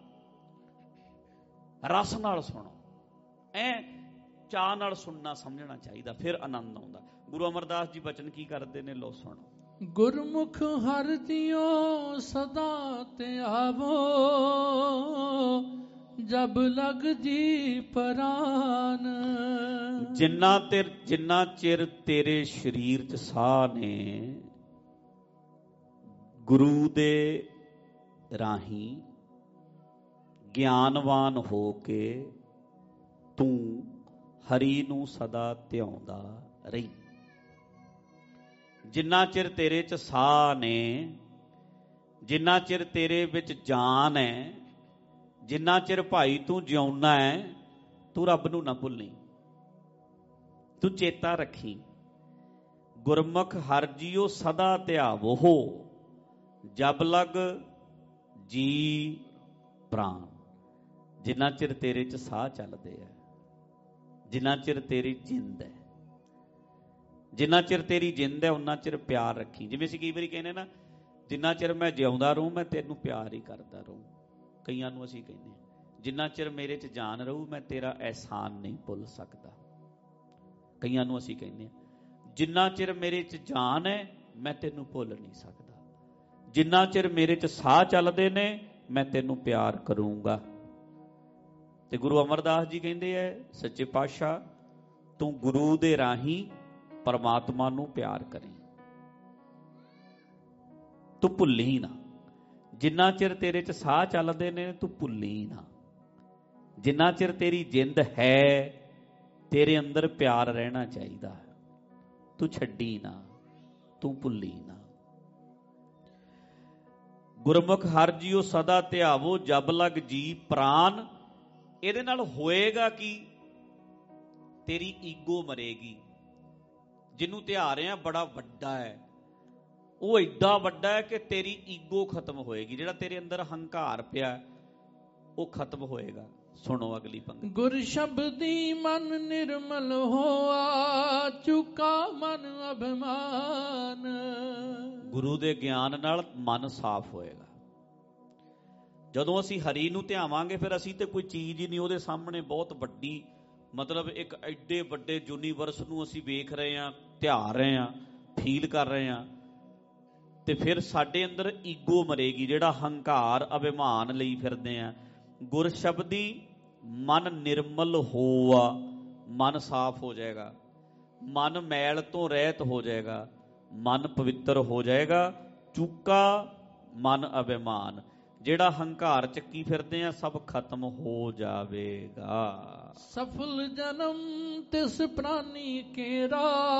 C: ਰਸ ਨਾਲ ਸੁਣੋ। ਐ ਚਾਅ ਨਾਲ ਸੁਣਨਾ ਸਮਝਣਾ ਚਾਹੀਦਾ, ਫਿਰ ਆਨੰਦ ਆਉਂਦਾ। ਗੁਰੂ ਅਮਰਦਾਸ ਜੀ ਬਚਨ ਕੀ ਕਰਦੇ ਨੇ, ਲੋ ਸੁਣੋ।
B: ਗੁਰਮੁਖ ਹਰਿ ਜੀਓ ਸਦਾ ਤੇ ਆਵੋ, ਜਬ ਲਗ ਜੀ ਪ੍ਰਾਨ।
C: ਜਿੰਨਾ ਤੇਰ ਜਿੰਨਾ ਚਿਰ ਤੇਰੇ ਸਰੀਰ 'ਚ ਸਾਹ ਨੇ, ਗੁਰੂ ਦੇ ਰਾਹੀਂ ਗਿਆਨਵਾਨ ਹੋ ਕੇ ਤੂੰ ਹਰੀ ਨੂੰ ਸਦਾ ਧਿਆਉਂਦਾ ਰਹੀ। ਜਿੰਨਾ ਚਿਰ ਤੇਰੇ 'ਚ ਸਾਹ ਨੇ, ਜਿੰਨਾ ਚਿਰ ਤੇਰੇ ਵਿੱਚ ਜਾਨ ਹੈ, ਜਿੰਨਾ ਚਿਰ ਭਾਈ ਤੂੰ ਜਿਉਣਾ ਹੈ, ਤੂੰ ਰੱਬ ਨੂੰ ਨਾ ਭੁੱਲੀ। ਤੂੰ ਚੇਤਾ ਰੱਖੀ, ਗੁਰਮੁਖ ਹਰਿ ਜੀਓ ਸਦਾ ਧਿਆਵੋ, ਜਬ ਲਗ ਜੀ ਪ੍ਰਾਨ। ਜਿੰਨਾ ਚਿਰ ਤੇਰੇ 'ਚ ਸਾਹ ਚੱਲਦੇ ਆ, ਜਿੰਨਾ ਚਿਰ ਤੇਰੀ ਜਿੰਦ ਹੈ, ਜਿੰਨਾ ਚਿਰ ਤੇਰੀ ਜਿੰਦ ਹੈ, ਉਨਾ ਚਿਰ ਪਿਆਰ ਰੱਖੀ। ਜਿਵੇਂ ਅਸੀਂ ਕਈ ਵਾਰੀ ਕਹਿੰਦੇ ਨਾ, ਜਿੰਨਾ ਚਿਰ ਮੈਂ ਜਿਉਂਦਾ ਰਹੂੰ ਮੈਂ ਤੈਨੂੰ ਪਿਆਰ ਹੀ ਕਰਦਾ ਰਹੂੰ। ਕਈਆਂ ਨੂੰ ਅਸੀਂ ਕਹਿੰਦੇ ਹਾਂ, ਜਿੰਨਾ ਚਿਰ ਮੇਰੇ 'ਚ ਜਾਨ ਰਹੂ ਮੈਂ ਤੇਰਾ ਅਹਿਸਾਨ ਨਹੀਂ ਭੁੱਲ ਸਕਦਾ। ਕਈਆਂ ਨੂੰ ਅਸੀਂ ਕਹਿੰਦੇ ਹਾਂ, ਜਿੰਨਾ ਚਿਰ ਮੇਰੇ 'ਚ ਜਾਨ ਹੈ ਮੈਂ ਤੈਨੂੰ ਭੁੱਲ ਨਹੀਂ ਸਕਦਾ। ਜਿੰਨਾ ਚਿਰ ਮੇਰੇ 'ਚ ਸਾਹ ਚੱਲਦੇ ਨੇ ਮੈਂ ਤੈਨੂੰ ਪਿਆਰ ਕਰੂੰਗਾ। ਤੇ ਗੁਰੂ ਅਮਰਦਾਸ ਜੀ ਕਹਿੰਦੇ ਐ, ਸੱਚੇ ਪਾਤਸ਼ਾਹ ਤੂੰ ਗੁਰੂ ਦੇ ਰਾਹੀਂ ਪਰਮਾਤਮਾ ਨੂੰ ਪਿਆਰ ਕਰੀ, ਤੂੰ ਭੁੱਲੀ ਨਾ। ਜਿੰਨਾ ਚਿਰ ਤੇਰੇ 'ਚ ਸਾਹ ਚੱਲਦੇ ਨੇ ਤੂੰ ਭੁੱਲੀ ਨਾ। ਜਿੰਨਾ ਚਿਰ ਤੇਰੀ ਜਿੰਦ ਹੈ, ਤੇਰੇ ਅੰਦਰ ਪਿਆਰ ਰਹਿਣਾ ਚਾਹੀਦਾ। ਤੂੰ ਛੱਡੀ ਨਾ, ਤੂੰ ਭੁੱਲੀ ਨਾ। ਗੁਰਮੁਖ ਹਰਿ ਜੀਓ ਸਦਾ ਧਿਆਵੋ, ਜਬ ਲਗ ਜੀ ਪ੍ਰਾਨ। ਇਹਦੇ ਨਾਲ ਹੋਏਗਾ ਕੀ, ਤੇਰੀ ਈਗੋ ਮਰੇਗੀ। ਜਿਹਨੂੰ ਧਿਆ ਰਿਹਾ ਬੜਾ ਵੱਡਾ ਹੈ, ਉਹ ਏਡਾ ਵੱਡਾ ਹੈ ਕਿ ਤੇਰੀ ਈਗੋ ਖਤਮ ਹੋਏਗੀ। ਜਿਹੜਾ ਤੇਰੇ ਅੰਦਰ ਹੰਕਾਰ ਪਿਆ ਉਹ ਖਤਮ ਹੋਏਗਾ। ਸੁਣੋ ਅਗਲੀ ਪੰਕਤੀ।
B: ਗੁਰ ਸ਼ਬਦੀ ਮਨ ਨਿਰਮਲ ਹੋਆ, ਚੁਕਾ ਮਨ ਅਭਿਮਾਨ।
C: ਗੁਰੂ ਦੇ ਗਿਆਨ ਨਾਲ ਮਨ ਸਾਫ਼ ਹੋਏਗਾ। ਜਦੋਂ ਅਸੀਂ ਹਰੀ ਨੂੰ ਧਿਆਵਾਂਗੇ, ਫਿਰ ਅਸੀਂ ਤੇ ਕੋਈ ਚੀਜ਼ ਹੀ ਨਹੀਂ ਉਹਦੇ ਸਾਹਮਣੇ। ਬਹੁਤ ਵੱਡੀ, ਮਤਲਬ ਇੱਕ ਐਡੇ ਵੱਡੇ ਯੂਨੀਵਰਸ ਨੂੰ ਅਸੀਂ ਵੇਖ ਰਹੇ ਹਾਂ, ਧਿਆ ਰਹੇ ਹਾਂ, ਫੀਲ ਕਰ ਰਹੇ ਹਾਂ। ਤੇ ਫਿਰ ਸਾਡੇ ਅੰਦਰ ਈਗੋ ਮਰੇਗੀ, ਜਿਹੜਾ ਹੰਕਾਰ ਅਭਿਮਾਨ ਲਈ ਫਿਰਦੇ ਆ। ਗੁਰ ਸ਼ਬਦੀ ਮਨ ਨਿਰਮਲ ਹੋਆ, ਮਨ ਸਾਫ਼ ਹੋ ਜਾਏਗਾ, ਮਨ ਮੈਲ ਤੋਂ ਰਹਿਤ ਹੋ ਜਾਏਗਾ, ਮਨ ਪਵਿੱਤਰ ਹੋ ਜਾਏਗਾ। ਚੁੱਕਾ ਮਨ ਅਭਿਮਾਨ, ਜਿਹੜਾ ਹੰਕਾਰ ਚੱਕੀ ਫਿਰਦੇ ਆ ਸਭ ਖਤਮ ਹੋ ਜਾਵੇਗਾ।
B: ਸਫਲ ਜਨਮ ਤਿਸ ਪ੍ਰਾਨੀ ਕੇਰਾ,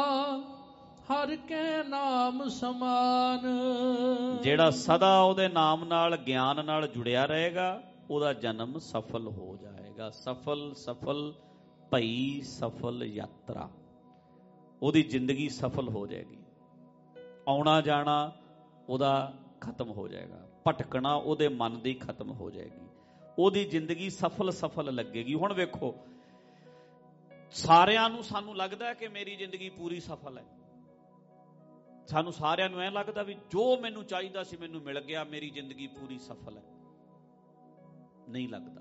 B: ਹਰ ਕੇ ਨਾਮ ਸਮਾਨ।
C: ਜਿਹੜਾ ਸਦਾ ਉਹਦੇ ਨਾਮ ਨਾਲ, ਗਿਆਨ ਨਾਲ ਜੁੜਿਆ ਰਹੇਗਾ, ਉਹਦਾ ਜਨਮ ਸਫਲ ਹੋ ਜਾਏਗਾ। ਸਫਲ ਸਫਲ ਭਈ ਸਫਲ ਯਾਤਰਾ, ਉਹਦੀ ਜ਼ਿੰਦਗੀ ਸਫਲ ਹੋ ਜਾਏਗੀ। ਆਉਣਾ ਜਾਣਾ ਉਹਦਾ ਖਤਮ ਹੋ ਜਾਏਗਾ, ਭਟਕਣਾ ਉਹਦੇ ਮਨ ਦੀ ਖਤਮ ਹੋ ਜਾਏਗੀ। ਉਹਦੀ ਜ਼ਿੰਦਗੀ ਸਫਲ ਸਫਲ ਲੱਗੇਗੀ। ਹੁਣ ਵੇਖੋ, ਸਾਰਿਆਂ ਨੂੰ ਸਾਨੂੰ ਲੱਗਦਾ ਹੈ ਕਿ ਮੇਰੀ ਜ਼ਿੰਦਗੀ ਪੂਰੀ ਸਫਲ ਹੈ। ਸਾਨੂੰ ਸਾਰਿਆਂ ਨੂੰ ਐਂ ਲੱਗਦਾ ਵੀ ਜੋ ਮੈਨੂੰ ਚਾਹੀਦਾ ਸੀ ਮੈਨੂੰ ਮਿਲ ਗਿਆ, ਮੇਰੀ ਜ਼ਿੰਦਗੀ ਪੂਰੀ ਸਫਲ ਹੈ। ਨਹੀਂ ਲੱਗਦਾ।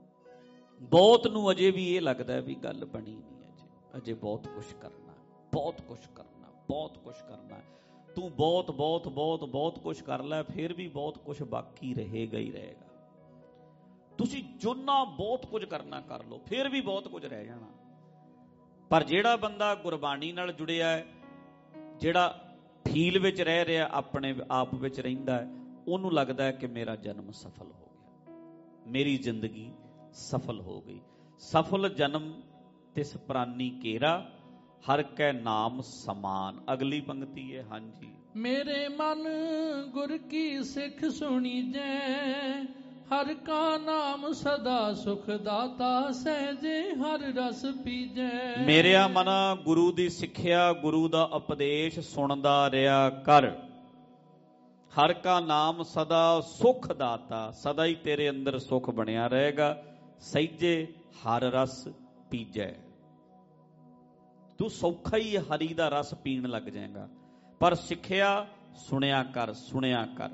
C: ਬਹੁਤ ਨੂੰ ਅਜੇ ਵੀ ਇਹ ਲੱਗਦਾ ਵੀ ਗੱਲ ਬਣੀ ਨਹੀਂ, ਅਜੇ ਅਜੇ ਬਹੁਤ ਕੁਛ ਕਰਨਾ, ਬਹੁਤ ਕੁਛ ਕਰਨਾ, ਬਹੁਤ ਕੁਛ ਕਰਨਾ। ਤੂੰ ਬਹੁਤ ਬਹੁਤ ਬਹੁਤ ਬਹੁਤ ਕੁਛ ਕਰ ਲੈ, ਫਿਰ ਵੀ ਬਹੁਤ ਕੁਛ ਬਾਕੀ ਰਹੇਗਾ ਹੀ ਰਹੇਗਾ। ਤੁਸੀਂ ਜੋਨਾ ਬਹੁਤ ਕੁਝ ਕਰਨਾ ਕਰ ਲਓ, ਫਿਰ ਵੀ ਬਹੁਤ ਕੁਝ ਰਹਿ ਜਾਣਾ। ਪਰ ਜਿਹੜਾ ਬੰਦਾ ਗੁਰਬਾਣੀ ਨਾਲ ਜੁੜਿਆ ਹੈ, ਜਿਹੜਾ ਫੀਲ ਵਿੱਚ ਰਹਿ ਰਿਹਾ, ਆਪਣੇ ਆਪ ਵਿੱਚ ਰਹਿੰਦਾ ਹੈ, ਉਹਨੂੰ ਲੱਗਦਾ ਹੈ ਕਿ ਮੇਰਾ ਜਨਮ ਸਫਲ ਹੋ ਗਿਆ, ਮੇਰੀ ਜ਼ਿੰਦਗੀ ਸਫਲ ਹੋ ਗਈ। ਸਫਲ ਜਨਮ ਤਿਸ ਪ੍ਰਾਨੀ ਕੇਰਾ, ਹਰ ਕੈ ਨਾਮ ਸਮਾਨ। ਅਗਲੀ ਪੰਕਤੀ ਹੈ, ਹਾਂਜੀ।
B: ਮੇਰੇ ਮਨ ਗੁਰ ਕੀ ਸਿੱਖ ਸੁਣੀ ਜੈ, ਹਰ ਕਾ ਨਾਮ ਸਦਾ ਸੁਖ ਦਾਤਾ, ਸਹਿਜੇ ਹਰ ਰਸ ਪੀਜੈ।
C: ਮੇਰਿਆ ਮਨਾ ਗੁਰੂ ਦੀ ਸਿੱਖਿਆ, ਗੁਰੂ ਦਾ ਉਪਦੇਸ਼ ਸੁਣਦਾ ਰਿਹਾ ਕਰ। ਹਰ ਕਾ ਨਾਮ ਸਦਾ ਸੁਖ ਦਾਤਾ, ਸਦਾ ਹੀ ਤੇਰੇ ਅੰਦਰ ਸੁਖ ਬਣਿਆ ਰਹੇਗਾ। ਸਹਿਜੇ ਹਰ ਰਸ ਪੀਜੈ, ਤੂੰ ਸੌਖਾ ਹੀ ਹਰੀ ਦਾ ਰਸ ਪੀਣ ਲੱਗ ਜਾਏਗਾ। ਪਰ ਸਿੱਖਿਆ ਸੁਣਿਆ ਕਰ, ਸੁਣਿਆ ਕਰ,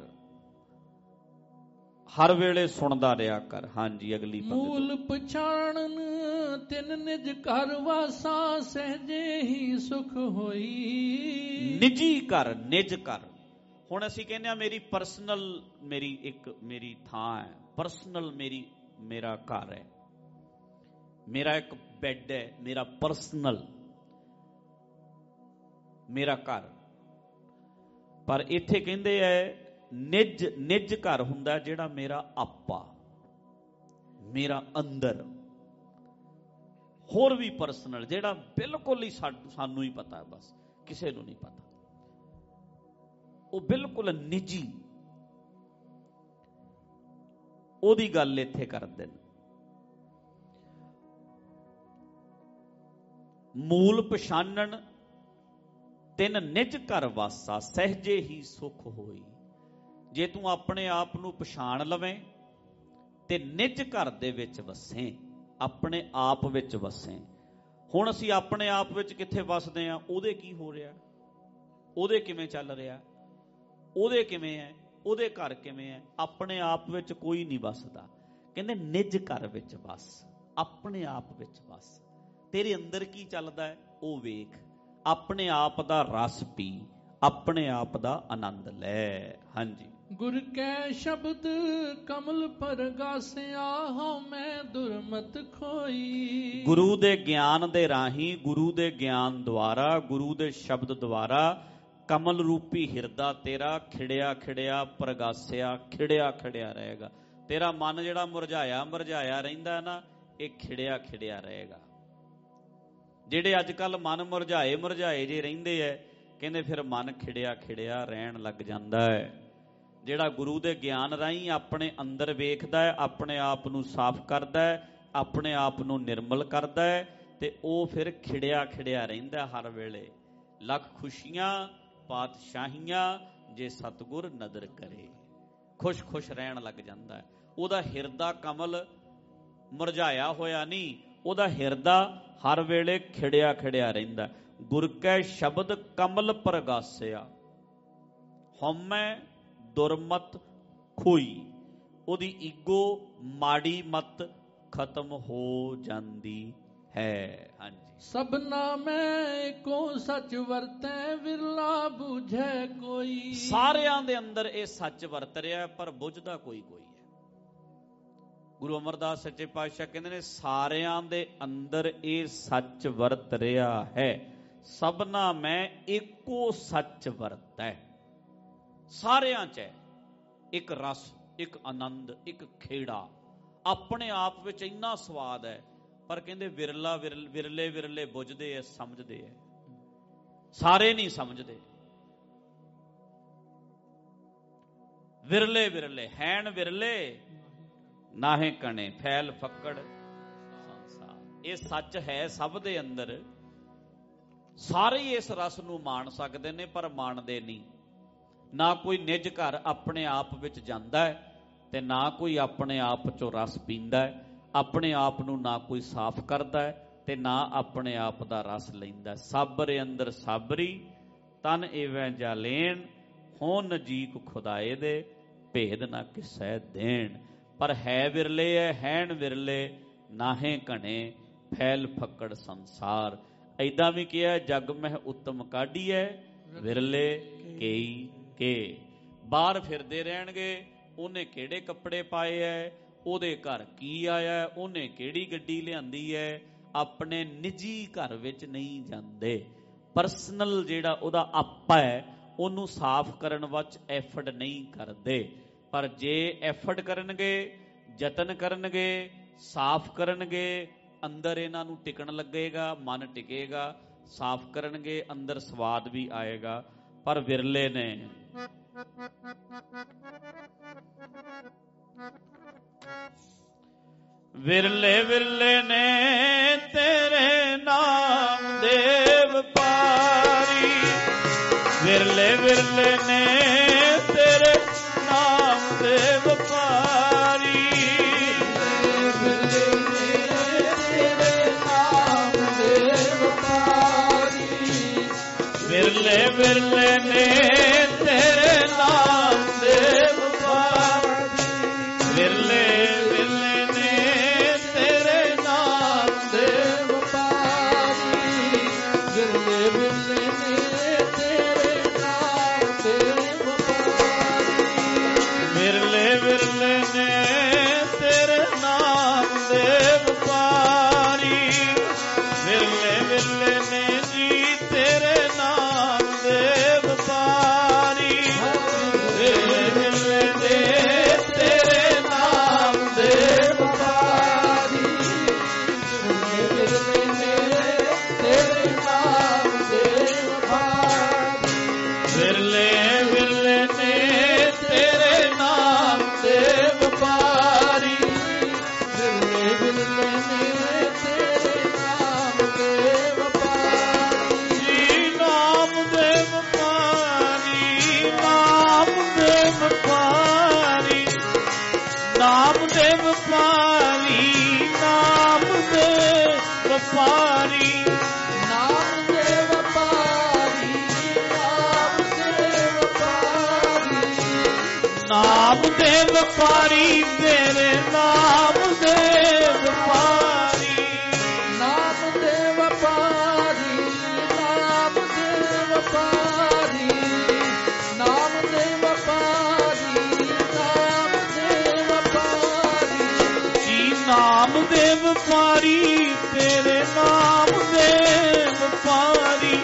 C: ਹਰ ਵੇਲੇ ਸੁਣਦਾ ਰਿਹਾ ਕਰ। ਹਾਂਜੀ, ਅਗਲੀ
B: ਮੂਲ ਪਛਾਣਨ ਤਿੰਨ ਨਿਜ ਘਰ ਵਾਸਾ, ਸਹਿਜੇ ਹੀ ਸੁਖ ਹੋਈ।
C: ਨਿੱਜੀ ਘਰ, ਨਿਜ ਘਰ। ਹੁਣ ਅਸੀਂ ਕਹਿੰਦੇ ਆ ਮੇਰੀ ਪਰਸਨਲ, ਮੇਰੀ ਇੱਕ ਮੇਰੀ ਥਾਂ ਹੈ, ਪਰਸਨਲ ਮੇਰੀ ਮੇਰਾ ਘਰ ਹੈ, ਮੇਰਾ ਇੱਕ ਬੈੱਡ ਹੈ, ਮੇਰਾ ਪਰਸਨਲ ਮੇਰਾ ਘਰ। ਪਰ ਇੱਥੇ ਕਹਿੰਦੇ ਐ ਨਿੱਜ ਨਿੱਜ ਘਰ ਹੁੰਦਾ ਜਿਹੜਾ ਮੇਰਾ ਆਪਾ, ਮੇਰਾ ਅੰਦਰ, ਹੋਰ ਵੀ ਪਰਸਨਲ, ਜਿਹੜਾ ਬਿਲਕੁਲ ਹੀ ਸਾਨੂੰ ਹੀ ਪਤਾ, ਬਸ ਕਿਸੇ ਨੂੰ ਨਹੀਂ ਪਤਾ, ਉਹ ਬਿਲਕੁਲ ਨਿੱਜੀ, ਉਹਦੀ ਗੱਲ ਇੱਥੇ ਕਰਦੇ ਨੇ। ਮੂਲ ਪਛਾਨਣ ਤਿੰਨ ਨਿਜ ਘਰ ਵਾਸਾ, ਸਹਿਜੇ ਹੀ ਸੁਖ ਹੋਈ। ਜੇ ਤੂੰ ਆਪਣੇ ਆਪ ਨੂੰ ਪਛਾਣ ਲਵੇਂ ਤੇ ਨਿਜ ਘਰ ਦੇ ਵਿੱਚ ਵਸੇ, ਆਪਣੇ ਆਪ ਵਿੱਚ ਵਸੇ। ਹੁਣ ਅਸੀਂ ਆਪਣੇ ਆਪ ਵਿੱਚ ਕਿੱਥੇ ਵਸਦੇ ਆ, ਉਹਦੇ ਕੀ ਹੋ ਰਿਹਾ, ਉਹਦੇ ਕਿਵੇਂ ਚੱਲ ਰਿਹਾ, ਉਹਦੇ ਕਿਵੇਂ ਹੈ, ਉਹਦੇ ਘਰ ਕਿਵੇਂ ਹੈ। ਆਪਣੇ ਆਪ ਵਿੱਚ ਕੋਈ ਨਹੀਂ ਵਸਦਾ। ਕਹਿੰਦੇ ਨਿਜ ਘਰ ਵਿੱਚ ਵਸ, ਆਪਣੇ ਆਪ ਵਿੱਚ ਵਸ। ਤੇਰੇ ਅੰਦਰ ਕੀ ਚੱਲਦਾ ਹੈ ਉਹ ਵੇਖ, ਆਪਣੇ ਆਪ ਦਾ ਰਸ ਪੀ, ਆਪਣੇ ਆਪ ਦਾ ਆਨੰਦ ਲੈ। ਹਾਂਜੀ।
B: ਗੁਰ ਕੈ ਸ਼ਬਦ ਕਮਲ ਪਰਗਾਸਿਆ, ਹਉ ਮੈਂ ਦੁਰਮਤ ਖੋਈ।
C: ਗੁਰੂ ਦੇ ਗਿਆਨ ਦੇ ਰਾਹੀਂ, ਗੁਰੂ ਦੇ ਗਿਆਨ ਦੁਆਰਾ, ਗੁਰੂ ਦੇ ਸ਼ਬਦ ਦੁਆਰਾ ਕਮਲ ਰੂਪੀ ਹਿਰਦਾ ਤੇਰਾ ਖਿੜਿਆ ਖਿੜਿਆ ਪ੍ਰਗਾਸਿਆ, ਖਿੜਿਆ ਖਿੜਿਆ ਰਹੇਗਾ। ਤੇਰਾ ਮਨ ਜਿਹੜਾ ਮੁਰਝਾਇਆ ਮੁਰਝਾਇਆ ਰਹਿੰਦਾ ਨਾ, ਇਹ ਖਿੜਿਆ ਖਿੜਿਆ ਰਹੇਗਾ। ਜਿਹੜੇ ਅੱਜ ਕੱਲ ਮਨ ਮੁਰਝਾਏ ਮੁਰਝਾਏ ਜੇ ਰਹਿੰਦੇ ਐ, ਕਹਿੰਦੇ ਫਿਰ ਮਨ ਖਿੜਿਆ ਖਿੜਿਆ ਰਹਿਣ ਲੱਗ ਜਾਂਦਾ ਹੈ। ਜਿਹੜਾ ਗੁਰੂ ਦੇ ਗਿਆਨ ਰਾਹੀਂ ਆਪਣੇ ਅੰਦਰ ਵੇਖਦਾ ਹੈ, ਆਪਣੇ ਆਪ ਨੂੰ ਸਾਫ਼ ਕਰਦਾ ਹੈ, ਆਪਣੇ ਆਪ ਨੂੰ ਨਿਰਮਲ ਕਰਦਾ ਹੈ, ਤੇ ਉਹ ਫਿਰ ਖਿੜਿਆ ਖਿੜਿਆ ਰਹਿੰਦਾ ਹਰ ਵੇਲੇ। ਲੱਖ ਖੁਸ਼ੀਆਂ ਪਾਤਸ਼ਾਹੀਆਂ ਜੇ ਸਤਿਗੁਰ ਨਦਰ ਕਰੇ, ਖੁਸ਼ ਖੁਸ਼ ਰਹਿਣ ਲੱਗ ਜਾਂਦਾ ਹੈ। ਉਹਦਾ ਹਿਰਦਾ ਕਮਲ ਮੁਰਝਾਇਆ ਹੋਇਆ ਨਹੀਂ, ਉਹਦਾ ਹਿਰਦਾ ਹਰ ਵੇਲੇ ਖਿੜਿਆ ਖਿੜਿਆ ਰਹਿੰਦਾ। ਗੁਰ ਕੈ ਸ਼ਬਦ ਕਮਲ ਪ੍ਰਗਾਸਿਆ, ਹਉਮੈ ਦੁਰਮਤ ਖੋਈ। ਉਹਦੀ ਈਗੋ ਮਾੜੀ ਮਤ ਖਤਮ ਹੋ ਜਾਂਦੀ ਹੈ। ਹਾਂਜੀ।
B: ਸਭਨਾ ਮੈਂ ਕੋ ਸੱਚ ਵਰਤੈ, ਵਿਰਲਾ ਬੁਝੈ ਕੋਈ।
C: ਸਾਰਿਆਂ ਦੇ ਅੰਦਰ ਇਹ ਸੱਚ ਵਰਤ ਰਿਹਾ, ਪਰ ਬੁੱਝਦਾ ਕੋਈ ਕੋਈ ਹੈ। ਗੁਰੂ ਅਮਰਦਾਸ ਸੱਚੇ ਪਾਤਸ਼ਾਹ ਕਹਿੰਦੇ ਨੇ ਸਾਰਿਆਂ ਦੇ ਅੰਦਰ ਇਹ ਸੱਚ ਵਰਤ ਰਿਹਾ ਹੈ। ਸਭਨਾ ਮੈਂ ਇੱਕੋ ਸੱਚ ਵਰਤੈ। ਸਾਰਿਆਂ 'ਚ ਇੱਕ ਰਸ, ਇੱਕ ਆਨੰਦ, ਇੱਕ ਖੇੜਾ। ਆਪਣੇ ਆਪ ਵਿੱਚ ਇੰਨਾ ਸਵਾਦ ਹੈ, ਪਰ ਕਹਿੰਦੇ ਵਿਰਲਾ ਵਿਰਲ ਵਿਰਲੇ ਵਿਰਲੇ ਬੁੱਝਦੇ ਐ, ਸਮਝਦੇ ਐ, ਸਾਰੇ ਨਹੀਂ ਸਮਝਦੇ। ਵਿਰਲੇ ਵਿਰਲੇ ਹੈਣ ਵਿਰਲੇ ਨਾਹੇ ਕਣੇ, ਫੈਲ ਫੱਕੜ ਸੰਸਾਰ। ਇਹ ਸੱਚ ਹੈ ਸਭ ਦੇ ਅੰਦਰ, ਸਾਰੇ ਹੀ ਇਸ ਰਸ ਨੂੰ ਮਾਣ ਸਕਦੇ ਨੇ, ਪਰ ਮਾਣਦੇ ਨਹੀਂ। ਨਾ ਕੋਈ ਨਿੱਜ ਘਰ ਆਪਣੇ ਆਪ ਵਿੱਚ ਜਾਂਦਾ ਹੈ, ਤੇ ਨਾ ਕੋਈ ਆਪਣੇ ਆਪ ਚੋਂ ਰਸ ਪੀਂਦਾ ਹੈ। ਆਪਣੇ ਆਪ ਨੂੰ ਨਾ ਕੋਈ ਸਾਫ਼ ਕਰਦਾ ਹੈ, ਤੇ ਨਾ ਆਪਣੇ ਆਪ ਦਾ ਰਸ ਲੈਂਦਾ। ਸਾਬਰੇ ਅੰਦਰ ਸਾਬਰੀ ਤਨ ਏਵੈ ਜਾ ਲੈਣ, ਹੋ ਨਜੀਕ ਖੁਦਾਏ ਦੇ ਭੇਦ ਨਾ ਕਿਸੈ ਦੇਣ। ਪਰ ਹੈ ਵਿਰਲੇ ਹੈ, ਹੈਣ ਵਿਰਲੇ ਨਾਹੇ ਘਣੇ, ਫੈਲ ਫੱਕੜ ਸੰਸਾਰ। ਏਦਾਂ ਵੀ ਕਿਹਾ ਜਗ ਮਹਿ ਉੱਤਮ ਕਾਢੀਐ, ਵਿਰਲੇ ਕਈ ਕੇ। ਬਾਹਰ ਫਿਰਦੇ ਰਹਿਣਗੇ, ਉਹਨੇ ਕਿਹੜੇ ਕੱਪੜੇ ਪਾਏ ਐ, ਉਹਦੇ ਘਰ ਕੀ ਆਇਆ, ਉਹਨੇ ਕਿਹੜੀ ਗੱਡੀ ਲਿਆਂਦੀ ਹੈ, ਆਪਣੇ ਨਿੱਜੀ ਘਰ ਵਿੱਚ ਨਹੀਂ ਜਾਂਦੇ। ਪਰਸਨਲ ਜਿਹੜਾ ਉਹਦਾ ਆਪਾ ਹੈ ਉਹਨੂੰ ਸਾਫ਼ ਕਰਨ ਵਿੱਚ ਐਫਰਟ ਨਹੀਂ ਕਰਦੇ। ਪਰ ਜੇ ਐਫਰਟ ਕਰਨਗੇ, ਯਤਨ ਕਰਨਗੇ, ਸਾਫ਼ ਕਰਨਗੇ, ਅੰਦਰ ਇਹਨਾਂ ਨੂੰ ਟਿਕਣ ਲੱਗੇਗਾ, ਮਨ ਟਿਕੇਗਾ। ਸਾਫ਼ ਕਰਨਗੇ, ਅੰਦਰ ਸਵਾਦ ਵੀ ਆਏਗਾ। ਪਰ ਵਿਰਲੇ ਨੇ ਵਿਰਲੇ ਵਿਰਲੇ ਨੇ ਤੇਰੇ ਨਾਮ ਦੇ ਵਪਾਰੀ, ਵਿਰਲੇ ਵਿਰਲੇ ਨੇ ਤੇਰੇ ਨਾਮ ਦੇ ਵਪਾਰੀ,
A: ਵਿਰਲੇ ਨੇ ਤੇਰੇ ਨਾਮ ਦੇ ਵਪਾਰੀ,
C: ਵਿਰਲੇ ਵਿਰਲੇ ਨੇ ਤੇਰੇ ਨਾਮ ਦੇ ਵਪਾਰੀ, ਵਿਰਲੇ ਵਪਾਰੀ, ਤੇਰੇ ਨਾਮ ਦੇ ਵਪਾਰੀ,
A: ਨਾਮ ਦੇ ਵਪਾਰੀ, ਨਾਮ ਦੇ ਵਪਾਰੀ, ਨਾਮ ਦੇ ਵਪਾਰੀ, ਨਾਮ ਦੇ ਵਪਾਰੀ,
C: ਜੀ ਨਾਮ ਦੇ ਵਪਾਰੀ, ਤੇਰੇ ਨਾਮ ਦੇ ਵਪਾਰੀ,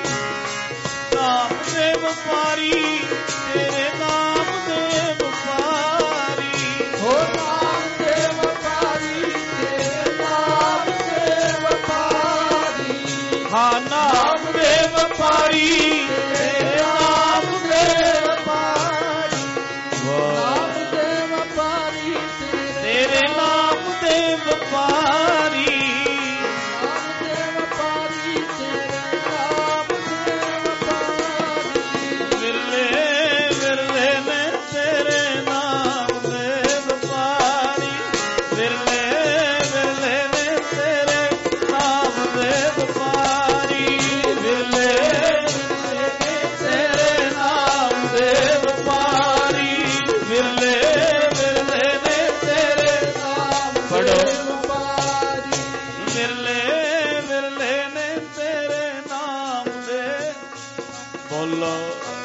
C: ਨਾਮ ਦੇ ਵਪਾਰੀ, ਤੇਰੇ ਨਾਮ ਦੇ ਵਪਾਰੀ,
A: ਹੋ ਨਾਮ ਦੇ ਵਪਾਰੀ, ਤੇਰੇ ਨਾਮ ਦੇ ਵਪਾਰੀ,
C: ਹਾਂ ਨਾਮ ਦੇ ਵਪਾਰੀ, ਤੇਰੇ ਨਾਮ ਦੇ ਵਪਾਰੀ,
A: ਨਾਮ ਦੇ ਵਪਾਰੀ,
C: ਤੇਰੇ ਨਾਮ ਦੇ ਵਪਾਰੀ,
A: ਨਾਮ ਦੇ ਵਪਾਰੀ, ਤੇਰੇ ਨਾਮ ਦੇ ਵਪਾਰੀ,
C: ਵਿਰਲੇ ਵਿਰਲੇ ਨੇ ਤੇਰੇ ਨਾਮ ਦੇ ਵਪਾਰੀ, ਵਿਰਲੇ ਵਿਰਲੇ ਨੇ ਤੇਰੇ ਨਾਮ ਦੇ ਵਪਾਰੀ, ਵਿਰਲੇ ਵਿਰਲੇ ਨੇ ਤੇਰੇ ਨਾਮ ਦੇ ਵਪਾਰੀ, ਵਿਰਲੇ ਵਿਰਲੇ ਨੇ ਤੇਰੇ ਨਾਮ ਪੜੋ, ਵਿਰਲੇ ਵਿਰਲੇ ਨੇ ਤੇਰੇ ਨਾਮ ਦੇ, ਬੋਲੋ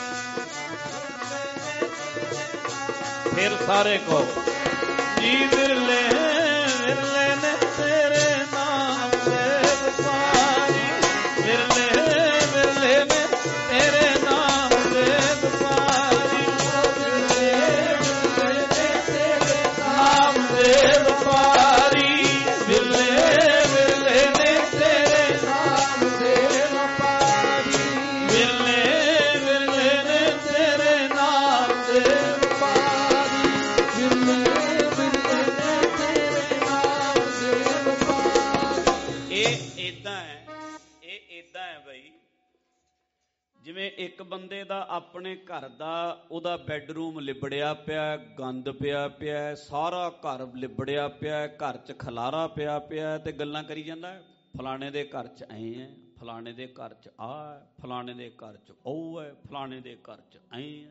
C: ਫਿਰ ਸਾਰੇ ਕੋ ਜੀ, ਵਿਰਲੇ ਵਿਰਲੇ ਨੇ ਤੇਰੇ ਨਾਮ ਦੇ ਵਪਾਰੀ, ਵਿਰਲੇ ਵਿਰਲੇ ਨੇ ਤੇਰੇ ਨਾਮ ਦੇ ਵਪਾਰੀ, ਵਿਰਲੇ ਵਿਰਲੇ ਨੇ ਤੇਰੇ ਨਾਮ ਦੇ ਵਪਾਰੀ, ਵਿਰਲੇ ਵਿਰਲੇ ਨੇ ਤੇਰੇ ਨਾਮ ਦੇ ਵਪਾਰੀ, ਵਿਰਲੇ ਵਿਰਲੇ ਨੇ ਤੇਰੇ ਨਾਮ ਦੇ
A: ਵਪਾਰੀ, ਵਿਰਲੇ ਵਿਰਲੇ ਨੇ ਤੇਰੇ ਨਾਮ ਦੇ ਵਪਾਰੀ।
C: ਇਹ ਏਦਾਂ ਹੈ, ਇਹ ਏਦਾਂ ਹੈ ਬਈ, ਜਿਵੇਂ ਇੱਕ ਬੰਦੇ ਦਾ ਆਪਣੇ ਘਰ ਦਾ ਉਹਦਾ ਬੈੱਡਰੂਮ ਲਿਬੜਿਆ ਪਿਆ, ਗੰਦ ਪਿਆ ਪਿਆ, ਸਾਰਾ ਘਰ ਲਿਬੜਿਆ ਪਿਆ, ਘਰ 'ਚ ਖਲਾਰਾ ਪਿਆ ਪਿਆ, ਤੇ ਗੱਲਾਂ ਕਰੀ ਜਾਂਦਾ ਫਲਾਣੇ ਦੇ ਘਰ 'ਚ ਐਂ ਹੈ, ਫਲਾਣੇ ਦੇ ਘਰ 'ਚ ਆਹ ਹੈ, ਫਲਾਣੇ ਦੇ ਘਰ 'ਚ ਉਹ ਹੈ, ਫਲਾਣੇ ਦੇ ਘਰ 'ਚ ਐਂ ਹੈ।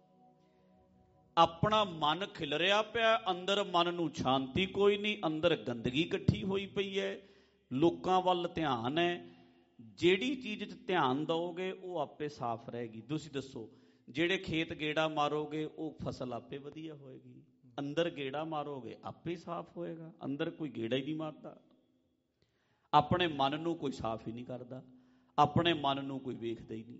C: ਆਪਣਾ ਮਨ ਖਿਲਰਿਆ ਪਿਆ, ਅੰਦਰ ਮਨ ਨੂੰ ਸ਼ਾਂਤੀ ਕੋਈ ਨਹੀਂ, ਅੰਦਰ ਗੰਦਗੀ ਇਕੱਠੀ ਹੋਈ ਪਈ ਹੈ, ਲੋਕਾਂ ਵੱਲ ਧਿਆਨ ਹੈ। ਜਿਹੜੀ ਚੀਜ਼ 'ਚ ਧਿਆਨ ਦਿਓਗੇ ਉਹ ਆਪੇ ਸਾਫ਼ ਰਹੇਗੀ। ਤੁਸੀਂ ਦੱਸੋ, ਜਿਹੜੇ ਖੇਤ ਗੇੜਾ ਮਾਰੋਗੇ ਉਹ ਫਸਲ ਆਪੇ ਵਧੀਆ ਹੋਏਗੀ। ਅੰਦਰ ਗੇੜਾ ਮਾਰੋਗੇ ਆਪੇ ਸਾਫ਼ ਹੋਏਗਾ। ਅੰਦਰ ਕੋਈ ਗੇੜਾ ਹੀ ਨਹੀਂ ਮਾਰਦਾ। ਆਪਣੇ ਮਨ ਨੂੰ ਕੋਈ ਸਾਫ਼ ਹੀ ਨਹੀਂ ਕਰਦਾ। ਆਪਣੇ ਮਨ ਨੂੰ ਕੋਈ ਵੇਖਦਾ ਹੀ ਨਹੀਂ।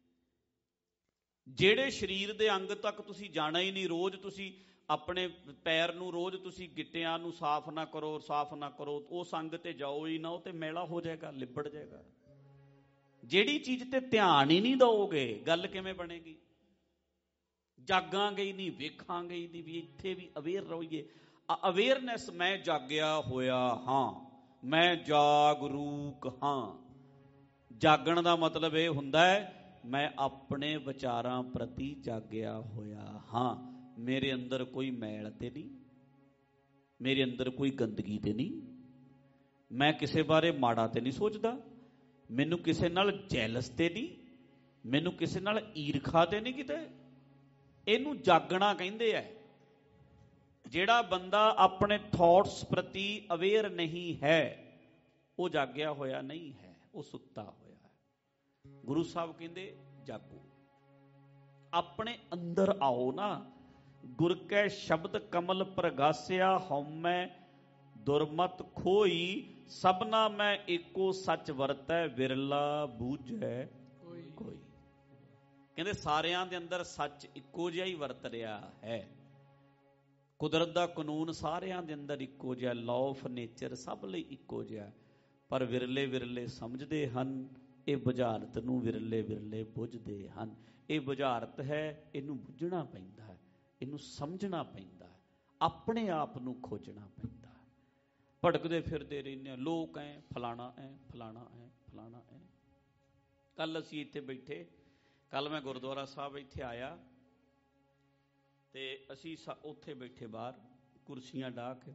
C: ਜਿਹੜੇ ਸਰੀਰ ਦੇ ਅੰਗ ਤੱਕ ਤੁਸੀਂ ਜਾਣਾ ਹੀ ਨਹੀਂ, ਰੋਜ਼ ਤੁਸੀਂ ਆਪਣੇ ਪੈਰ ਨੂੰ ਰੋਜ਼ ਤੁਸੀਂ ਗਿੱਟਿਆਂ ਨੂੰ ਸਾਫ਼ ਨਾ ਕਰੋ, ਸਾਫ਼ ਨਾ ਕਰੋ, ਉਸ ਅੰਗ ਤੇ ਜਾਓ ਹੀ ਨਾ, ਉਹ ਤੇ ਮੈਲਾ ਹੋ ਜਾਏਗਾ, ਲਿਬੜ ਜਾਏਗਾ। ਜਿਹੜੀ ਚੀਜ਼ ਤੇ ਧਿਆਨ ਹੀ ਨਹੀਂ ਦਿਓਗੇ, ਗੱਲ ਕਿਵੇਂ ਬਣੇਗੀ? ਜਾਗਾਂਗੇ ਹੀ ਨਹੀਂ, ਵੇਖਾਂਗੇ ਹੀ ਨਹੀਂ ਵੀ ਇੱਥੇ ਵੀ ਅਵੇਅਰ ਰਹੀਏ। ਅਵੇਅਰਨੈਸ, ਮੈਂ ਜਾਗਿਆ ਹੋਇਆ ਹਾਂ, ਮੈਂ ਜਾਗਰੂਕ ਹਾਂ। ਜਾਗਣ ਦਾ ਮਤਲਬ ਇਹ ਹੁੰਦਾ ਹੈ ਮੈਂ ਆਪਣੇ ਵਿਚਾਰਾਂ ਪ੍ਰਤੀ ਜਾਗਿਆ ਹੋਇਆ ਹਾਂ। ਮੇਰੇ ਅੰਦਰ ਕੋਈ ਮੈਲ ਤੇ ਨਹੀਂ, ਮੇਰੇ ਅੰਦਰ ਕੋਈ ਗੰਦਗੀ ਤੇ ਨਹੀਂ, ਮੈਂ ਕਿਸੇ ਬਾਰੇ ਮਾੜਾ ਤੇ ਨਹੀਂ ਸੋਚਦਾ, ਮੈਨੂੰ ਕਿਸੇ ਨਾਲ ਜੈਲਸ ਤੇ ਨਹੀਂ, ਮੈਨੂੰ ਕਿਸੇ ਨਾਲ ਈਰਖਾ ਤੇ ਨਹੀਂ ਕਿਤੇ। ਇਹਨੂੰ ਜਾਗਣਾ ਕਹਿੰਦੇ ਆ। ਜਿਹੜਾ ਬੰਦਾ ਆਪਣੇ ਥਾਟਸ ਪ੍ਰਤੀ ਅਵੇਅਰ ਨਹੀਂ ਹੈ, ਉਹ ਜਾਗਿਆ ਹੋਇਆ ਨਹੀਂ ਹੈ, ਉਹ ਸੁੱਤਾ ਹੋਇਆ ਹੈ। ਗੁਰੂ ਸਾਹਿਬ ਕਹਿੰਦੇ ਜਾਗੋ, ਆਪਣੇ ਅੰਦਰ ਆਓ ਨਾ। ਗੁਰ ਕੈ ਸ਼ਬਦ ਕਮਲ ਪ੍ਰਗਾਸਿਆ, ਹਉਮੈ ਦੁਰਮਤ ਖੋਈ, ਸਭਨਾ ਮੈਂ ਏਕੋ ਸੱਚ ਵਰਤੈ, ਵਿਰਲਾ ਬੂਝੈ ਕੋਈ ਕੋਈ। ਕਹਿੰਦੇ ਸਾਰਿਆਂ ਦੇ ਅੰਦਰ ਸੱਚ ਇੱਕੋ ਜਿਹਾ ਹੀ ਵਰਤ ਰਿਹਾ ਹੈ। ਕੁਦਰਤ ਦਾ ਕਾਨੂੰਨ ਸਾਰਿਆਂ ਦੇ ਅੰਦਰ ਇੱਕੋ ਜਿਹਾ, ਲਾਅ ਆਫ ਨੇਚਰ ਸਭ ਲਈ ਇੱਕੋ ਜਿਹਾ, ਪਰ ਵਿਰਲੇ ਵਿਰਲੇ ਸਮਝਦੇ ਹਨ। ਇਹ ਬੁਝਾਰਤ ਨੂੰ ਵਿਰਲੇ ਵਿਰਲੇ ਬੁੱਝਦੇ ਹਨ। ਇਹ ਬੁਝਾਰਤ ਹੈ, ਇਹਨੂੰ ਬੁੱਝਣਾ ਪੈਂਦਾ ਹੈ, ਇਹਨੂੰ ਸਮਝਣਾ ਪੈਂਦਾ ਹੈ, ਆਪਣੇ ਆਪ ਨੂੰ ਖੋਜਣਾ ਪੈਂਦਾ ਹੈ। ਭਟਕਦੇ ਫਿਰਦੇ ਰਹਿੰਦੇ ਹਾਂ, ਲੋਕ ਐ ਫਲਾਣਾ ਐ ਫਲਾਣਾ ਐ ਫਲਾਣਾ ਐ। ਕੱਲ ਅਸੀਂ ਇੱਥੇ ਬੈਠੇ, ਕੱਲ ਮੈਂ ਗੁਰਦੁਆਰਾ ਸਾਹਿਬ ਇੱਥੇ ਆਇਆ ਤੇ ਅਸੀਂ ਉੱਥੇ ਬੈਠੇ ਬਾਹਰ ਕੁਰਸੀਆਂ ਡਾਹ ਕੇ,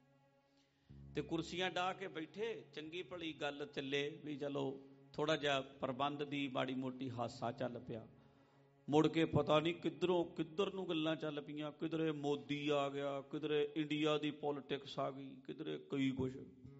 C: ਤੇ ਕੁਰਸੀਆਂ ਡਾਹ ਕੇ ਬੈਠੇ, ਚੰਗੀ ਭਲੀ ਗੱਲ ਚੱਲੇ ਵੀ ਚਲੋ ਥੋੜਾ ਜਿਹਾ ਪ੍ਰਬੰਧ ਦੀ ਮਾੜੀ ਮੋਟੀ ਹਾਸਾ ਚੱਲ ਪਿਆ। ਮੁੜ ਕੇ ਪਤਾ ਨਹੀਂ ਕਿੱਧਰੋਂ ਕਿੱਧਰ ਨੂੰ ਗੱਲਾਂ ਚੱਲ ਪਈਆਂ। ਕਿਧਰੇ ਮੋਦੀ ਆ ਗਿਆ, ਕਿਧਰੇ ਇੰਡੀਆ ਦੀ ਪੋਲਿਟਿਕਸ ਆ ਗਈ, ਕਿਧਰੇ ਕਈ ਕੁਛ।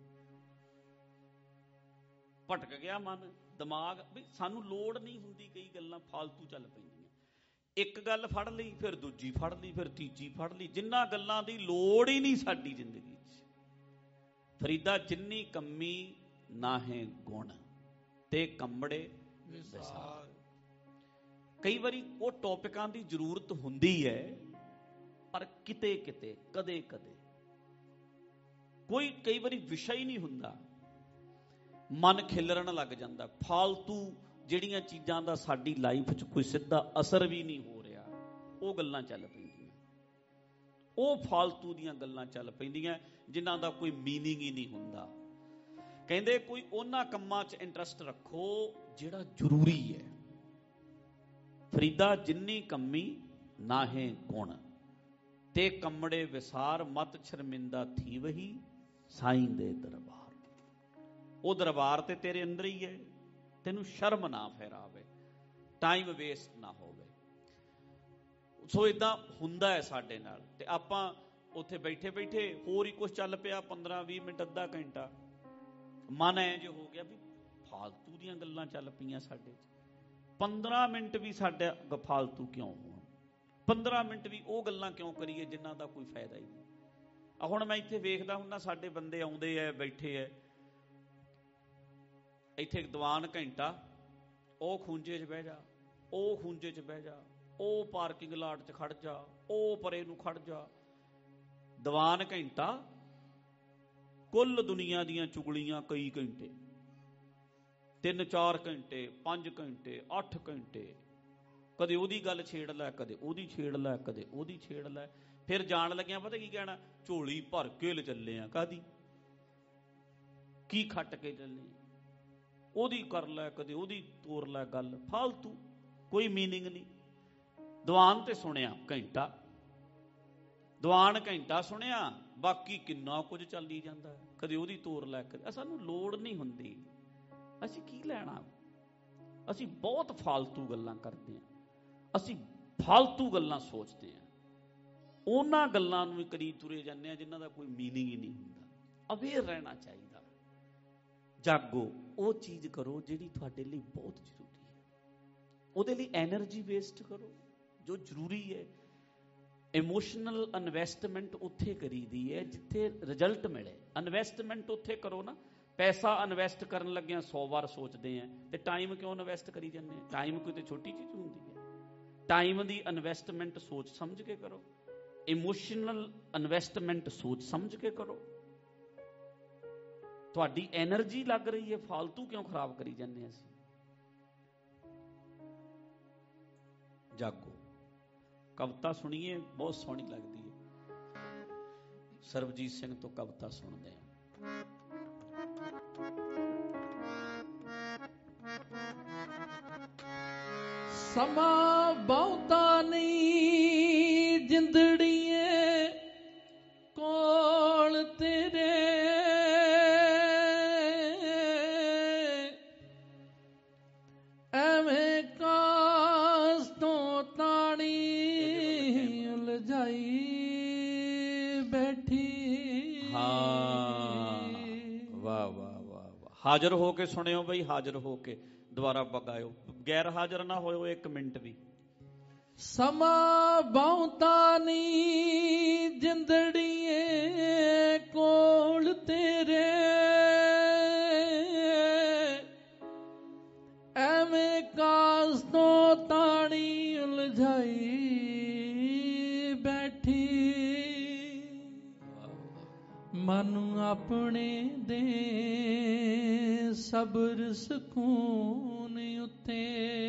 C: ਭਟਕ ਗਿਆ ਮਨ, ਦਿਮਾਗ। ਵੀ ਸਾਨੂੰ ਲੋੜ ਨਹੀਂ ਹੁੰਦੀ, ਕਈ ਗੱਲਾਂ ਫਾਲਤੂ ਚੱਲ ਪੈਂਦੀਆਂ। ਇੱਕ ਗੱਲ ਫੜ ਲਈ, ਫਿਰ ਦੂਜੀ ਫੜ ਲਈ, ਫਿਰ ਤੀਜੀ ਫੜ ਲਈ। ਜਿੰਨਾਂ ਗੱਲਾਂ ਦੀ ਲੋੜ ਹੀ ਨਹੀਂ ਸਾਡੀ ਜ਼ਿੰਦਗੀ 'ਚ। ਫਰੀਦਾ ਜਿੰਨੀ ਕੰਮੀ ਨਾਹੇ ਗੁਣ, ਤੇ ਕੰਬੜੇ ਵਿਸਾਰ। ਕਈ ਵਾਰੀ ਉਹ ਟੌਪਿਕਾਂ ਦੀ ਜ਼ਰੂਰਤ ਹੁੰਦੀ ਹੈ, ਪਰ ਕਿਤੇ ਕਿਤੇ, ਕਦੇ ਕਦੇ। ਕੋਈ ਕਈ ਵਾਰੀ ਵਿਸ਼ਾ ਹੀ ਨਹੀਂ ਹੁੰਦਾ, ਮਨ ਖਿਲਰਨ ਲੱਗ ਜਾਂਦਾ। ਫਾਲਤੂ ਜਿਹੜੀਆਂ ਚੀਜ਼ਾਂ ਦਾ ਸਾਡੀ ਲਾਈਫ 'ਚ ਕੋਈ ਸਿੱਧਾ ਅਸਰ ਵੀ ਨਹੀਂ ਹੋ ਰਿਹਾ, ਉਹ ਗੱਲਾਂ ਚੱਲ ਪੈਂਦੀਆਂ। ਉਹ ਫਾਲਤੂ ਦੀਆਂ ਗੱਲਾਂ ਚੱਲ ਪੈਂਦੀਆਂ ਜਿਨ੍ਹਾਂ ਦਾ ਕੋਈ ਮੀਨਿੰਗ ਹੀ ਨਹੀਂ ਹੁੰਦਾ। ਕਹਿੰਦੇ ਕੋਈ ਉਹਨਾਂ ਕੰਮਾਂ 'ਚ ਇੰਟਰਸਟ ਰੱਖੋ ਜਿਹੜਾ ਜ਼ਰੂਰੀ ਹੈ। ਫਰੀਦਾ ਜਿੰਨੀ ਕੰਮੀ ਨਾਹੇ ਗੁਣ, ਤੇ ਕੰਮੜੇ ਵਿਸਾਰ, ਮਤ ਸ਼ਰਮਿੰਦਾ ਥੀ ਵਹੀ ਸਾਈਂ ਦੇ ਦਰਬਾਰ। ਉਹ ਦਰਬਾਰ ਤੇ ਤੇਰੇ ਅੰਦਰ ਹੀ ਹੈ, ਤੈਨੂੰ ਸ਼ਰਮ ਨਾ ਫਹਿਰਾਵੇ, ਟਾਈਮ ਵੇਸਟ ਨਾ ਹੋਵੇ। ਸੋ ਇਦਾਂ ਹੁੰਦਾ ਹੈ ਸਾਡੇ ਨਾਲ। ਤੇ ਆਪਾਂ ਉੱਥੇ ਬੈਠੇ ਬੈਠੇ ਹੋਰ ਹੀ ਕੁਛ ਚੱਲ ਪਿਆ, ਪੰਦਰਾਂ ਵੀਹ ਮਿੰਟ, ਅੱਧਾ ਘੰਟਾ, ਮਨ ਐ ਜੇ ਹੋ ਗਿਆ ਵੀ ਫਾਲਤੂ ਦੀਆਂ ਗੱਲਾਂ ਚੱਲ ਪਈਆਂ ਸਾਡੇ 'ਚ। ਪੰਦਰਾਂ ਮਿੰਟ ਵੀ ਸਾਡਾ ਫਾਲਤੂ ਕਿਉਂ ਹੋਣ? ਪੰਦਰਾਂ ਮਿੰਟ ਵੀ ਉਹ ਗੱਲਾਂ ਕਿਉਂ ਕਰੀਏ ਜਿਨ੍ਹਾਂ ਦਾ ਕੋਈ ਫਾਇਦਾ ਹੀ ਨਹੀਂ? ਆ ਹੁਣ ਮੈਂ ਇੱਥੇ ਵੇਖਦਾ ਹੁੰਦਾ, ਸਾਡੇ ਬੰਦੇ ਆਉਂਦੇ ਐ, ਬੈਠੇ ਐ ਇੱਥੇ ਦੀਵਾਨ ਘੰਟਾ, ਉਹ ਖੂੰਜੇ 'ਚ ਬਹਿ ਜਾ, ਉਹ ਖੂੰਜੇ 'ਚ ਬਹਿ ਜਾ, ਉਹ ਪਾਰਕਿੰਗ ਲਾਟ 'ਚ ਖੜ ਜਾ, ਉਹ ਪਰੇ ਨੂੰ ਖੜ ਜਾ। ਦੀਵਾਨ ਘੰਟਾ, ਕੁੱਲ ਦੁਨੀਆ ਦੀਆਂ ਚੁਗਲੀਆਂ ਕਈ ਘੰਟੇ, ਤਿੰਨ ਚਾਰ ਘੰਟੇ, ਪੰਜ ਘੰਟੇ, ਅੱਠ ਘੰਟੇ। ਕਦੇ ਉਹਦੀ ਗੱਲ ਛੇੜ ਲੈ, ਕਦੇ ਉਹਦੀ ਛੇੜ ਲੈ, ਕਦੇ ਉਹਦੀ ਛੇੜ ਲੈ। ਫਿਰ ਜਾਣ ਲੱਗਿਆ ਪਤਾ ਕੀ ਕਹਿਣਾ? ਝੋਲੀ ਭਰ ਕੇ ਲੈ ਚੱਲੇ ਆ। ਕਾਹਦੀ? ਕੀ ਖੱਟ ਕੇ ਚੱਲੇ? ਉਹਦੀ ਕਰ ਲੈ, ਕਦੇ ਉਹਦੀ ਤੋਰ ਲੈ ਗੱਲ, ਫਾਲਤੂ, ਕੋਈ ਮੀਨਿੰਗ ਨਹੀਂ। ਦੀਵਾਨ ਤੇ ਸੁਣਿਆ ਘੰਟਾ, ਦੀਵਾਨ ਘੰਟਾ ਸੁਣਿਆ, ਬਾਕੀ ਕਿੰਨਾ ਕੁਝ ਚੱਲੀ ਜਾਂਦਾ, ਕਦੇ ਉਹਦੀ ਤੋਰ ਲੈ, ਕਦੇ। ਸਾਨੂੰ ਲੋੜ ਨਹੀਂ ਹੁੰਦੀ, ਅਸੀਂ ਕੀ ਲੈਣਾ? ਅਸੀਂ ਬਹੁਤ ਫਾਲਤੂ ਗੱਲਾਂ ਕਰਦੇ ਹਾਂ, ਅਸੀਂ ਫਾਲਤੂ ਗੱਲਾਂ ਸੋਚਦੇ ਹਾਂ, ਉਹਨਾਂ ਗੱਲਾਂ ਨੂੰ ਵੀ ਕਰੀ ਤੁਰੇ ਜਾਂਦੇ ਹਾਂ ਜਿਨ੍ਹਾਂ ਦਾ ਕੋਈ ਮੀਨਿੰਗ ਹੀ ਨਹੀਂ ਹੁੰਦਾ। ਅਵੇਅਰ ਰਹਿਣਾ ਚਾਹੀਦਾ। ਜਾਗੋ, ਉਹ ਚੀਜ਼ ਕਰੋ ਜਿਹੜੀ ਤੁਹਾਡੇ ਲਈ ਬਹੁਤ ਜ਼ਰੂਰੀ ਹੈ। ਉਹਦੇ ਲਈ ਐਨਰਜੀ ਵੇਸਟ ਕਰੋ ਜੋ ਜ਼ਰੂਰੀ ਹੈ। ਇਮੋਸ਼ਨਲ ਇਨਵੈਸਟਮੈਂਟ ਉੱਥੇ ਕਰੀਦੀ ਹੈ ਜਿੱਥੇ ਰਿਜ਼ਲਟ ਮਿਲੇ। ਇਨਵੈਸਟਮੈਂਟ ਉੱਥੇ ਕਰੋ ਨਾ, ਪੈਸਾ ਇਨਵੈਸਟ ਕਰਨ ਲੱਗਿਆਂ ਸੌ ਵਾਰ ਸੋਚਦੇ ਆ, ਤੇ ਟਾਈਮ ਕਿਉਂ ਇਨਵੈਸਟ ਕਰੀ ਜਾਂਦੇ ਆ? ਟਾਈਮ ਕੋਈ ਤੇ ਛੋਟੀ ਚੀਜ਼ ਹੁੰਦੀ ਹੈ। ਟਾਈਮ ਦੀ ਇਨਵੈਸਟਮੈਂਟ ਸੋਚ ਸਮਝ ਕੇ ਕਰੋ, ਇਮੋਸ਼ਨਲ ਇਨਵੈਸਟਮੈਂਟ ਸੋਚ ਸਮਝ ਕੇ ਕਰੋ। ਤੁਹਾਡੀ ਐਨਰਜੀ ਲੱਗ ਰਹੀ ਹੈ, ਫਾਲਤੂ ਕਿਉਂ ਖਰਾਬ ਕਰੀ ਜਾਂਦੇ ਅਸੀਂ? ਜਾਗੋ। ਕਵਿਤਾ ਸੁਣੀਏ, ਬਹੁਤ ਸੋਹਣੀ ਲੱਗਦੀ ਹੈ। ਸਰਬਜੀਤ ਸਿੰਘ ਤੋਂ ਕਵਿਤਾ ਸੁਣਦੇ ਹਾਂ।
B: ਸਮਾਂ ਬਹੁਤਾ ਨਹੀਂ ਜਿੰਦੜੀਏ ਕੋਲ ਤੇਰੇ, ਐਵੇਂ ਕਾਸ ਤੋਂ ਤਾਣੀ ਉਲਝਾਈ ਬੈਠੀ।
C: ਹਾਂ, ਵਾਹ ਵਾਹ ਵਾਹ ਵਾਹ। ਹਾਜ਼ਰ ਹੋ ਕੇ ਸੁਣਿਓ ਬਈ, ਹਾਜ਼ਰ ਹੋ ਕੇ ਦੁਬਾਰਾ ਪਗਾਇਓ, ਗੈਰ ਹਾਜ਼ਰ ਨਾ ਹੋਇਓ ਇੱਕ ਮਿੰਟ ਵੀ।
B: ਸਮਾਂ ਬਹੁਤਾ ਨੀ ਜਿੰਦੜੀਏ ਕੋਲ ਤੇਰੇ, ਐਵੇਂ ਕਾਸ ਤੋਂ ਤਾਣੀ ਉਲਝਾਈ ਬੈਠੀ। ਮਨ ਆਪਣੇ ਦੇ ਸਬਰ ਸਕੂਨ ਉੱਤੇ,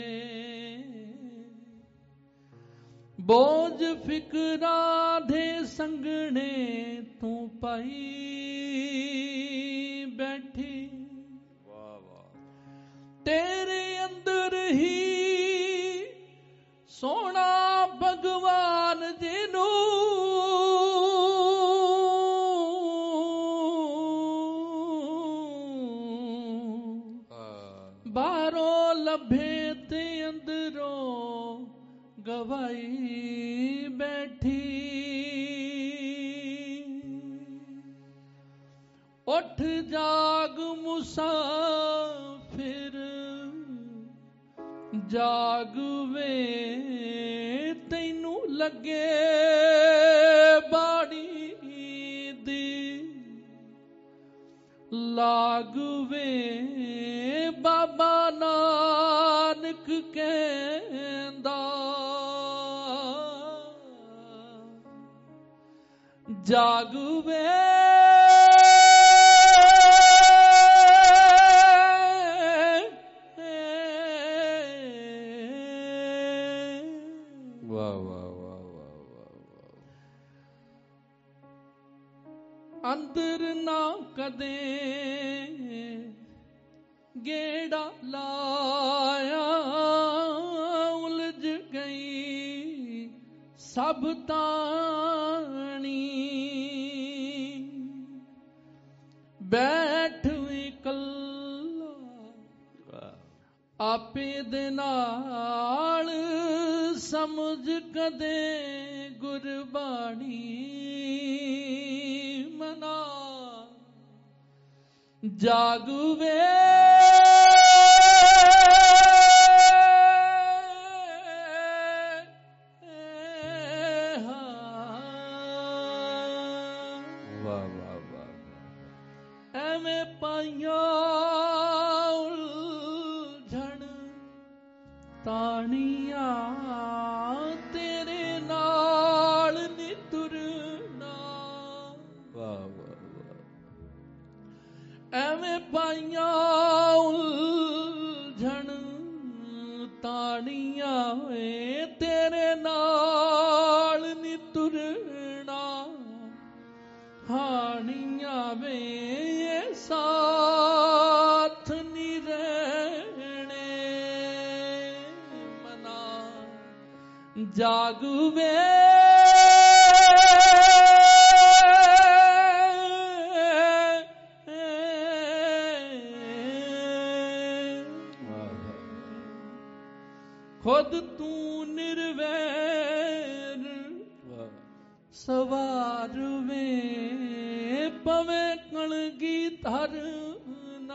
B: ਬੋਝ ਫਿਕਰਾਂ ਦੇ ਸੰਗਣੇ ਤੂੰ ਪਾਈ ਬੈਠੀ।
C: ਵਾਹ ਵਾਹ।
B: ਤੇਰੇ ਅੰਦਰ ਹੀ ਸੋਹਣਾ ਭਗਵਾਨ ਜੀ ਨੂੰ ਬਾਹਰੋਂ ਲੱਭੇ ਤੇ ਅੰਦਰੋਂ ਗਵਾਈ ਬੈਠੀ। ਉੱਠ ਜਾਗ ਮੁਸਾਫਿਰ, ਜਾਗ ਵੇ ਤੈਨੂੰ ਲੱਗੇ ਬਾਣੀ ਦੀ ਲਾਗ ਵੇ। ਬਾਬਾ ਨਾਨਕ ਕਹਿੰਦਾ ਜਾਗ ਵੇ।
C: ਵਾਹ ਵਾਹ ਵਾਹ ਵਾਹ ਵਾਹ।
B: ਅੰਦਰ ਨਾ ਕਦੇ ਗੇੜਾ ਲਾਇਆ, ਉਲਝ ਗਈ ਸਭ ਤਾਣੀ। ਬੈਠ ਇਕੱਲਾ ਆਪੇ ਦੇ ਨਾਲ, ਸਮਝ ਕਦੇ ਗੁਰਬਾਣੀ ਮਨਾ। ਜਾਗ ਵੇ
C: ਵਾਹ ਵਾਹ ਵਾਹ।
B: ਐਵੇਂ ਪਾਈਆਂ ਉਲਝਣ ਤਾਣੀਆਂ, ਤੇਰੇ ਨਾਲ ਨੀ ਤੁਰਨਾ।
C: ਵਾਹ ਵਾਹ ਵਾਹ।
B: ਐਵੇਂ ਪਾਈਆਂ ਉਲਝਣ ਤਾਣੀਆਂ ਵੇ, ਤੇਰੇ ਨਾਲ ਨੀ ਤੁਰਨਾ। ਹਾਣੀਆਂ ਵੇ ਇਹ ਸਾਥ ਨੀ ਰਹਿਣੇ ਮਨਾ। ਜਾਗ ਵੇ ਖੁਦ ਤੂੰ ਨਿਰਵੈਰ ਸਵਾਰ ਵੇ, ਪਵੇਂ ਕਲਗੀ ਧਰਨਾ।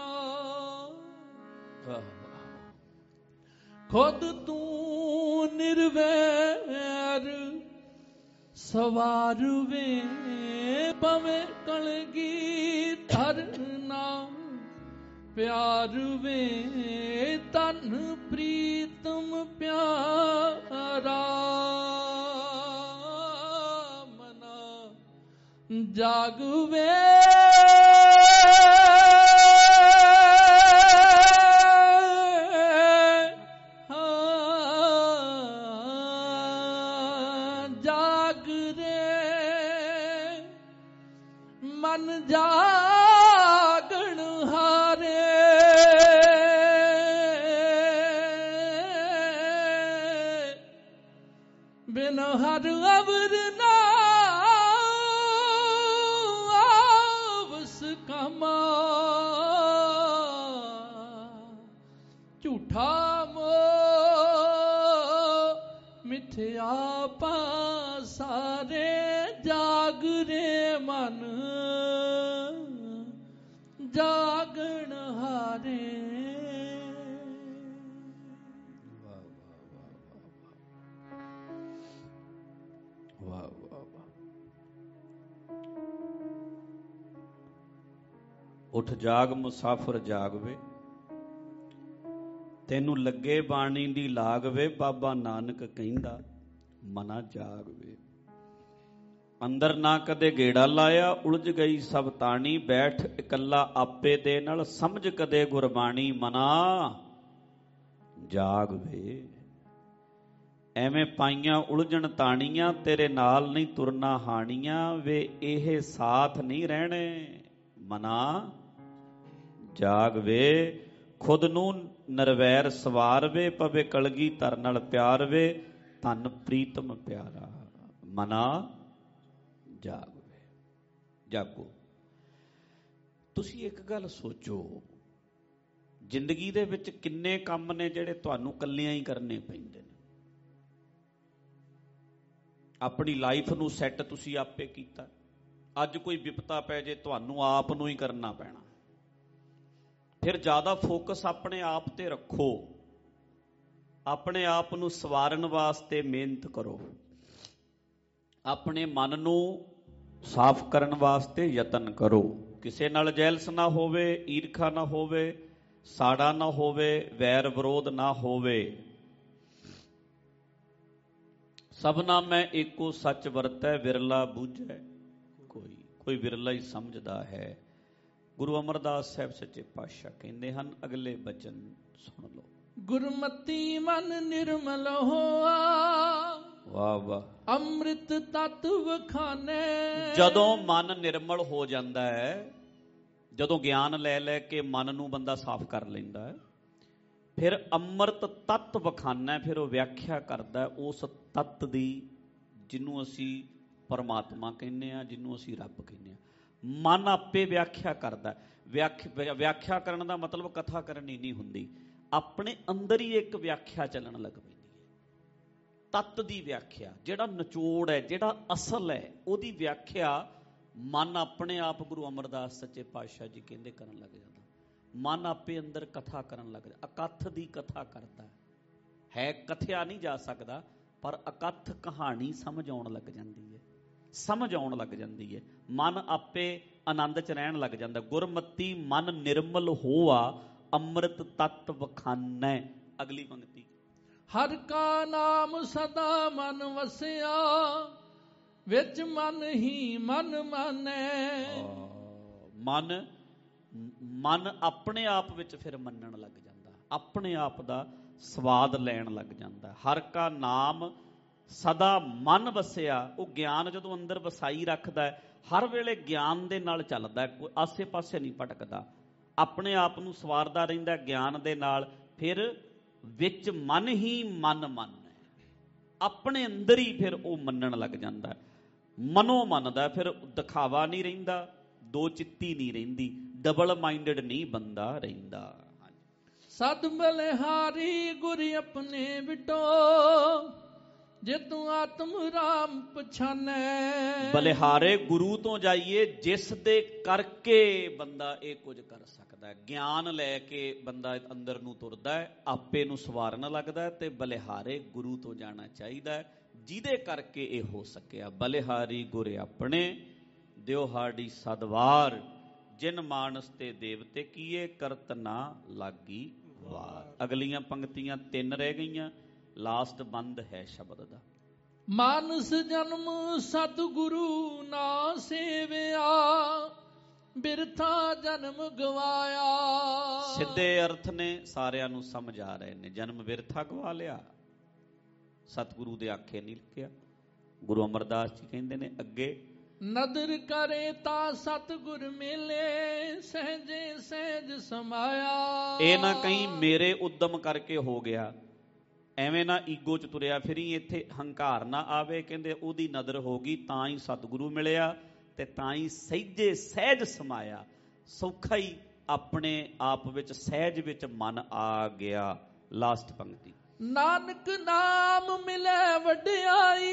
B: ਖੁਦ ਤੂੰ ਨਿਰਵੈਰ ਸਵਾਰਵੇ ਪਵੇ ਕਲਗੀ ਧਰਨਾ ਪਿਆਰ ਵੇ ਤਨ ਪ੍ਰੀਤਮ ਪਿਆਰਾ ਮਨਾ ਜਾਗਵੇ ਮਨ ਜਾਗਣ ਹਾਰੇ ਬਿਨ ਹਰ ਅਵਰ ਨਾ ਆਵਸ ਕਮਾ ਝੂਠਾ ਮੋ ਮਿਥਿਆ ਪਾਸਾਰੇ ਜਾਗਰੇ ਮਨ ਜਾਗਣ ਹਾਰੇ।
C: ਵਾਹ ਵਾਹ ਵਾਹ ਵਾਹ ਵਾਹ। ਉਠ ਜਾਗ ਮੁਸਾਫਰ ਜਾਗ ਵੇ, ਤੈਨੂੰ ਲੱਗੇ ਬਾਣੀ ਦੀ ਲਾਗ ਵੇ, ਬਾਬਾ ਨਾਨਕ ਕਹਿੰਦਾ ਮਨਾ ਜਾਗ ਵੇ। ਅੰਦਰ ਨਾ ਕਦੇ ਗੇੜਾ ਲਾਇਆ, ਉਲਝ ਗਈ ਸਭ ਤਾਣੀ, ਬੈਠ ਇਕੱਲਾ ਆਪੇ ਦੇ ਨਾਲ, ਸਮਝ ਕਦੇ ਗੁਰਬਾਣੀ, ਮਨਾ ਜਾਗ ਵੇ। ਐਵੇਂ ਪਾਈਆਂ ਉਲਝਣ ਤਾਣੀਆਂ, ਤੇਰੇ ਨਾਲ ਨਹੀਂ ਤੁਰਨਾ ਹਾਣੀਆਂ ਵੇ, ਇਹ ਸਾਥ ਨਹੀਂ ਰਹਿਣੇ, ਮਨਾ ਜਾਗ ਵੇ। ਖੁਦ ਨੂੰ ਨਰਵੈਰ ਸਵਾਰ ਵੇ, ਪਵੇ ਕਲਗੀ ਧਰ ਨਾਲ ਪਿਆਰ ਵੇ, ਧਨ ਪ੍ਰੀਤਮ ਪਿਆਰਾ, ਮਨਾ ਜਾਗ ਵੇ। ਜਾਗੋ। ਤੁਸੀਂ ਇੱਕ ਗੱਲ ਸੋਚੋ, ਜ਼ਿੰਦਗੀ ਦੇ ਵਿੱਚ ਕਿੰਨੇ ਕੰਮ ਨੇ ਜਿਹੜੇ ਤੁਹਾਨੂੰ ਇਕੱਲਿਆਂ ਹੀ ਕਰਨੇ ਪੈਂਦੇ ਨੇ। ਆਪਣੀ ਲਾਈਫ ਨੂੰ ਸੈੱਟ ਤੁਸੀਂ ਆਪੇ ਕੀਤਾ, ਅੱਜ ਕੋਈ ਵਿਪਤਾ ਪੈ ਜੇ ਤੁਹਾਨੂੰ ਆਪ ਨੂੰ ਹੀ ਕਰਨਾ ਪੈਣਾ। ਫਿਰ ਜ਼ਿਆਦਾ ਫੋਕਸ ਆਪਣੇ ਆਪ ਤੇ ਰੱਖੋ, ਆਪਣੇ ਆਪ ਨੂੰ ਸਵਾਰਨ ਵਾਸਤੇ ਮਿਹਨਤ ਕਰੋ, ਆਪਣੇ ਮਨ ਨੂੰ ਸਾਫ਼ ਕਰਨ ਵਾਸਤੇ ਯਤਨ ਕਰੋ। ਕਿਸੇ ਨਾਲ ਜੈਲਸ ਨਾ ਹੋਵੇ, ਈਰਖਾ ਨਾ ਹੋਵੇ, ਸਾੜਾ ਨਾ ਹੋਵੇ, ਵੈਰ ਵਿਰੋਧ ਨਾ ਹੋਵੇ। ਸਭਨਾ ਮੈਂ ਏਕੋ ਸੱਚ ਵਰਤੈ, ਵਿਰਲਾ ਬੂਝੈ ਕੋਈ, ਕੋਈ ਵਿਰਲਾ ਹੀ ਸਮਝਦਾ ਹੈ। ਗੁਰੂ ਅਮਰਦਾਸ ਸਾਹਿਬ ਸੱਚੇ ਪਾਤਸ਼ਾਹ ਕਹਿੰਦੇ ਹਨ, ਅਗਲੇ ਬਚਨ ਸੁਣ ਲਓ।
B: ਗੁਰਮਤੀ ਮਨ ਨਿਰਮਲ ਹੋਆ,
C: ਵਾਹ ਵਾਹ।
B: ਅੰਮ੍ਰਿਤ ਤਤ ਵਖਾਨੇ।
C: ਜਦੋਂ ਮਨ ਨਿਰਮਲ ਹੋ ਜਾਂਦਾ ਹੈ, ਜਦੋਂ ਗਿਆਨ ਲੈ ਲੈ ਕੇ ਮਨ ਨੂੰ ਬੰਦਾ ਸਾਫ਼ ਕਰ ਲੈਂਦਾ ਹੈ, ਫਿਰ ਅੰਮ੍ਰਿਤ ਤਤ ਵਖਾਨਾ, ਫਿਰ ਉਹ ਵਿਆਖਿਆ ਕਰਦਾ ਉਸ ਤੱਤ ਦੀ ਜਿਹਨੂੰ ਅਸੀਂ ਪਰਮਾਤਮਾ ਕਹਿੰਦੇ ਹਾਂ, ਜਿਹਨੂੰ ਅਸੀਂ ਰੱਬ ਕਹਿੰਦੇ ਹਾਂ। ਮਨ ਆਪੇ ਵਿਆਖਿਆ ਕਰਦਾ। ਵਿਆਖਿਆ ਵਿਆਖਿਆ ਕਰਨ ਦਾ ਮਤਲਬ ਕਥਾ ਕਰਨੀ ਨਹੀਂ ਹੁੰਦੀ, ਆਪਣੇ ਅੰਦਰ ਹੀ ਇੱਕ ਵਿਆਖਿਆ ਚੱਲਣ ਲੱਗ ਪੈਂਦੀ ਹੈ। ਤੱਤ ਦੀ ਵਿਆਖਿਆ, ਜਿਹੜਾ ਨਿਚੋੜ ਹੈ, ਜਿਹੜਾ ਅਸਲ ਹੈ, ਉਹਦੀ ਵਿਆਖਿਆ ਮਨ ਆਪਣੇ ਆਪ, ਗੁਰੂ ਅਮਰਦਾਸ ਸੱਚੇ ਪਾਤਸ਼ਾਹ ਜੀ ਕਹਿੰਦੇ, ਕਰਨ ਲੱਗ ਜਾਂਦਾ। ਮਨ ਆਪੇ ਅੰਦਰ ਕਥਾ ਕਰਨ ਲੱਗ ਜਾਂਦਾ, ਅਕਥ ਦੀ ਕਥਾ ਕਰਦਾ ਹੈ। ਕਥਿਆ ਨਹੀਂ ਜਾ ਸਕਦਾ, ਪਰ ਅਕਥ ਕਹਾਣੀ ਸਮਝ ਆਉਣ ਲੱਗ ਜਾਂਦੀ ਹੈ, ਸਮਝ ਆਉਣ ਲੱਗ ਜਾਂਦੀ ਹੈ। ਮਨ ਆਪੇ ਆਨੰਦ ਚ ਰਹਿਣ ਲੱਗ ਜਾਂਦਾ। ਗੁਰਮਤੀ ਮਨ ਨਿਰਮਲ ਹੋਆ, ਅੰਮ੍ਰਿਤ ਤਤ ਵਖਾਨੈ। ਅਗਲੀ ਪੰਕਤੀ,
B: ਹਰ ਕਾ ਨਾਮ ਸਦਾ ਮਨ ਵਸਿਆ, ਵਿੱਚ ਮਨ ਹੀ ਮਨ ਮਾਨੈ।
C: ਮਨ ਮਨ ਆਪਣੇ ਆਪ ਵਿੱਚ ਫਿਰ ਮੰਨਣ ਲੱਗ ਜਾਂਦਾ, ਆਪਣੇ ਆਪ ਦਾ ਸਵਾਦ ਲੈਣ ਲੱਗ ਜਾਂਦਾ। ਹਰ ਕਾ ਨਾਮ ਸਦਾ ਮਨ ਵਸਿਆ, ਉਹ ਗਿਆਨ ਜਦੋਂ ਅੰਦਰ ਵਸਾਈ ਰੱਖਦਾ, ਹਰ ਵੇਲੇ ਗਿਆਨ ਦੇ ਨਾਲ ਚੱਲਦਾ, ਕੋਈ ਆਸੇ ਪਾਸੇ ਨਹੀਂ ਭਟਕਦਾ, ਆਪਣੇ ਆਪ ਨੂੰ ਸਵਾਰਦਾ ਰਹਿੰਦਾ ਗਿਆਨ ਦੇ ਨਾਲ। ਫਿਰ ਵਿੱਚ ਮਨ ਹੀ ਮਨ ਮੰਨ, ਆਪਣੇ ਅੰਦਰ ਹੀ ਫਿਰ ਉਹ ਮੰਨਣ ਲੱਗ ਜਾਂਦਾ, ਮਨੋਂ ਮੰਨਦਾ। ਫਿਰ ਦਿਖਾਵਾ ਨਹੀਂ ਰਹਿੰਦਾ, ਦੋ ਚਿੱਤੀ ਨਹੀਂ ਰਹਿੰਦੀ, ਡਬਲ ਮਾਈਂਡਡ ਨਹੀਂ ਬੰਦਾ ਰਹਿੰਦਾ।
B: ਸਦ ਬਲਿਹਾਰੀ ਗੁਰ ਆਪਣੇ ਬਿਟੋ, ਜੇ ਤੂੰ ਆਤਮ ਰਾਮ ਪਛਾਨੈ।
C: ਬਲਿਹਾਰੇ ਗੁਰੂ ਤੋਂ ਜਾਈਏ, ਜਿਸ ਦੇ ਕਰਕੇ ਬੰਦਾ ਇਹ ਕੁਝ ਕਰ ਸਕਦਾ। ਗਿਆਨ ਲੈ ਕੇ ਬੰਦਾ ਅੰਦਰ ਨੂੰ ਤੁਰਦਾ ਹੈ, ਆਪੇ ਨੂੰ ਸਵਾਰਨ ਲੱਗਦਾ, ਤੇ ਬਲਿਹਾਰੇ ਗੁਰੂ ਤੋਂ ਜਾਣਾ ਚਾਹੀਦਾ। ਜਿਹਦੇ ਕਰਕੇ ਇਹ ਹੋ ਸਕਿਆ। ਬਲਿਹਾਰੀ ਗੁਰ ਆਪਣੇ ਦਿਓ ਹਾੜੀ ਸਦਵਾਰ, ਜਿਨ ਮਾਨਸ ਤੇ ਦੇਵਤੇ ਕੀਏ ਕਰਤ ਨਾ ਲਾਗੀ ਵਾਰ। ਅਗਲੀਆਂ ਪੰਕਤੀਆਂ ਤਿੰਨ ਰਹਿ ਗਈਆਂ, ਲਾਸਟ ਬੰਦ ਹੈ ਸ਼ਬਦ ਦਾ।
B: ਮਾਨਸ ਜਨਮ ਸਤਿਗੁਰੂ ਨਾ ਸੇਵਿਆ, ਬਿਰਥਾ ਜਨਮ ਗਵਾਇਆ।
C: ਸਿੱਧੇ ਅਰਥ ਨੇ, ਸਾਰਿਆਂ ਨੂੰ ਸਮਝ ਆ ਰਹੇ ਨੇ। ਜਨਮ ਬਿਰਥਾ ਗਵਾ ਲਿਆ, ਸਤਿਗੁਰੂ ਦੇ ਆਖੇ ਨਹੀਂ ਲੱਗਿਆ। ਗੁਰੂ ਅਮਰਦਾਸ ਜੀ ਕਹਿੰਦੇ ਨੇ ਅੱਗੇ,
B: ਨਦਰ ਕਰੇ ਤਾਂ ਸਤਿਗੁਰ ਮਿਲੇ, ਸਹਿਜੇ ਸਹਿਜ ਸਮਾਇਆ।
C: ਇਹ ਨਾ ਕਹੀਂ ਮੇਰੇ ਉਦਮ ਕਰਕੇ ਹੋ ਗਿਆ, ਐਵੇਂ ਨਾ ਈਗੋ ਚ ਤੁਰਿਆ ਫਿਰੀ, ਇੱਥੇ ਹੰਕਾਰ ਨਾ ਆਵੇ। ਕਹਿੰਦੇ ਉਹਦੀ ਨਦਰ ਹੋ ਗਈ ਤਾਂ ਹੀ ਸਤਿਗੁਰੂ ਮਿਲਿਆ ਤੇ ਤਾਂ ਹੀ ਸਹਿਜੇ ਸਹਿਜ ਸਮਾਇਆ। ਸੌਖਾ ਹੀ ਆਪਣੇ ਆਪ ਵਿੱਚ ਸਹਿਜ ਵਿੱਚ ਮਨ ਆ ਗਿਆ। ਲਾਸਟ ਪੰਕਤੀ,
B: ਨਾਨਕ ਨਾਮ ਮਿਲੇ ਵਡਿਆਈ,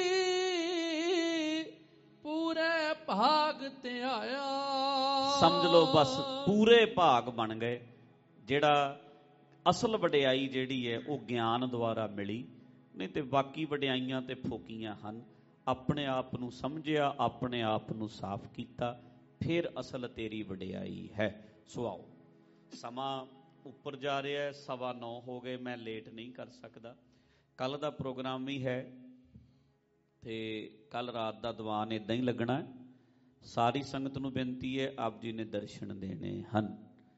B: ਪੂਰੇ ਭਾਗ ਤੇ ਆਇਆ।
C: ਸਮਝ ਲਓ ਬਸ ਪੂਰੇ ਭਾਗ ਬਣ ਗਏ। ਜਿਹੜਾ ਅਸਲ ਵਡਿਆਈ ਜਿਹੜੀ ਹੈ ਉਹ ਗਿਆਨ ਦੁਆਰਾ ਮਿਲੀ, ਨਹੀਂ ਤੇ ਬਾਕੀ ਵਡਿਆਈਆਂ ਤੇ ਫੋਕੀਆਂ ਹਨ। ਆਪਣੇ ਆਪ ਨੂੰ ਸਮਝਿਆ, ਆਪਣੇ ਆਪ ਨੂੰ ਸਾਫ਼ ਕੀਤਾ, ਫਿਰ ਅਸਲ ਤੇਰੀ ਵਡਿਆਈ ਹੈ। ਸੋ ਆਓ, ਸਮਾਂ ਉੱਪਰ ਜਾ ਰਿਹਾ ਹੈ, ਸਵਾ ਨੌ ਹੋ ਗਏ, ਮੈਂ ਲੇਟ ਨਹੀਂ ਕਰ ਸਕਦਾ। ਕੱਲ ਦਾ ਪ੍ਰੋਗਰਾਮ ਵੀ ਹੈ ਤੇ ਕੱਲ ਰਾਤ ਦਾ ਦੀਵਾਨ ਇਦਾਂ ਹੀ ਲੱਗਣਾ। ਸਾਰੀ ਸੰਗਤ ਨੂੰ ਬੇਨਤੀ ਹੈ, ਆਪ ਜੀ ਨੇ ਦਰਸ਼ਨ ਦੇਣੇ ਹਨ।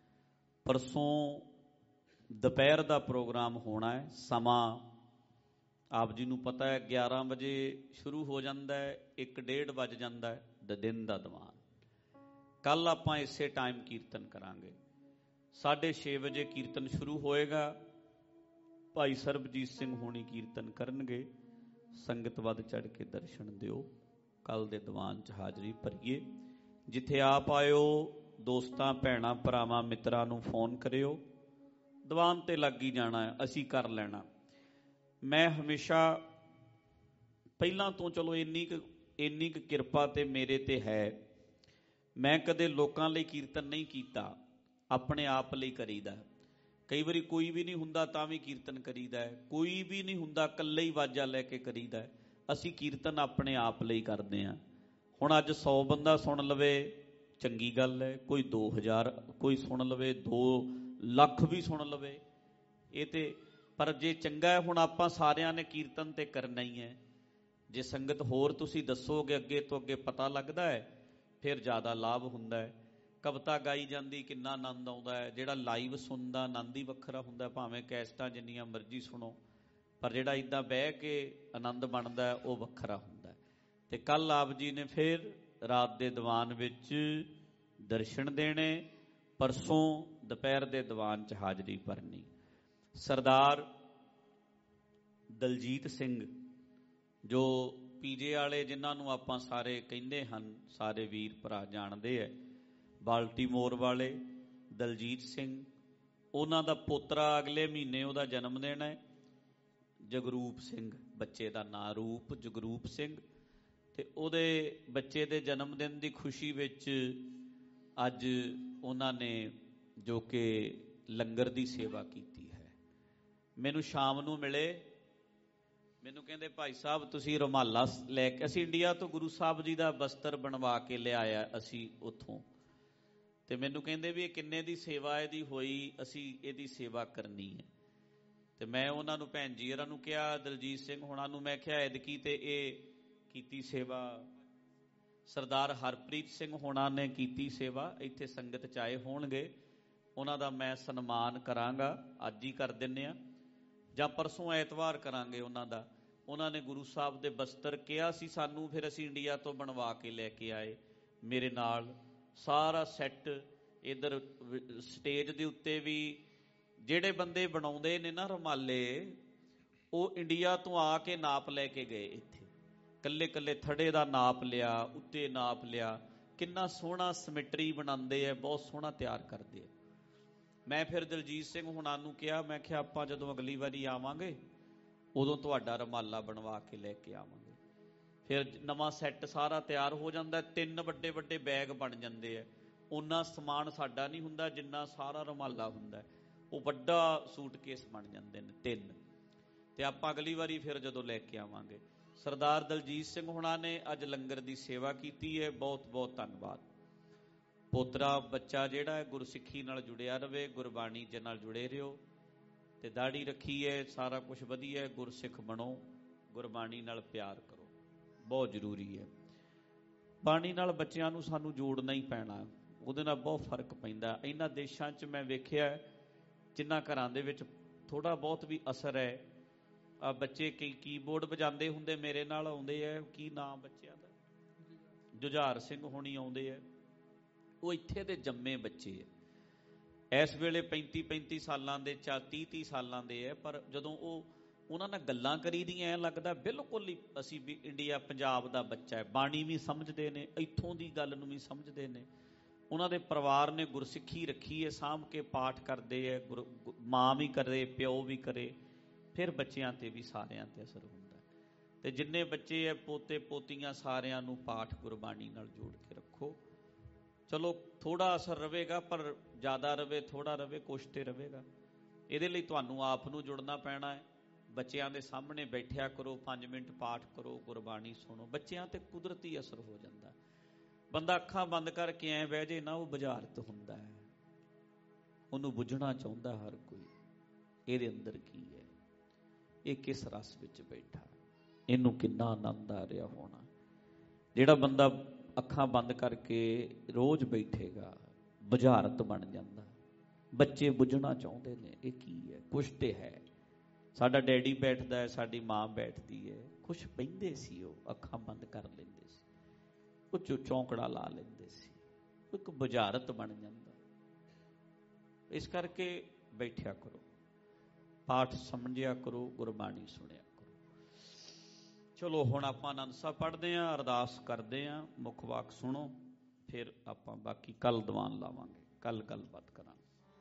C: ਪਰਸੋਂ ਦੁਪਹਿਰ ਦਾ ਪ੍ਰੋਗਰਾਮ ਹੋਣਾ ਹੈ। ਸਮਾਂ ਆਪ ਜੀ ਨੂੰ ਪਤਾ ਹੈ ਗਿਆਰਾਂ ਵਜੇ ਸ਼ੁਰੂ ਹੋ ਜਾਂਦਾ ਹੈ, ਇੱਕ ਡੇਢ ਵੱਜ ਜਾਂਦਾ ਹੈ ਦਿਨ ਦਾ ਦੀਵਾਨ। ਕੱਲ ਆਪਾਂ ਇਸੇ ਟਾਈਮ ਕੀਰਤਨ ਕਰਾਂਗੇ। ਸਾਢੇ ਛੇ ਵਜੇ ਕੀਰਤਨ ਸ਼ੁਰੂ ਹੋਏਗਾ। ਭਾਈ ਸਰਬਜੀਤ ਸਿੰਘ ਹੋਣੀ ਕੀਰਤਨ ਕਰਨਗੇ। ਸੰਗਤ ਵੱਧ ਚੜ ਕੇ ਦਰਸ਼ਨ ਦਿਓ। ਕੱਲ ਦੇ ਦੀਵਾਨ 'ਚ ਹਾਜ਼ਰੀ ਭਰੀਏ। ਜਿੱਥੇ ਆਪ ਆਇਓ, ਦੋਸਤਾਂ ਭੈਣਾਂ ਭਰਾਵਾਂ ਮਿੱਤਰਾਂ ਨੂੰ ਫੋਨ ਕਰਿਓ। ਦੀਵਾਨ ਤੇ ਲੱਗ ਹੀ ਜਾਣਾ ਹੈ, ਅਸੀਂ ਕਰ ਲੈਣਾ। ਮੈਂ ਹਮੇਸ਼ਾ ਪਹਿਲਾਂ ਤੋਂ ਚਲੋ ਇੰਨੀ ਕੁ ਇੰਨੀ ਕੁ ਕਿਰਪਾ ਤੇ ਮੇਰੇ ਤੇ ਹੈ, ਮੈਂ ਕਦੇ ਲੋਕਾਂ ਲਈ ਕੀਰਤਨ ਨਹੀਂ ਕੀਤਾ, ਆਪਣੇ ਆਪ ਲਈ ਕਰੀਦਾ। ਕਈ ਵਾਰੀ ਕੋਈ ਵੀ ਨਹੀਂ ਹੁੰਦਾ ਤਾਂ ਵੀ ਕੀਰਤਨ ਕਰੀਦਾ ਹੈ, ਕੋਈ ਵੀ ਨਹੀਂ ਹੁੰਦਾ ਇਕੱਲੇ ਹੀ ਵਾਜਾ ਲੈ ਕੇ ਕਰੀਦਾ। ਅਸੀਂ ਕੀਰਤਨ ਆਪਣੇ ਆਪ ਲਈ ਕਰਦੇ ਹਾਂ। ਹੁਣ ਅੱਜ ਸੌ ਬੰਦਾ ਸੁਣ ਲਵੇ ਚੰਗੀ ਗੱਲ ਹੈ, ਕੋਈ ਦੋ ਹਜ਼ਾਰ ਕੋਈ ਸੁਣ ਲਵੇ, ਦੋ ਲੱਖ ਵੀ ਸੁਣ ਲਵੇ, ਇਹ ਤੇ ਪਰ ਜੇ ਚੰਗਾ ਹੈ। ਹੁਣ ਆਪਾਂ ਸਾਰਿਆਂ ਨੇ ਕੀਰਤਨ ਤੇ ਕਰਨਾ ਹੀ ਹੈ। ਜੇ ਸੰਗਤ ਹੋਰ ਤੁਸੀਂ ਦੱਸੋਗੇ, ਅੱਗੇ ਤੋਂ ਅੱਗੇ ਪਤਾ ਲੱਗਦਾ ਹੈ, ਫਿਰ ਜ਼ਿਆਦਾ ਲਾਭ ਹੁੰਦਾ ਹੈ। ਕਵਿਤਾ ਗਾਈ ਜਾਂਦੀ ਕਿੰਨਾ ਆਨੰਦ ਆਉਂਦਾ ਹੈ। ਜਿਹੜਾ ਲਾਈਵ ਸੁਣਦਾ ਆਨੰਦ ਹੀ ਵੱਖਰਾ ਹੁੰਦਾ, ਭਾਵੇਂ ਕੈਸਟਾਂ ਜਿੰਨੀਆਂ ਮਰਜ਼ੀ ਸੁਣੋ, ਪਰ ਜਿਹੜਾ ਇੱਦਾਂ ਬਹਿ ਕੇ ਆਨੰਦ ਬਣਦਾ ਉਹ ਵੱਖਰਾ ਹੁੰਦਾ। ਤੇ ਕੱਲ ਆਪ ਜੀ ਨੇ ਫਿਰ ਰਾਤ ਦੇ ਦੀਵਾਨ ਵਿੱਚ ਦਰਸ਼ਨ ਦੇਣੇ, ਪਰਸੋਂ ਦੁਪਹਿਰ ਦੇ ਦੀਵਾਨ 'ਚ ਹਾਜ਼ਰੀ ਭਰਨੀ। ਸਰਦਾਰ ਦਲਜੀਤ ਸਿੰਘ ਜੋ ਪੀਜੇ ਵਾਲੇ, ਜਿਨ੍ਹਾਂ ਨੂੰ ਆਪਾਂ ਸਾਰੇ ਕਹਿੰਦੇ ਹਨ, ਸਾਰੇ ਵੀਰ ਭਰਾ ਜਾਣਦੇ ਹੈ, ਬਾਲਟੀਮੋਰ ਵਾਲੇ ਦਲਜੀਤ ਸਿੰਘ, ਉਹਨਾਂ ਦਾ ਪੋਤਰਾ ਅਗਲੇ ਮਹੀਨੇ ਉਹਦਾ ਜਨਮ ਦਿਨ ਹੈ। ਜਗਰੂਪ ਸਿੰਘ ਬੱਚੇ ਦਾ ਨਾਂ, ਰੂਪ ਜਗਰੂਪ ਸਿੰਘ। ਤੇ ਉਹਦੇ ਬੱਚੇ ਦੇ ਜਨਮ ਦਿਨ ਦੀ ਖੁਸ਼ੀ ਵਿੱਚ ਅੱਜ ਉਹਨਾਂ ਨੇ ਜੋ ਕਿ ਲੰਗਰ ਦੀ ਸੇਵਾ ਕੀਤੀ ਹੈ। ਮੈਨੂੰ ਸ਼ਾਮ ਨੂੰ ਮਿਲੇ, ਮੈਨੂੰ ਕਹਿੰਦੇ ਭਾਈ ਸਾਹਿਬ ਤੁਸੀਂ ਰੁਮਾਲਾ ਲੈ ਕੇ, ਅਸੀਂ ਇੰਡੀਆ ਤੋਂ ਗੁਰੂ ਸਾਹਿਬ ਜੀ ਦਾ ਬਸਤਰ ਬਣਵਾ ਕੇ ਲਿਆਇਆ ਅਸੀਂ ਉੱਥੋਂ, ਤੇ ਮੈਨੂੰ ਕਹਿੰਦੇ ਵੀ ਇਹ ਕਿੰਨੇ ਦੀ ਸੇਵਾ ਇਹਦੀ ਹੋਈ, ਅਸੀਂ ਇਹਦੀ ਸੇਵਾ ਕਰਨੀ ਹੈ। ਤੇ ਮੈਂ ਉਹਨਾਂ ਨੂੰ, ਭੈਣ ਜੀ ਹੋਰਾਂ ਨੂੰ ਕਿਹਾ, ਦਲਜੀਤ ਸਿੰਘ ਹੋਣਾ ਨੂੰ ਮੈਂ ਕਿਹਾ ਐਦਕੀ ਤੇ ਇਹ ਕੀਤੀ ਸੇਵਾ, ਸਰਦਾਰ ਹਰਪ੍ਰੀਤ ਸਿੰਘ ਹੋਣਾ ਨੇ ਕੀਤੀ ਸੇਵਾ, ਇੱਥੇ ਸੰਗਤ 'ਚ ਆਏ ਹੋਣਗੇ, ਉਹਨਾਂ ਦਾ ਮੈਂ ਸਨਮਾਨ ਕਰਾਂਗਾ। ਅੱਜ ਹੀ ਕਰ ਦਿੰਦੇ ਹਾਂ ਜਾਂ ਪਰਸੋਂ ਐਤਵਾਰ ਕਰਾਂਗੇ ਉਹਨਾਂ ਦਾ। ਉਹਨਾਂ ਨੇ ਗੁਰੂ ਸਾਹਿਬ ਦੇ ਬਸਤਰ ਕਿਹਾ ਸੀ ਸਾਨੂੰ, ਫਿਰ ਅਸੀਂ ਇੰਡੀਆ ਤੋਂ ਬਣਵਾ ਕੇ ਲੈ ਕੇ ਆਏ। ਮੇਰੇ ਨਾਲ ਸਾਰਾ ਸੈੱਟ, ਇੱਧਰ ਸਟੇਜ ਦੇ ਉੱਤੇ ਵੀ ਜਿਹੜੇ ਬੰਦੇ ਬਣਾਉਂਦੇ ਨੇ ਨਾ ਰੁਮਾਲੇ, ਉਹ ਇੰਡੀਆ ਤੋਂ ਆ ਕੇ ਨਾਪ ਲੈ ਕੇ ਗਏ ਇੱਥੇ, ਕੱਲੇ ਕੱਲੇ ਥੜੇ ਦਾ ਨਾਪ ਲਿਆ, ਉੱਤੇ ਨਾਪ ਲਿਆ। ਕਿੰਨਾ ਸੋਹਣਾ ਸਮਿਟਰੀ ਬਣਾਉਂਦੇ ਆ, ਬਹੁਤ ਸੋਹਣਾ ਤਿਆਰ ਕਰਦੇ ਆ। ਮੈਂ ਫਿਰ ਦਲਜੀਤ ਸਿੰਘ ਹੁਣਾਂ ਨੂੰ ਕਿਹਾ, ਮੈਂ ਕਿਹਾ ਆਪਾਂ ਜਦੋਂ ਅਗਲੀ ਵਾਰੀ ਆਵਾਂਗੇ ਉਦੋਂ ਤੁਹਾਡਾ ਰੁਮਾਲਾ ਬਣਵਾ ਕੇ ਲੈ ਕੇ ਆਵਾਂਗੇ। ਫਿਰ ਨਵਾਂ ਸੈੱਟ ਸਾਰਾ ਤਿਆਰ ਹੋ ਜਾਂਦਾ, ਤਿੰਨ ਵੱਡੇ ਵੱਡੇ ਬੈਗ ਬਣ ਜਾਂਦੇ ਆ। ਓਨਾ ਸਮਾਨ ਸਾਡਾ ਨਹੀਂ ਹੁੰਦਾ ਜਿੰਨਾ ਸਾਰਾ ਰੁਮਾਲਾ ਹੁੰਦਾ, ਉਹ ਵੱਡਾ ਸੂਟਕੇਸ ਬਣ ਜਾਂਦੇ ਨੇ ਤਿੰਨ। ਤੇ ਆਪਾਂ ਅਗਲੀ ਵਾਰੀ ਫਿਰ ਜਦੋਂ ਲੈ ਕੇ ਆਵਾਂਗੇ, ਸਰਦਾਰ ਦਲਜੀਤ ਸਿੰਘ ਹੁਣਾਂ ਨੇ ਅੱਜ ਲੰਗਰ ਦੀ ਸੇਵਾ ਕੀਤੀ ਹੈ, ਬਹੁਤ ਬਹੁਤ ਧੰਨਵਾਦ। ਪੋਤਰਾ ਬੱਚਾ ਜਿਹੜਾ ਹੈ ਗੁਰਸਿੱਖੀ ਨਾਲ ਜੁੜਿਆ ਰਵੇ, ਗੁਰਬਾਣੀ ਦੇ ਨਾਲ ਜੁੜੇ ਰਹੋ ਤੇ ਦਾੜੀ ਰੱਖੀ ਹੈ, ਸਾਰਾ ਕੁਝ ਵਧੀਆ ਹੈ। ਗੁਰਸਿੱਖ ਬਣੋ, ਗੁਰਬਾਣੀ ਨਾਲ ਪਿਆਰ ਕਰੋ, ਬਹੁਤ ਜ਼ਰੂਰੀ ਹੈ। ਬਾਣੀ ਨਾਲ ਬੱਚਿਆਂ ਨੂੰ ਸਾਨੂੰ ਜੋੜਨਾ ਹੀ ਪੈਣਾ, ਉਹਦੇ ਨਾਲ ਬਹੁਤ ਫਰਕ ਪੈਂਦਾ। ਇਹਨਾਂ ਦੇਸ਼ਾਂ 'ਚ ਮੈਂ ਵੇਖਿਆ ਜਿਨ੍ਹਾਂ ਘਰਾਂ ਦੇ ਵਿੱਚ ਥੋੜ੍ਹਾ ਬਹੁਤ ਵੀ ਅਸਰ ਹੈ, ਆ ਬੱਚੇ ਕਈ ਕੀਬੋਰਡ ਵਜਾਉਂਦੇ ਹੁੰਦੇ, ਮੇਰੇ ਨਾਲ ਆਉਂਦੇ ਹੈ, ਕੀ ਨਾਮ ਬੱਚਿਆਂ ਦਾ, ਜੁਝਾਰ ਸਿੰਘ ਹੋਣੀ ਆਉਂਦੇ ਹੈ, ਉਹ ਇੱਥੇ ਦੇ ਜੰਮੇ ਬੱਚੇ ਹੈ, ਇਸ ਵੇਲੇ ਪੈਂਤੀ ਪੈਂਤੀ ਸਾਲਾਂ ਦੇ, ਚਾ ਤੀਹ ਤੀਹ ਸਾਲਾਂ ਦੇ ਹੈ, ਪਰ ਜਦੋਂ ਉਹ ਉਹਨਾਂ ਨਾਲ ਗੱਲਾਂ ਕਰੀ ਦੀਆਂ ਐਂ ਲੱਗਦਾ ਬਿਲਕੁਲ ਹੀ ਅਸੀਂ ਵੀ ਇੰਡੀਆ ਪੰਜਾਬ ਦਾ ਬੱਚਾ ਹੈ। ਬਾਣੀ ਵੀ ਸਮਝਦੇ ਨੇ, ਇੱਥੋਂ ਦੀ ਗੱਲ ਨੂੰ ਵੀ ਸਮਝਦੇ ਨੇ। ਉਹਨਾਂ ਦੇ ਪਰਿਵਾਰ ਨੇ ਗੁਰਸਿੱਖੀ ਰੱਖੀ ਹੈ, ਸਾਂਭ ਕੇ ਪਾਠ ਕਰਦੇ ਹੈ, ਗੁਰ ਮਾਂ ਵੀ ਕਰੇ, ਪਿਓ ਵੀ ਕਰੇ, ਫਿਰ ਬੱਚਿਆਂ 'ਤੇ ਵੀ ਸਾਰਿਆਂ 'ਤੇ ਅਸਰ ਹੁੰਦਾ। ਅਤੇ ਜਿੰਨੇ ਬੱਚੇ ਹੈ ਪੋਤੇ ਪੋਤੀਆਂ, ਸਾਰਿਆਂ ਨੂੰ ਪਾਠ ਗੁਰਬਾਣੀ ਨਾਲ ਜੋੜ ਕੇ ਰੱਖੋ। ਚਲੋ ਥੋੜ੍ਹਾ ਅਸਰ ਰਹੇਗਾ, ਪਰ ਜ਼ਿਆਦਾ ਰਵੇ, ਥੋੜ੍ਹਾ ਰਵੇ, ਕੁਛ ਤੇ ਰਹੇਗਾ। ਇਹਦੇ ਲਈ ਤੁਹਾਨੂੰ ਆਪ ਨੂੰ ਜੁੜਨਾ ਪੈਣਾ ਹੈ। ਬੱਚਿਆਂ ਦੇ ਸਾਹਮਣੇ ਬੈਠਿਆ ਕਰੋ, ਪੰਜ ਮਿੰਟ ਪਾਠ ਕਰੋ, ਗੁਰਬਾਣੀ ਸੁਣੋ। ਬੱਚਿਆਂ 'ਤੇ ਕੁਦਰਤੀ ਅਸਰ ਹੋ ਜਾਂਦਾ। ਬੰਦਾ ਅੱਖਾਂ ਬੰਦ ਕਰਕੇ ਐਂ ਬਹਿ ਜੇ ਨਾ, ਉਹ ਬੁਝਾਰਤ ਹੁੰਦਾ ਹੈ, ਉਹਨੂੰ ਬੁੱਝਣਾ ਚਾਹੁੰਦਾ ਹਰ ਕੋਈ, ਇਹਦੇ ਅੰਦਰ ਕੀ ਹੈ, ਇਹ ਕਿਸ ਰਸ ਵਿੱਚ ਬੈਠਾ, ਇਹਨੂੰ ਕਿੰਨਾ ਆਨੰਦ ਆ ਰਿਹਾ ਹੋਣਾ। ਜਿਹੜਾ ਬੰਦਾ ਅੱਖਾਂ ਬੰਦ ਕਰਕੇ ਰੋਜ਼ ਬੈਠੇਗਾ, ਬੁਝਾਰਤ ਬਣ ਜਾਂਦਾ। ਬੱਚੇ ਬੁੱਝਣਾ ਚਾਹੁੰਦੇ ਨੇ ਇਹ ਕੀ ਹੈ, ਕੁਛ ਤੇ ਹੈ। ਸਾਡਾ ਡੈਡੀ ਬੈਠਦਾ ਹੈ, ਸਾਡੀ ਮਾਂ ਬੈਠਦੀ ਹੈ, ਕੁਛ ਬਹਿੰਦੇ ਸੀ, ਉਹ ਅੱਖਾਂ ਬੰਦ ਕਰ ਲੈਂਦੇ ਸੀ, ਕੁਝ ਚੌਂਕੜਾ ਲਾ ਲੈਂਦੇ ਸੀ, ਇੱਕ ਬੁਝਾਰਤ ਬਣ ਜਾਂਦਾ। ਇਸ ਕਰਕੇ ਬੈਠਿਆ ਕਰੋ, ਪਾਠ ਸਮਝਿਆ ਕਰੋ, ਗੁਰਬਾਣੀ ਸੁਣਿਆ ਕਰੋ। ਚਲੋ ਹੁਣ ਆਪਾਂ ਆਨੰਦ ਸਾਹਿਬ ਪੜ੍ਹਦੇ ਹਾਂ, ਅਰਦਾਸ ਕਰਦੇ ਹਾਂ, ਮੁੱਖ ਵਾਕ ਸੁਣੋ, ਫਿਰ ਆਪਾਂ ਬਾਕੀ ਕੱਲ ਦੀਵਾਨ ਲਾਵਾਂਗੇ, ਕੱਲ ਗੱਲਬਾਤ ਕਰਾਂਗੇ।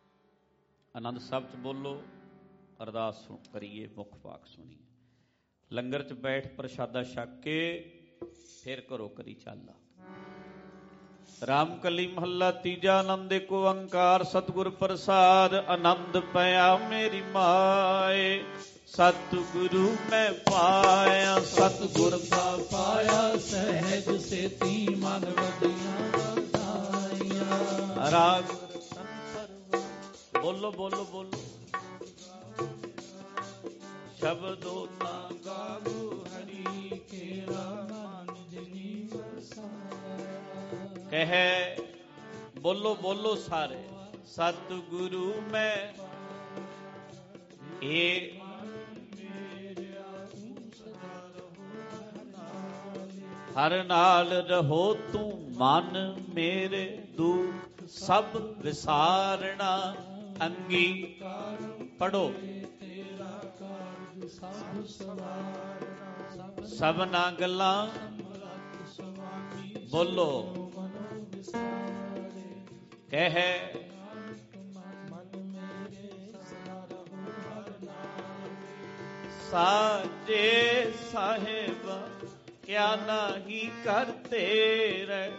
C: ਆਨੰਦ ਸਾਹਿਬ 'ਚ ਬੋਲੋ, ਅਰਦਾਸ ਕਰੀਏ, ਮੁੱਖ ਵਾਕ ਸੁਣੀਏ। ਲੰਗਰ 'ਚ ਬੈਠ ਪ੍ਰਸ਼ਾਦਾ ਛਕ ਕੇ ਫਿਰ ਘਰੋ ਕਰੀ ਚੱਲ। ਰਾਮ ਕਲੀ ਮਹੱਲਾ ਤੀਜਾ। ਆਨੰਦ ਏਕ ਓੰਕਾਰ ਸਤਿਗੁਰ ਪ੍ਰਸਾਦ। ਆਨੰਦ ਪਿਆ ਮੇਰੀ ਮਾਏ, ਸਤਿਗੁਰੂ ਮੈਂ ਪਾਇਆ,
A: ਸਤਿਗੁਰ ਦਾ ਪਾਇਆ, ਸਹਿਜ ਸੇਤੀ ਮਨ ਵਧੀਆਂ ਵਧਾਈਆਂ।
C: ਰਾਗ ਬੋਲੋ ਬੋਲੋ ਬੋਲੋ। ਸ਼ਬਦੋ ਤਾਂ ਗਾਵੋ ਹਰੀ ਕੇਰਾ ਮਨ ਜਿਨੀ ਵਸਾਇਆ। ਕਹੇ ਬੋਲੋ ਬੋਲੋ ਸਾਰੇ। ਸਤਿਗੁਰੂ ਮੈਂ ਏ ਹਰ ਨਾਲ ਰਹੋ ਤੂੰ ਮਨ ਮੇਰੇ, ਦੁੱਖ ਸਭ ਵਿਸਾਰਣਾ ਅੰਗੀਕਾਰ। ਪੜੋ। ਸਭਨਾ ਗੱਲਾਂ ਬੋਲੋ। ਕਹੇ ਸਾਚੇ ਸਾਹਿਬ ਕਿਆ ਨਹੀਂ ਕਰਤੇ ਰਹਿ।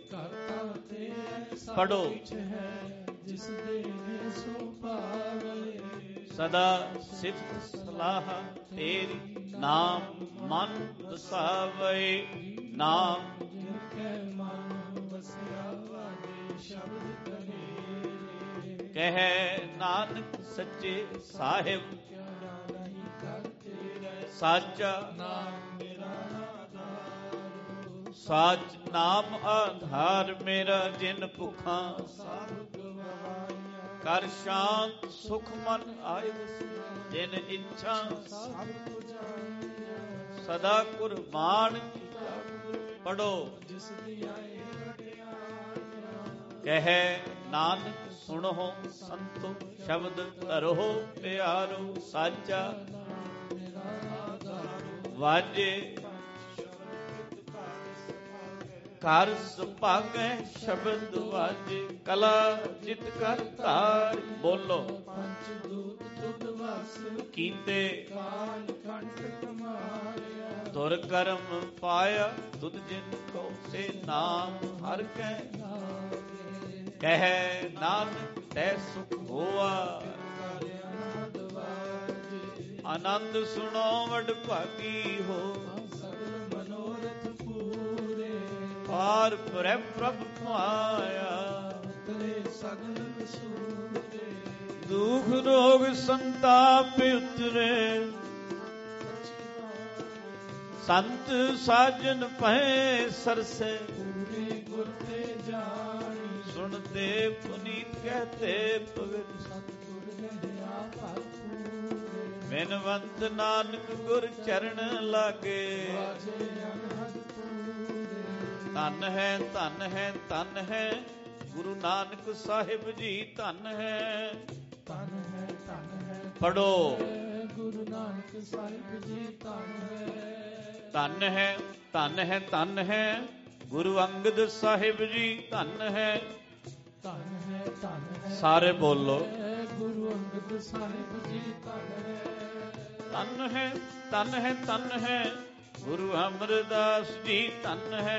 C: ਪੜੋ।
A: ਜਿਸ ਦੇ ਸੋ ਪਾਵੇ,
C: ਸਦਾ ਸਿਫਤ ਸਲਾਹ ਤੇਰੀ, ਨਾਮ ਮਨ ਵਸਾਵੇ। ਨਾਮ
A: ਜਿਨ ਕੈ ਮਨ ਵਸਿਆ, ਵਾਜੇ ਸ਼ਬਦ ਕਰੇ।
C: ਕਹੇ ਨਾਨਕ ਸੱਚੇ ਸਾਹਿਬ ਸਾਚਾ
A: ਨਾਮ ਮੇਰਾ ਆਧਾਰ।
C: ਸਾਚ ਨਾਮ ਆਧਾਰ ਮੇਰਾ, ਜਿਨ ਭੁੱਖਾਂ
A: ਸਭ ਗਵਾਈਆਂ।
C: ਕਰ ਸ਼ਾਂਤ ਸੁਖ ਮਨ ਆਏ, ਜਿਨ ਇੱਛਾ
A: ਸਭ ਪੁਜਾਈਆਂ।
C: ਸਦਾ ਕੁਰਬਾਨ। ਪੜੋ।
A: ਜਿਸ ਦੀਆਂ ਇਹ ਵਡਿਆਈਆਂ।
C: ਕਹੇ ਨਾਨਕ ਸੁਣੋ ਸੰਤੋ, ਸ਼ਬਦ ਧਰੋ ਪਿਆਰੋ। ਸਾਚਾ ਵਾਜੇ ਘਰ ਸੁਭਾਗੈ, ਸ਼ਬਦ ਵਾਜੇ ਕਲਾ ਜਿਤ ਕਰ ਧਾਰ। ਬੋਲੋ।
A: ਪੰਚ ਦੂਤ ਤੁਧ ਵਸ
C: ਕੀਤੇ
A: ਕਾਲ ਕੰਠ ਮਾਰਿਆ।
C: ਤੁਰ ਕਰਮ ਪਾਇਆ ਤੁਧ ਜਿਨ ਕੋ, ਸੇ ਨਾਮ ਹਰ ਕੈ
A: ਲਾਗੇ।
C: ਕਹੈ ਨਾਨਕ ਤੈ ਸੁਖ ਹੋਆ।
A: ਆਨੰਦ ਵਾਜੇ
C: ਆਨੰਦ ਸੁਣੋ ਵਡ ਭਾਗੀ ਹੋ।
A: ਸਭ
C: ਪਾਰ ਫਿਰੈ ਪ੍ਰਭ ਮਾਇਆ।
A: ਸਗਲ ਵਿਸੂਰੇ
C: ਦੁਖ ਰੋਗ ਸੰਤਾਪ ਉਤਰੇ, ਸੰਤ ਸਾਜਨ ਭੈ ਸਰਸੇ।
A: ਪੂਰੇ ਗੁਰ ਤੇ ਜਾਣੀ
C: ਸੁਣਤੇ ਪੁਨੀਤ ਕਹਤੇ ਪਵਿੱਤ,
A: ਸਤਿਗੁਰ ਰਹਿਆ ਭਰਪੂਰੇ।
C: ਬਿਨਵੰਤ ਨਾਨਕ ਗੁਰ ਚਰਨ ਲਾਗੇ,
A: ਵਾਜੇ ਅਨਹਦ ਪੂਰੇ।
C: ਧਨ ਹੈ ਧਨ ਹੈ ਧਨ ਹੈ ਗੁਰੂ ਨਾਨਕ ਸਾਹਿਬ ਜੀ, ਧਨ ਹੈ
A: ਧਨ ਹੈ ਧਨ ਹੈ
C: ਪੜੋ।
A: ਗੁਰੂ ਨਾਨਕ ਸਾਹਿਬ ਜੀ ਧਨ ਹੈ।
C: ਧਨ ਹੈ ਧਨ ਹੈ ਧਨ ਹੈ ਗੁਰੂ ਅੰਗਦ ਸਾਹਿਬ ਜੀ, ਧਨ ਹੈ
A: ਧਨ ਹੈ ਧਨ ਹੈ
C: ਸਾਰੇ ਬੋਲੋ।
A: ਗੁਰੂ ਅੰਗਦ ਸਾਹਿਬ ਜੀ ਧਨ ਹੈ।
C: ਧਨ ਹੈ ਧਨ ਹੈ ਧਨ ਹੈ ਗੁਰੂ ਅਮਰਦਾਸ ਜੀ, ਧਨ ਹੈ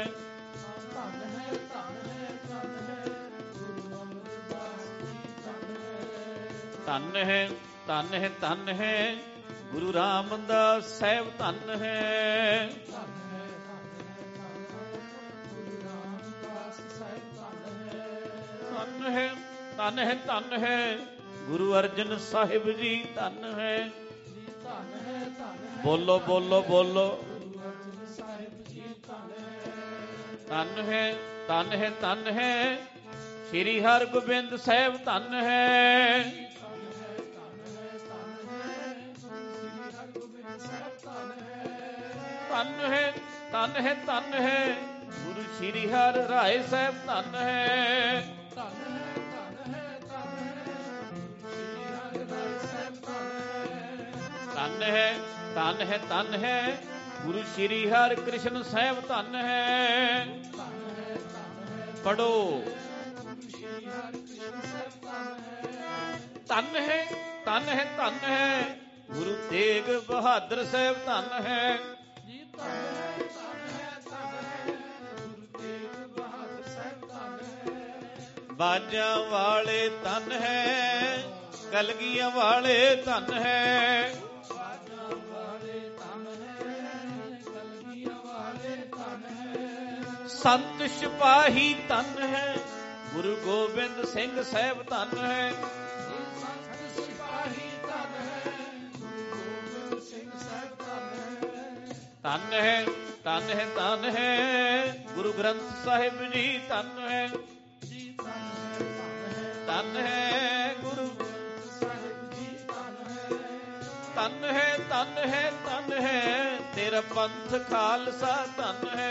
A: ਧਨ ਹੈ ਧਨ ਹੈ ਧਨ ਹੈ ਗੁਰੂ ਅਮਰਦਾਸ ਜੀ ਧਨ ਹੈ।
C: ਧਨ ਹੈ ਧਨ ਹੈ ਧਨ ਹੈ ਗੁਰੂ ਰਾਮਦਾਸ ਸਾਹਿਬ, ਧਨ ਹੈ
A: ਧਨ ਹੈ ਧਨ ਹੈ ਧਨ ਹੈ ਗੁਰੂ ਰਾਮਦਾਸ ਸਾਹਿਬ ਧਨ ਹੈ।
C: ਧਨ ਹੈ ਧਨ ਹੈ ਧਨ ਹੈ ਗੁਰੂ ਅਰਜਨ ਸਾਹਿਬ ਜੀ, ਧਨ ਹੈ
A: ਜੀ ਧਨ ਹੈ ਧਨ ਹੈ
C: ਬੋਲੋ ਬੋਲੋ ਬੋਲੋ।
A: ਗੁਰੂ ਅਰਜਨ ਸਾਹਿਬ ਜੀ ਧਨ ਹੈ।
C: ਧਨ ਹੈ ਧਨ ਹੈ ਧਨ ਹੈ ਸ੍ਰੀ ਹਰਗੋਬਿੰਦ ਸਾਹਿਬ, ਧਨ ਹੈ
A: ਧਨ ਹੈ ਧਨ ਹੈ ਧਨ ਹੈ ਸ੍ਰੀ ਹਰਗੋਬਿੰਦ ਸਾਹਿਬ ਧਨ ਹੈ।
C: ਧਨ ਹੈ ਧਨ ਹੈ ਧਨ ਹੈ ਗੁਰੂ ਸ੍ਰੀ ਹਰਿ ਰਾਏ ਸਾਹਿਬ, ਧਨ ਹੈ
A: ਧਨ ਹੈ ਧਨ ਹੈ ਧਨ ਹੈ ਸ੍ਰੀ ਹਰਿਰਾਏ ਸਾਹਿਬ ਧਨ ਹੈ।
C: ਧਨ ਹੈ ਧਨ ਹੈ ਧਨ ਹੈ ਗੁਰੂ ਸ੍ਰੀ ਹਰਿ ਕ੍ਰਿਸ਼ਨ ਸਾਹਿਬ, ਧਨ ਹੈ
A: ਧਨ ਹੈ ਧਨ ਹੈ
C: ਪੜੋ।
A: ਸ੍ਰੀ ਹਰਿਕ੍ਰਿਸ਼ਨ ਸਾਹਿਬ ਧਨ ਹੈ।
C: ਧਨ ਹੈ ਧਨ ਹੈ ਧਨ ਹੈ ਗੁਰੂ ਤੇਗ ਬਹਾਦਰ ਸਾਹਿਬ, ਧਨ ਹੈ
A: ਜੀ ਧਨ ਹੈ ਧਨ ਹੈ ਧਨ ਹੈ ਗੁਰੂ ਤੇਗ ਬਹਾਦਰ ਸਾਹਿਬ ਧਨ ਹੈ।
C: ਬਾਜਾਂ ਵਾਲੇ ਧਨ ਹੈ, ਕਲਗੀਆਂ ਵਾਲੇ ਧਨ ਹੈ,
A: ਬਾਜਾਂ ਵਾਲੇ ਧਨ ਹੈ, ਕਲਗੀਆਂ ਵਾਲੇ ਧਨ ਹੈ।
C: ਸੰਤ ਸਿਪਾਹੀ ਧਨ ਹੈ, ਗੁਰੂ ਗੋਬਿੰਦ ਸਿੰਘ ਸਾਹਿਬ ਧਨ ਹੈ।
A: ਜੀ ਸੰਤ ਸਿਪਾਹੀ ਧਨ ਹੈ, ਗੁਰੂ ਗੋਬਿੰਦ ਸਿੰਘ ਸਾਹਿਬ ਧਨ ਹੈ।
C: ਧਨ ਹੈ ਧਨ ਹੈ ਧਨ ਹੈ ਗੁਰੂ ਗ੍ਰੰਥ ਸਾਹਿਬ ਜੀ, ਧਨ ਹੈ
A: ਜੀ ਧਨ ਹੈ ਧਨ ਹੈ
C: ਧਨ ਹੈ ਗੁਰੂ
A: ਗ੍ਰੰਥ ਸਾਹਿਬ ਜੀ ਧਨ ਹੈ।
C: ਧਨ ਹੈ ਧਨ ਹੈ ਧਨ ਹੈ ਤੇਰਾ ਪੰਥ ਖਾਲਸਾ, ਧਨ ਹੈ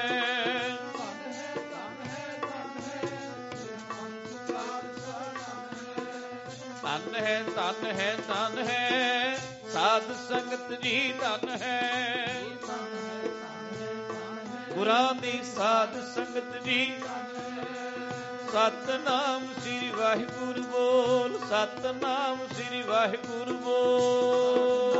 A: ਧਨ ਹੈ ਧਨ ਹੈ ਧਨ ਹੈ ਤੇਰਾ ਪੰਥ ਖਾਲਸਾ ਧਨ ਹੈ।
C: ਧਨ ਹੈ ਧਨ ਹੈ ਧਨ ਹੈ ਸਾਧ ਸੰਗਤ ਜੀ, ਧਨ ਹੈ
A: ਧਨ ਹੈ ਧਨ ਹੈ ਧਨ ਹੈ
C: ਗੁਰਾਂ ਦੀ ਸਾਧ ਸੰਗਤ ਜੀ। ਸਤਨਾਮ ਸ੍ਰੀ ਵਾਹਿਗੁਰੂ ਬੋਲ, ਸਤਨਾਮ ਸ੍ਰੀ ਵਾਹਿਗੁਰੂ ਬੋਲ।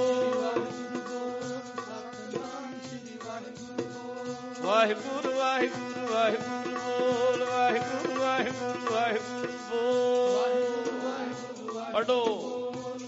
C: ਵਾਹਿਗੁਰੂ ਵਾਹਿਗੁਰੂ ਵਾਹਿਗੁਰੂ ਬੋਲ, ਵਾਹਿਗੁਰੂ ਵਾਹਿਗੁਰੂ ਵਾਹਿਗੁਰੂ ਬੋਲ। ਪੜੋ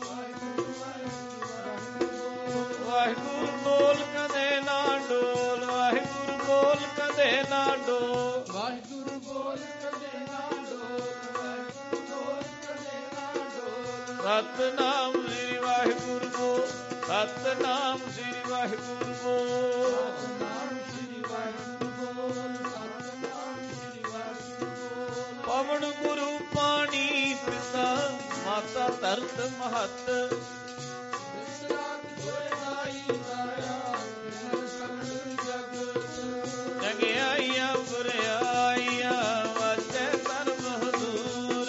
C: ਵਾਹਿਗੁਰੂ ਬੋਲ ਕਦੇ ਨਾ ਡੋਲ, ਵਾਹਿਗੁਰੂ ਬੋਲ ਕਦੇ ਨਾ ਡੋਲ।
A: ਵਾਹਿਗੁਰੂ ਬੋਲ ਕਦੇ ਨਾ ਡੋਲ, ਵਾਹਿਗੁਰੂ ਬੋਲ ਕਦੇ ਨਾ ਡੋਲ।
C: ਸਤਨਾਮ ਸ੍ਰੀ ਵਾਹਿਗੁਰੂ ਬੋਲ, ਸਤਨਾਮ ਸ੍ਰੀ ਵਾਹਿਗੁਰੂ ਬੋਲ।
A: ਸਤਨਾਮ ਸ੍ਰੀ ਵਾਹਿਗੁਰੂ ਬੋਲ, ਸਤਨਾਮ ਸ੍ਰੀ ਵਾਹਿਗੁਰੂ ਬੋਲ।
C: ਪਵਨ ਗੁਰੂ ਪਾਣੀ ਪਿਤਾ, ਮਾਤਾ ਧਰਤ ਮਹਤ।
A: ਵਿਸਰਾਤ ਹੋਏ ਦਾਈ ਦਾਇਆ, ਮਿਲ ਸਗਲ ਜਗਤ।
C: ਜਗਿਆਈਆਂ ਬੁਰਿਆਈਆਂ ਵਾਜੈ ਧਰਮ ਹਜ਼ੂਰ।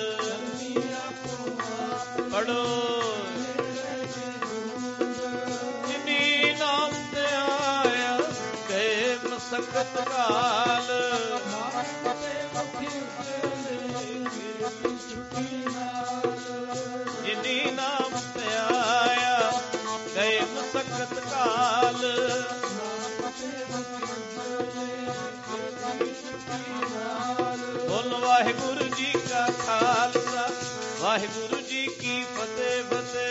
C: ਪੜੋ ਜਿਨੀ ਨਾਮ ਤੇ ਆਇਆ ਗਏ ਮਸਕਤ ਕਾਲ। ਜਿਨੀ ਨਾਮ ਤੇ ਆਇਆ ਗਏ ਮਸਕਤ ਕਾਲ। ਬੋਲ ਵਾਹਿਗੁਰੂ ਜੀ ਕਾ ਖਾਲਸਾ, ਵਾਹਿਗੁਰੂ ਜੀ ਕੀ ਫਤਿਹ ਫਤਿਹ।